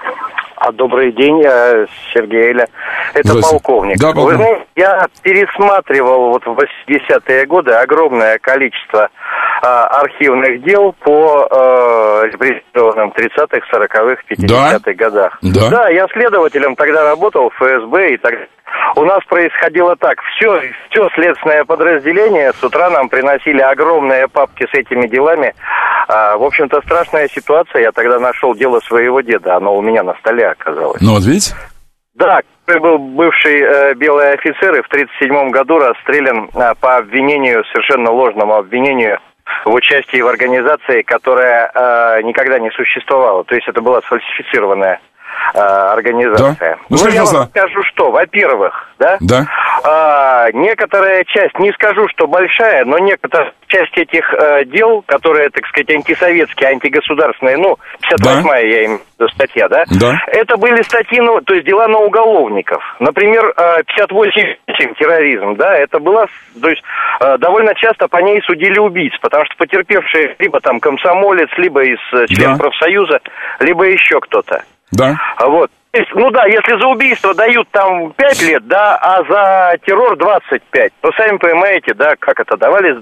А, добрый день, Сергей Эля. Это полковник. Да, полковник. Вы знаете, я пересматривал вот в восьмидесятые годы огромное количество а, архивных дел по а, репрессированным тридцатых, сороковых, пятидесятых да? годах. Да. Да, я следователем тогда работал в ФСБ, и тогда у нас происходило так. Все, все следственное подразделение с утра нам приносили огромные папки с этими делами. А, в общем-то, страшная ситуация. Я тогда нашел дело своего деда. Оно у меня на столе оказалось. Ну, вот видите? Да, был бывший э, белый офицер и в тридцать седьмом году расстрелян э, по обвинению, совершенно ложному обвинению в участии в организации, которая э, никогда не существовала. То есть это была сфальсифицированная э, организация. Да. Ну, ну я вам вам скажу, что, во-первых, да, да. А, некоторая часть, не скажу, что большая, но некоторая часть этих э, дел, которые, так сказать, антисоветские, антигосударственные, ну, пятьдесят восьмая, да. Я имею в виду, статья, да? Да. Это были статьи, ну, то есть дела на уголовников. Например, э, пятьдесят восемь терроризм, да, это было, то есть э, довольно часто по ней судили убийц, потому что потерпевшие либо там комсомолец, либо из э, членов да. профсоюза, либо еще кто-то. Да. Вот. Ну да, если за убийство дают там пять лет, да, а за террор двадцать пять, то сами понимаете, да, как это, давали,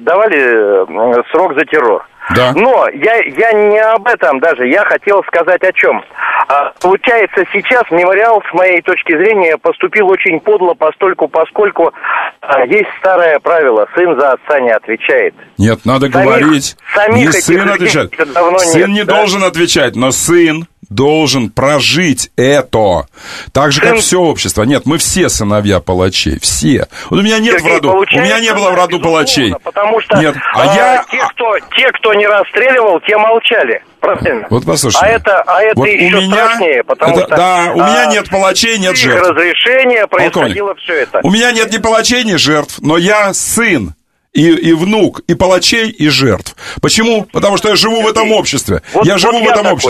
давали срок за террор. Да. Но я, я не об этом даже, я хотел сказать о чем. А, получается, сейчас мемориал, с моей точки зрения, поступил очень подло, постольку, поскольку а, есть старое правило, сын за отца не отвечает. Нет, надо самих, говорить, самих не сын отвечает. Сын нет, не да? должен отвечать, но сын должен прожить это. Так же, как Сын... все общество. Нет, мы все сыновья палачей. Все. Вот у меня нет Сергей, в роду. У меня не было в роду палачей. Потому что нет. А а, я... те, кто, те, кто не расстреливал, те молчали. Правильно? Вот послушайте. А это, а это вот еще у меня... страшнее, потому это... что... Да, у а, меня нет палачей, нет жертв. разрешения происходило все это. У меня нет ни палачей, ни жертв, но я сын. И, и внук, и палачей, и жертв. Почему? Потому что я живу в этом обществе. Вот, я живу вот в я этом такой. обществе.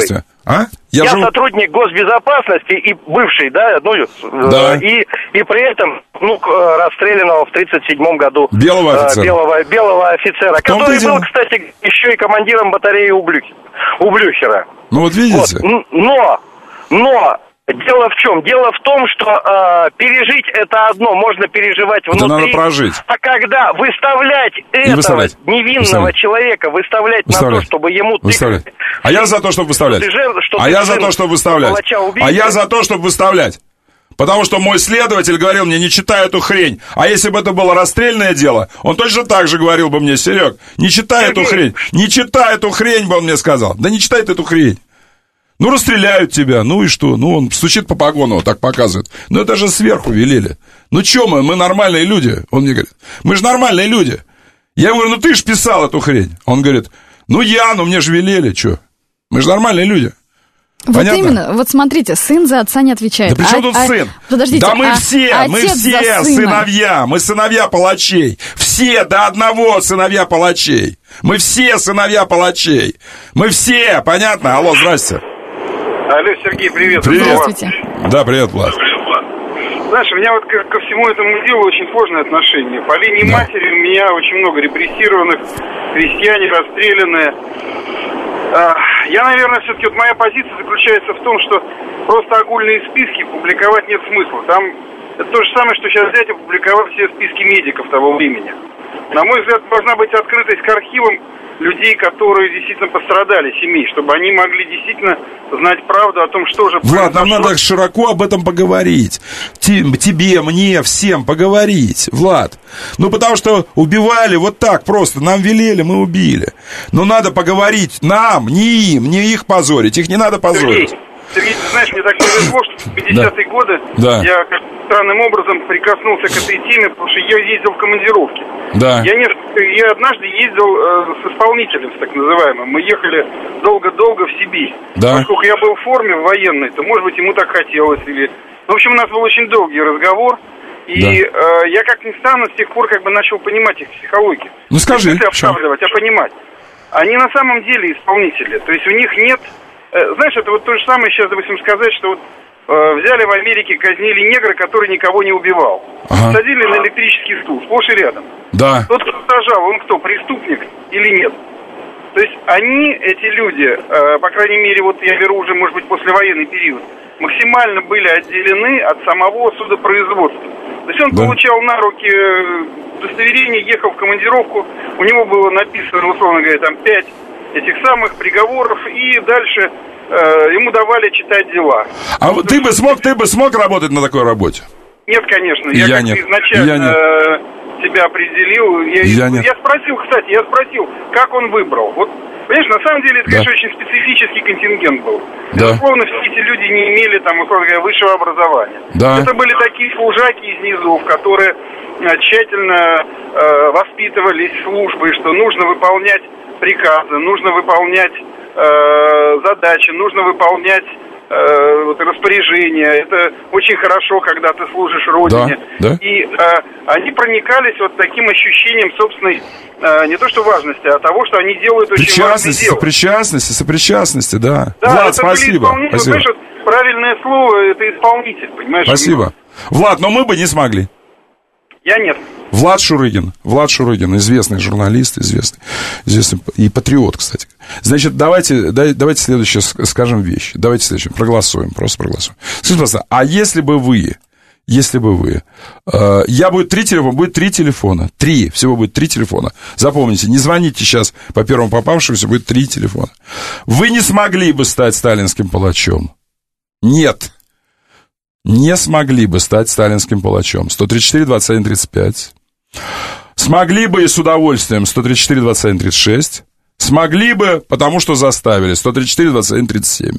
А? Я, Я живу... сотрудник госбезопасности и бывший, да, ну, да. И, и при этом, ну, расстрелянного в тридцать седьмом году. Белого офицера. Белого, белого офицера, который был, кстати, еще и командиром батареи у, Блюх... у Блюхера. Ну вот видите. Вот. Но, но... Дело в чем? Дело в том, что э, пережить это одно, можно переживать внутри. Да надо прожить. А когда выставлять этого выставлять. невинного выставлять. человека, выставлять, выставлять на то, чтобы ему выставлять. Тыкать, а я за то, чтобы выставлять. Что жен, что а я за то, чтобы выставлять. А я за то, чтобы выставлять. Потому что мой следователь говорил мне, не читай эту хрень. А если бы это было расстрельное дело, он точно так же говорил бы мне, Серег, не читай Сергей. эту хрень. Не читай эту хрень, бы он мне сказал. Да не читай эту хрень. Ну, расстреляют тебя, ну и что? Ну, он стучит по погону, вот так показывает. Ну, это же сверху велели. Ну, чё мы, мы нормальные люди? Он мне говорит, мы же нормальные люди. Я говорю, ну, ты ж писал эту хрень. Он говорит, ну, я, ну, мне же велели, чё? Мы же нормальные люди. Вот Понятно? именно, вот смотрите, сын за отца не отвечает. Да при чем а, тут а, сын? Подождите, да мы а, все, а мы все сыновья, мы сыновья палачей. Все до одного сыновья палачей. Мы все сыновья палачей. Мы все, понятно? Алло, здрасте. Алло, Сергей, привет. Привет. Здравствуйте. Да, привет, Влад. Знаешь, у меня вот ко, ко всему этому делу очень сложное отношение. По линии да. матери у меня очень много репрессированных, крестьяне расстрелянные. А, я, наверное, все-таки вот моя позиция заключается в том, что просто огульные списки публиковать нет смысла. Там это то же самое, что сейчас взять и публиковать все списки медиков того времени. На мой взгляд, должна быть открытость к архивам людей, которые действительно пострадали, семей, чтобы они могли действительно знать правду о том, что же Влад, нам надо широко об этом поговорить. Тебе, мне, всем поговорить, Влад. Ну, потому что убивали вот так просто, нам велели, мы убили. Но надо поговорить нам, не им, не их позорить, их не надо позорить. Сергей, Сергей, ты знаешь, мне так повезло, что в пятидесятые да. годы да. я странным образом прикоснулся к этой теме, потому что я ездил в командировки. Да. Я, не, я однажды ездил э, с исполнителем, с так называемым. Мы ехали долго-долго в Сибирь. Да. Поскольку я был в форме военной, то, может быть, ему так хотелось. Или... В общем, у нас был очень долгий разговор. И да. э, я, как ни странно, с тех пор как бы начал понимать их психологию. Ну, скажи. Не оправдывать, а понимать. Они на самом деле исполнители. То есть у них нет... Э, знаешь, это вот то же самое сейчас, допустим, сказать, что вот взяли в Америке, казнили негра, который никого не убивал. Ага. Садили на электрический стул, сплошь и рядом. Да. Тот, кто сажал, он кто, преступник или нет? То есть они, эти люди, э, по крайней мере, вот я беру уже, может быть, послевоенный период, максимально были отделены от самого судопроизводства. То есть он да. получал на руки удостоверение, ехал в командировку, у него было написано, условно говоря, там пять этих самых приговоров, и дальше... ему давали читать дела. А вот ты бы смог, ты бы смог работать на такой работе? Нет, конечно. Я, я как нет. изначально я нет. себя определил. Я, я, нет. я спросил, кстати, я спросил, как он выбрал. Вот, понимаешь, на самом деле это, да. конечно, очень специфический контингент был. Да. Безусловно, все эти люди не имели, там, условно говоря, высшего образования. Да. Это были такие служаки из низов, которые тщательно э, воспитывались службой, что нужно выполнять приказы, нужно выполнять задачи, нужно выполнять э, вот, распоряжения. Это очень хорошо, когда ты служишь Родине. Да, да. И э, они проникались вот таким ощущением собственной, э, не то что важности, а того, что они делают очень важное дело. Сопричастности, сопричастности, да. Да, Влад, это спасибо. Были спасибо. Знаешь, вот правильное слово, это исполнитель, понимаешь? Спасибо. Влад, но мы бы не смогли. Я нет. Влад Шурыгин, Влад Шурыгин, известный журналист, известный, известный и патриот, кстати. Значит, давайте, давайте следующее скажем вещь. Давайте следующее, проголосуем, просто проголосуем. Скажите, пожалуйста, а если бы вы, если бы вы, э, я будет три телефона, будет три телефона, три, всего будет три телефона. Запомните, не звоните сейчас по первому попавшемуся, будет три телефона. Вы не смогли бы стать сталинским палачом? Нет. Не смогли бы стать сталинским палачом. сто тридцать четыре двадцать один тридцать пять. Смогли бы и с удовольствием. сто тридцать четыре двадцать один тридцать шесть. Смогли бы, потому что заставили. сто тридцать четыре двадцать один тридцать семь.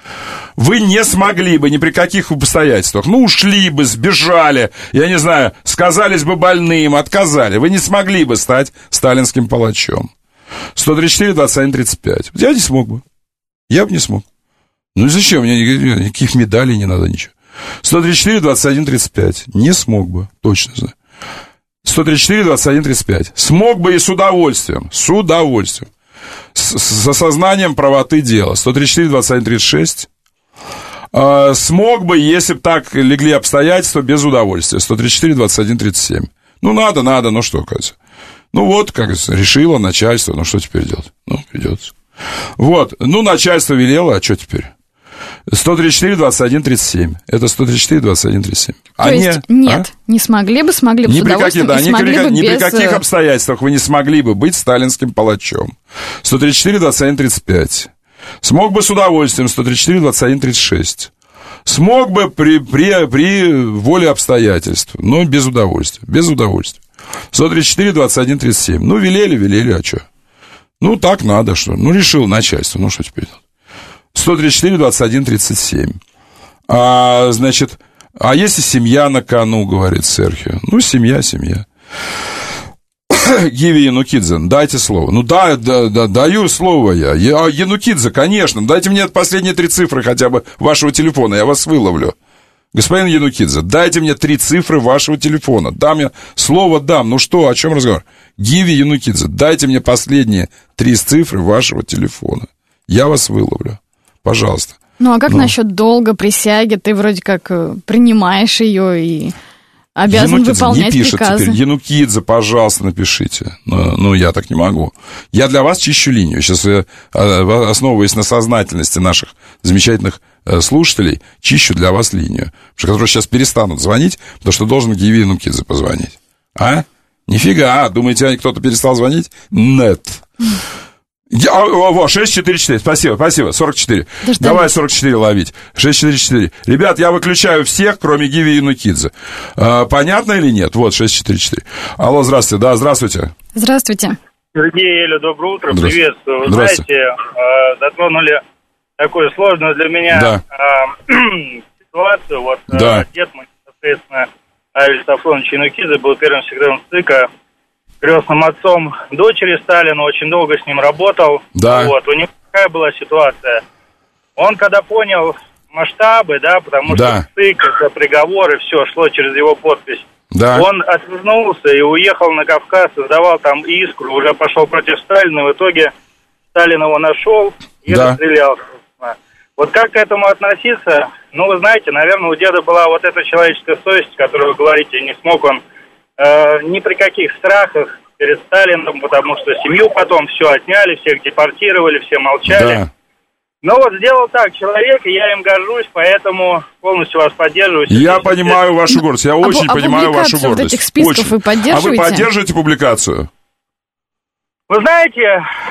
Вы не смогли бы ни при каких обстоятельствах. Ну, ушли бы, сбежали, я не знаю, сказались бы больным, отказали. Вы не смогли бы стать сталинским палачом. сто тридцать четыре двадцать один тридцать пять. Я не смог бы. Я бы не смог. Ну, зачем? Мне никаких медалей не надо, ничего. сто тридцать четыре двадцать один тридцать пять. Не смог бы, точно знаю. сто тридцать четыре двадцать один тридцать пять. Смог бы и с удовольствием. С удовольствием. С, с осознанием правоты дела. сто тридцать четыре, двадцать один, тридцать шесть. А, смог бы, если бы так легли обстоятельства, без удовольствия. сто тридцать четыре, двадцать один, тридцать семь. Ну, надо, надо, ну что, кажется. Ну, вот, как решило начальство, ну, что теперь делать? Ну, придется. Вот, ну, начальство велело, а что теперь? сто тридцать четыре, двадцать один, тридцать семь. Это сто тридцать четыре, двадцать один, тридцать семь. То а есть не, нет, а? не смогли бы, смогли бы ни с удовольствием, при каких, да, и смогли ни, бы ни без... при каких обстоятельствах вы не смогли бы быть сталинским палачом. сто тридцать четыре, двадцать один, тридцать пять. Смог бы с удовольствием. сто тридцать четыре, двадцать один, тридцать шесть. Смог бы при, при, при воле обстоятельств, но без удовольствия. Без удовольствия. сто тридцать четыре, двадцать один, тридцать семь. Ну, велели, велели, а что? Ну, так надо, что? Ну, решил начальство, ну, что теперь делать? сто тридцать четыре, двадцать один, тридцать семь. А, значит, а если семья на кону, говорит Серхио? Ну, семья, семья. Гиви Янукидзе, дайте слово. Ну, да, да, да, даю слово я. я. Янукидзе, конечно, дайте мне последние три цифры хотя бы вашего телефона, я вас выловлю. Господин Янукидзе, дайте мне три цифры вашего телефона. Дам я слово, дам. Ну что, о чем разговор? Гиви Янукидзе, дайте мне последние три цифры вашего телефона. Я вас выловлю. Пожалуйста. Ну, а как ну. насчет долга, присяги? Ты вроде как принимаешь ее и обязан Янукидзе выполнять не пишет приказы. Теперь. Янукидзе, пожалуйста, напишите. Ну, ну, я так не могу. Я для вас чищу линию. Сейчас, основываясь на сознательности наших замечательных слушателей, чищу для вас линию. Которые сейчас перестанут звонить, потому что должен Гиви Янукидзе позвонить. А? Нифига. Думаете, кто-то перестал звонить? Нет. Я, о, о, шесть четыре четыре, спасибо, спасибо, сорок четыре. Дождались. Давай сорок четыре ловить. шесть четыре четыре. Ребят, я выключаю всех, кроме Гиви Янукидзе. А, понятно или нет? Вот, шесть четыре четыре. Алло, здравствуйте, да, здравствуйте. Здравствуйте. Сергей, Эля, доброе утро, приветствую. Вы знаете, э, затронули такую сложную для меня да. э, ситуацию. Вот да. э, дед мой, соответственно, Авель Сафронович Янукидзе был первым секретарем ЦИКа, крестным отцом дочери Сталина, очень долго с ним работал. Да. Вот, у него какая была ситуация? Он когда понял масштабы, да, потому да. что ЦИК, это приговоры, все шло через его подпись. Да. Он отвернулся и уехал на Кавказ, создавал там Искру, уже пошел против Сталина, в итоге Сталин его нашел и да. расстрелял. Вот как к этому относиться? Ну, вы знаете, наверное, у деда была вот эта человеческая совесть, о которой вы говорите, не смог он Э, ни при каких страхах перед Сталином, потому что семью потом все отняли, всех депортировали, все молчали. Да. Но вот сделал так человек, и я им горжусь, поэтому полностью вас поддерживаю. Я понимаю вашу гордость, я а очень а понимаю вашу гордость. Вот этих списков очень. Вы поддерживаете? А вы поддерживаете публикацию? Вы знаете,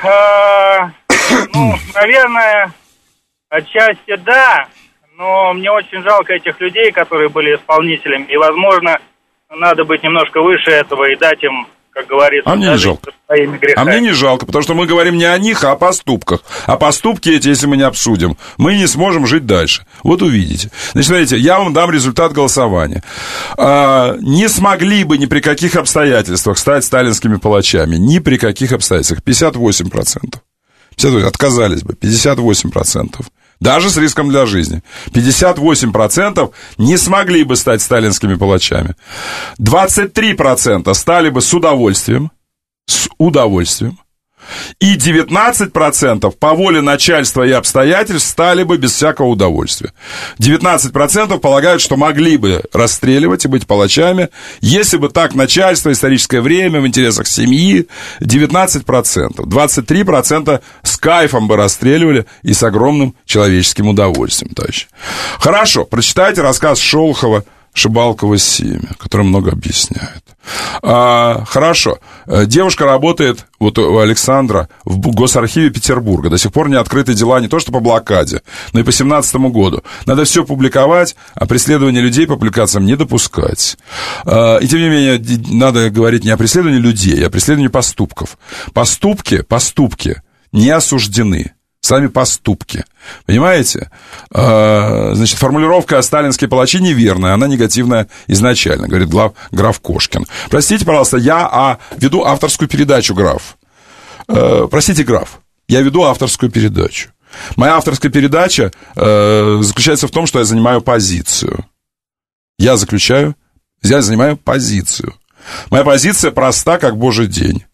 э, ну, наверное, отчасти да, но мне очень жалко этих людей, которые были исполнителями, и, возможно, надо быть немножко выше этого и дать им, как говорится, а мне не жалко. Своими грехами. А мне не жалко, потому что мы говорим не о них, а о поступках. А поступки эти, если мы не обсудим, мы не сможем жить дальше. Вот увидите. Значит, смотрите, я вам дам результат голосования. А, не смогли бы ни при каких обстоятельствах стать сталинскими палачами. Ни при каких обстоятельствах. пятьдесят восемь процентов. пятьдесят восемь процентов. Отказались бы. пятьдесят восемь процентов. Даже с риском для жизни. пятьдесят восемь процентов не смогли бы стать сталинскими палачами. двадцать три процента стали бы с удовольствием. С удовольствием. И девятнадцать процентов по воле начальства и обстоятельств стали бы без всякого удовольствия. девятнадцать процентов полагают, что могли бы расстреливать и быть палачами, если бы так начальство, историческое время, в интересах семьи. девятнадцать процентов. двадцать три процента с кайфом бы расстреливали и с огромным человеческим удовольствием, товарищи. Хорошо, прочитайте рассказ Шолохова «Шибалково семя», который много объясняет. А, хорошо. Девушка работает, вот у Александра, в Госархиве Петербурга. До сих пор не открыты дела не то что по блокаде, но и по семнадцатому году. Надо все публиковать, а преследование людей по публикациям не допускать. А, и тем не менее, надо говорить не о преследовании людей, а о преследовании поступков. Поступки, поступки не осуждены. Сами поступки. Понимаете? А, значит, формулировка «сталинские палачи» неверная, она негативная изначально, говорит глав, граф Кошкин. Простите, пожалуйста, я а, веду авторскую передачу, граф. А, простите, граф, я веду авторскую передачу. Моя авторская передача а, заключается в том, что я занимаю позицию. Я заключаю, я занимаю позицию. Моя позиция проста, как божий день.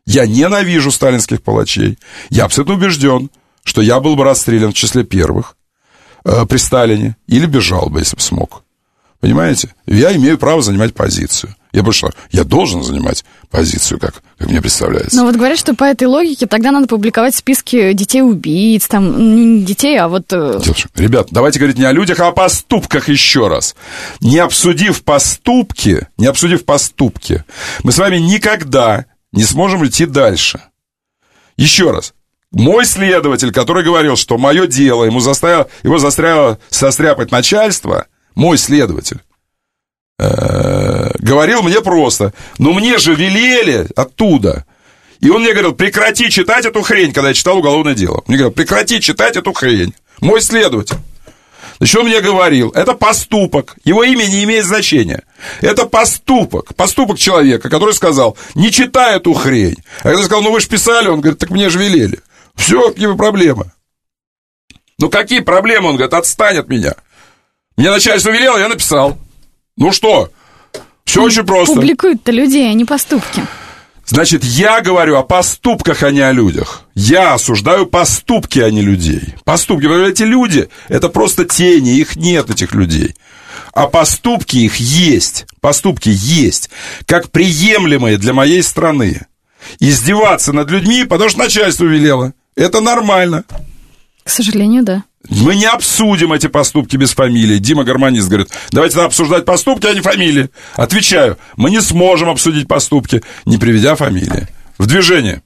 Я ненавижу сталинских палачей. Я абсолютно убежден, что я был бы расстрелян в числе первых э, при Сталине или бежал бы, если бы смог. Понимаете? Я имею право занимать позицию. Я больше, я должен занимать позицию, как, как мне представляется. Но вот говорят, что по этой логике тогда надо публиковать списки детей-убийц, там, не детей, а вот... Ребят, давайте говорить не о людях, а о поступках еще раз. Не обсудив поступки, не обсудив поступки, мы с вами никогда не сможем идти дальше. Еще раз. Мой следователь, который говорил, что мое дело, ему заставило, его застряло состряпать начальство, мой следователь, э, говорил мне просто, ну мне же велели оттуда. И он мне говорил, прекрати читать эту хрень, когда я читал уголовное дело. Мне говорил, прекрати читать эту хрень. Мой следователь. Значит, он мне говорил, это поступок, его имя не имеет значения. Это поступок, поступок человека, который сказал, не читай эту хрень. А когда я сказал, ну вы же писали, он говорит, так мне же велели. Все, какие проблемы? Ну какие проблемы? Он говорит, отстань от меня. Мне начальство велело, я написал. Ну что? Все очень просто. Публикуют-то людей, а не поступки. Значит, я говорю о поступках, а не о людях. Я осуждаю поступки, а не людей. Поступки, потому что эти люди, это просто тени, их нет, этих людей. А поступки их есть. Поступки есть. Как приемлемые для моей страны. Издеваться над людьми, потому что начальство велело. Это нормально. К сожалению, да. Мы не обсудим эти поступки без фамилии. Дима Гармонист говорит, давайте обсуждать поступки, а не фамилии. Отвечаю, мы не сможем обсудить поступки, не приведя фамилии. В движение.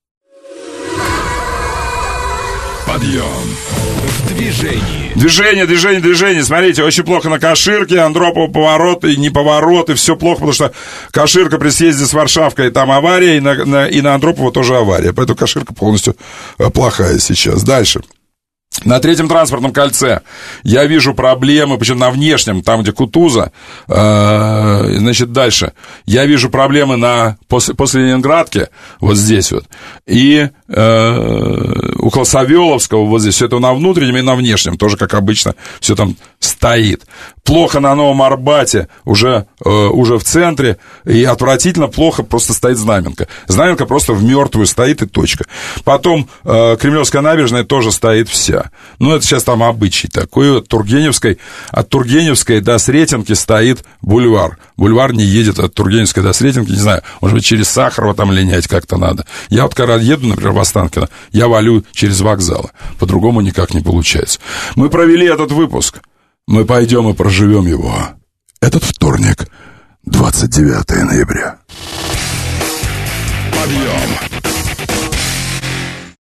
Подъем. В движении. Движение, движение, движение. Смотрите, очень плохо на Каширке. Андропова повороты, не повороты. Все плохо, потому что Каширка при съезде с Варшавкой, там авария, и на, на, и на Андропова тоже авария. Поэтому Каширка полностью плохая сейчас. Дальше. На третьем транспортном кольце я вижу проблемы, причем на внешнем, там, где Кутуза, э, значит, дальше. Я вижу проблемы на, после, после Ленинградки, вот здесь вот, и э, около Савеловского, вот здесь, все это на внутреннем и на внешнем, тоже, как обычно, все там стоит. Плохо на Новом Арбате, уже, э, уже в центре, и отвратительно плохо просто стоит Знаменка. Знаменка просто в мертвую стоит, и точка. Потом э, Кремлевская набережная тоже стоит вся. Ну, это сейчас там обычай такой. От Тургеневской, от Тургеневской до Сретенки стоит бульвар. Бульвар не едет от Тургеневской до Сретенки, не знаю, может быть, через Сахарова там линять как-то надо. Я вот когда еду, например, в Останкино, я валю через вокзалы. По-другому никак не получается. Мы провели этот выпуск. Мы пойдем и проживем его. Этот вторник, двадцать девятое ноября. Подъем.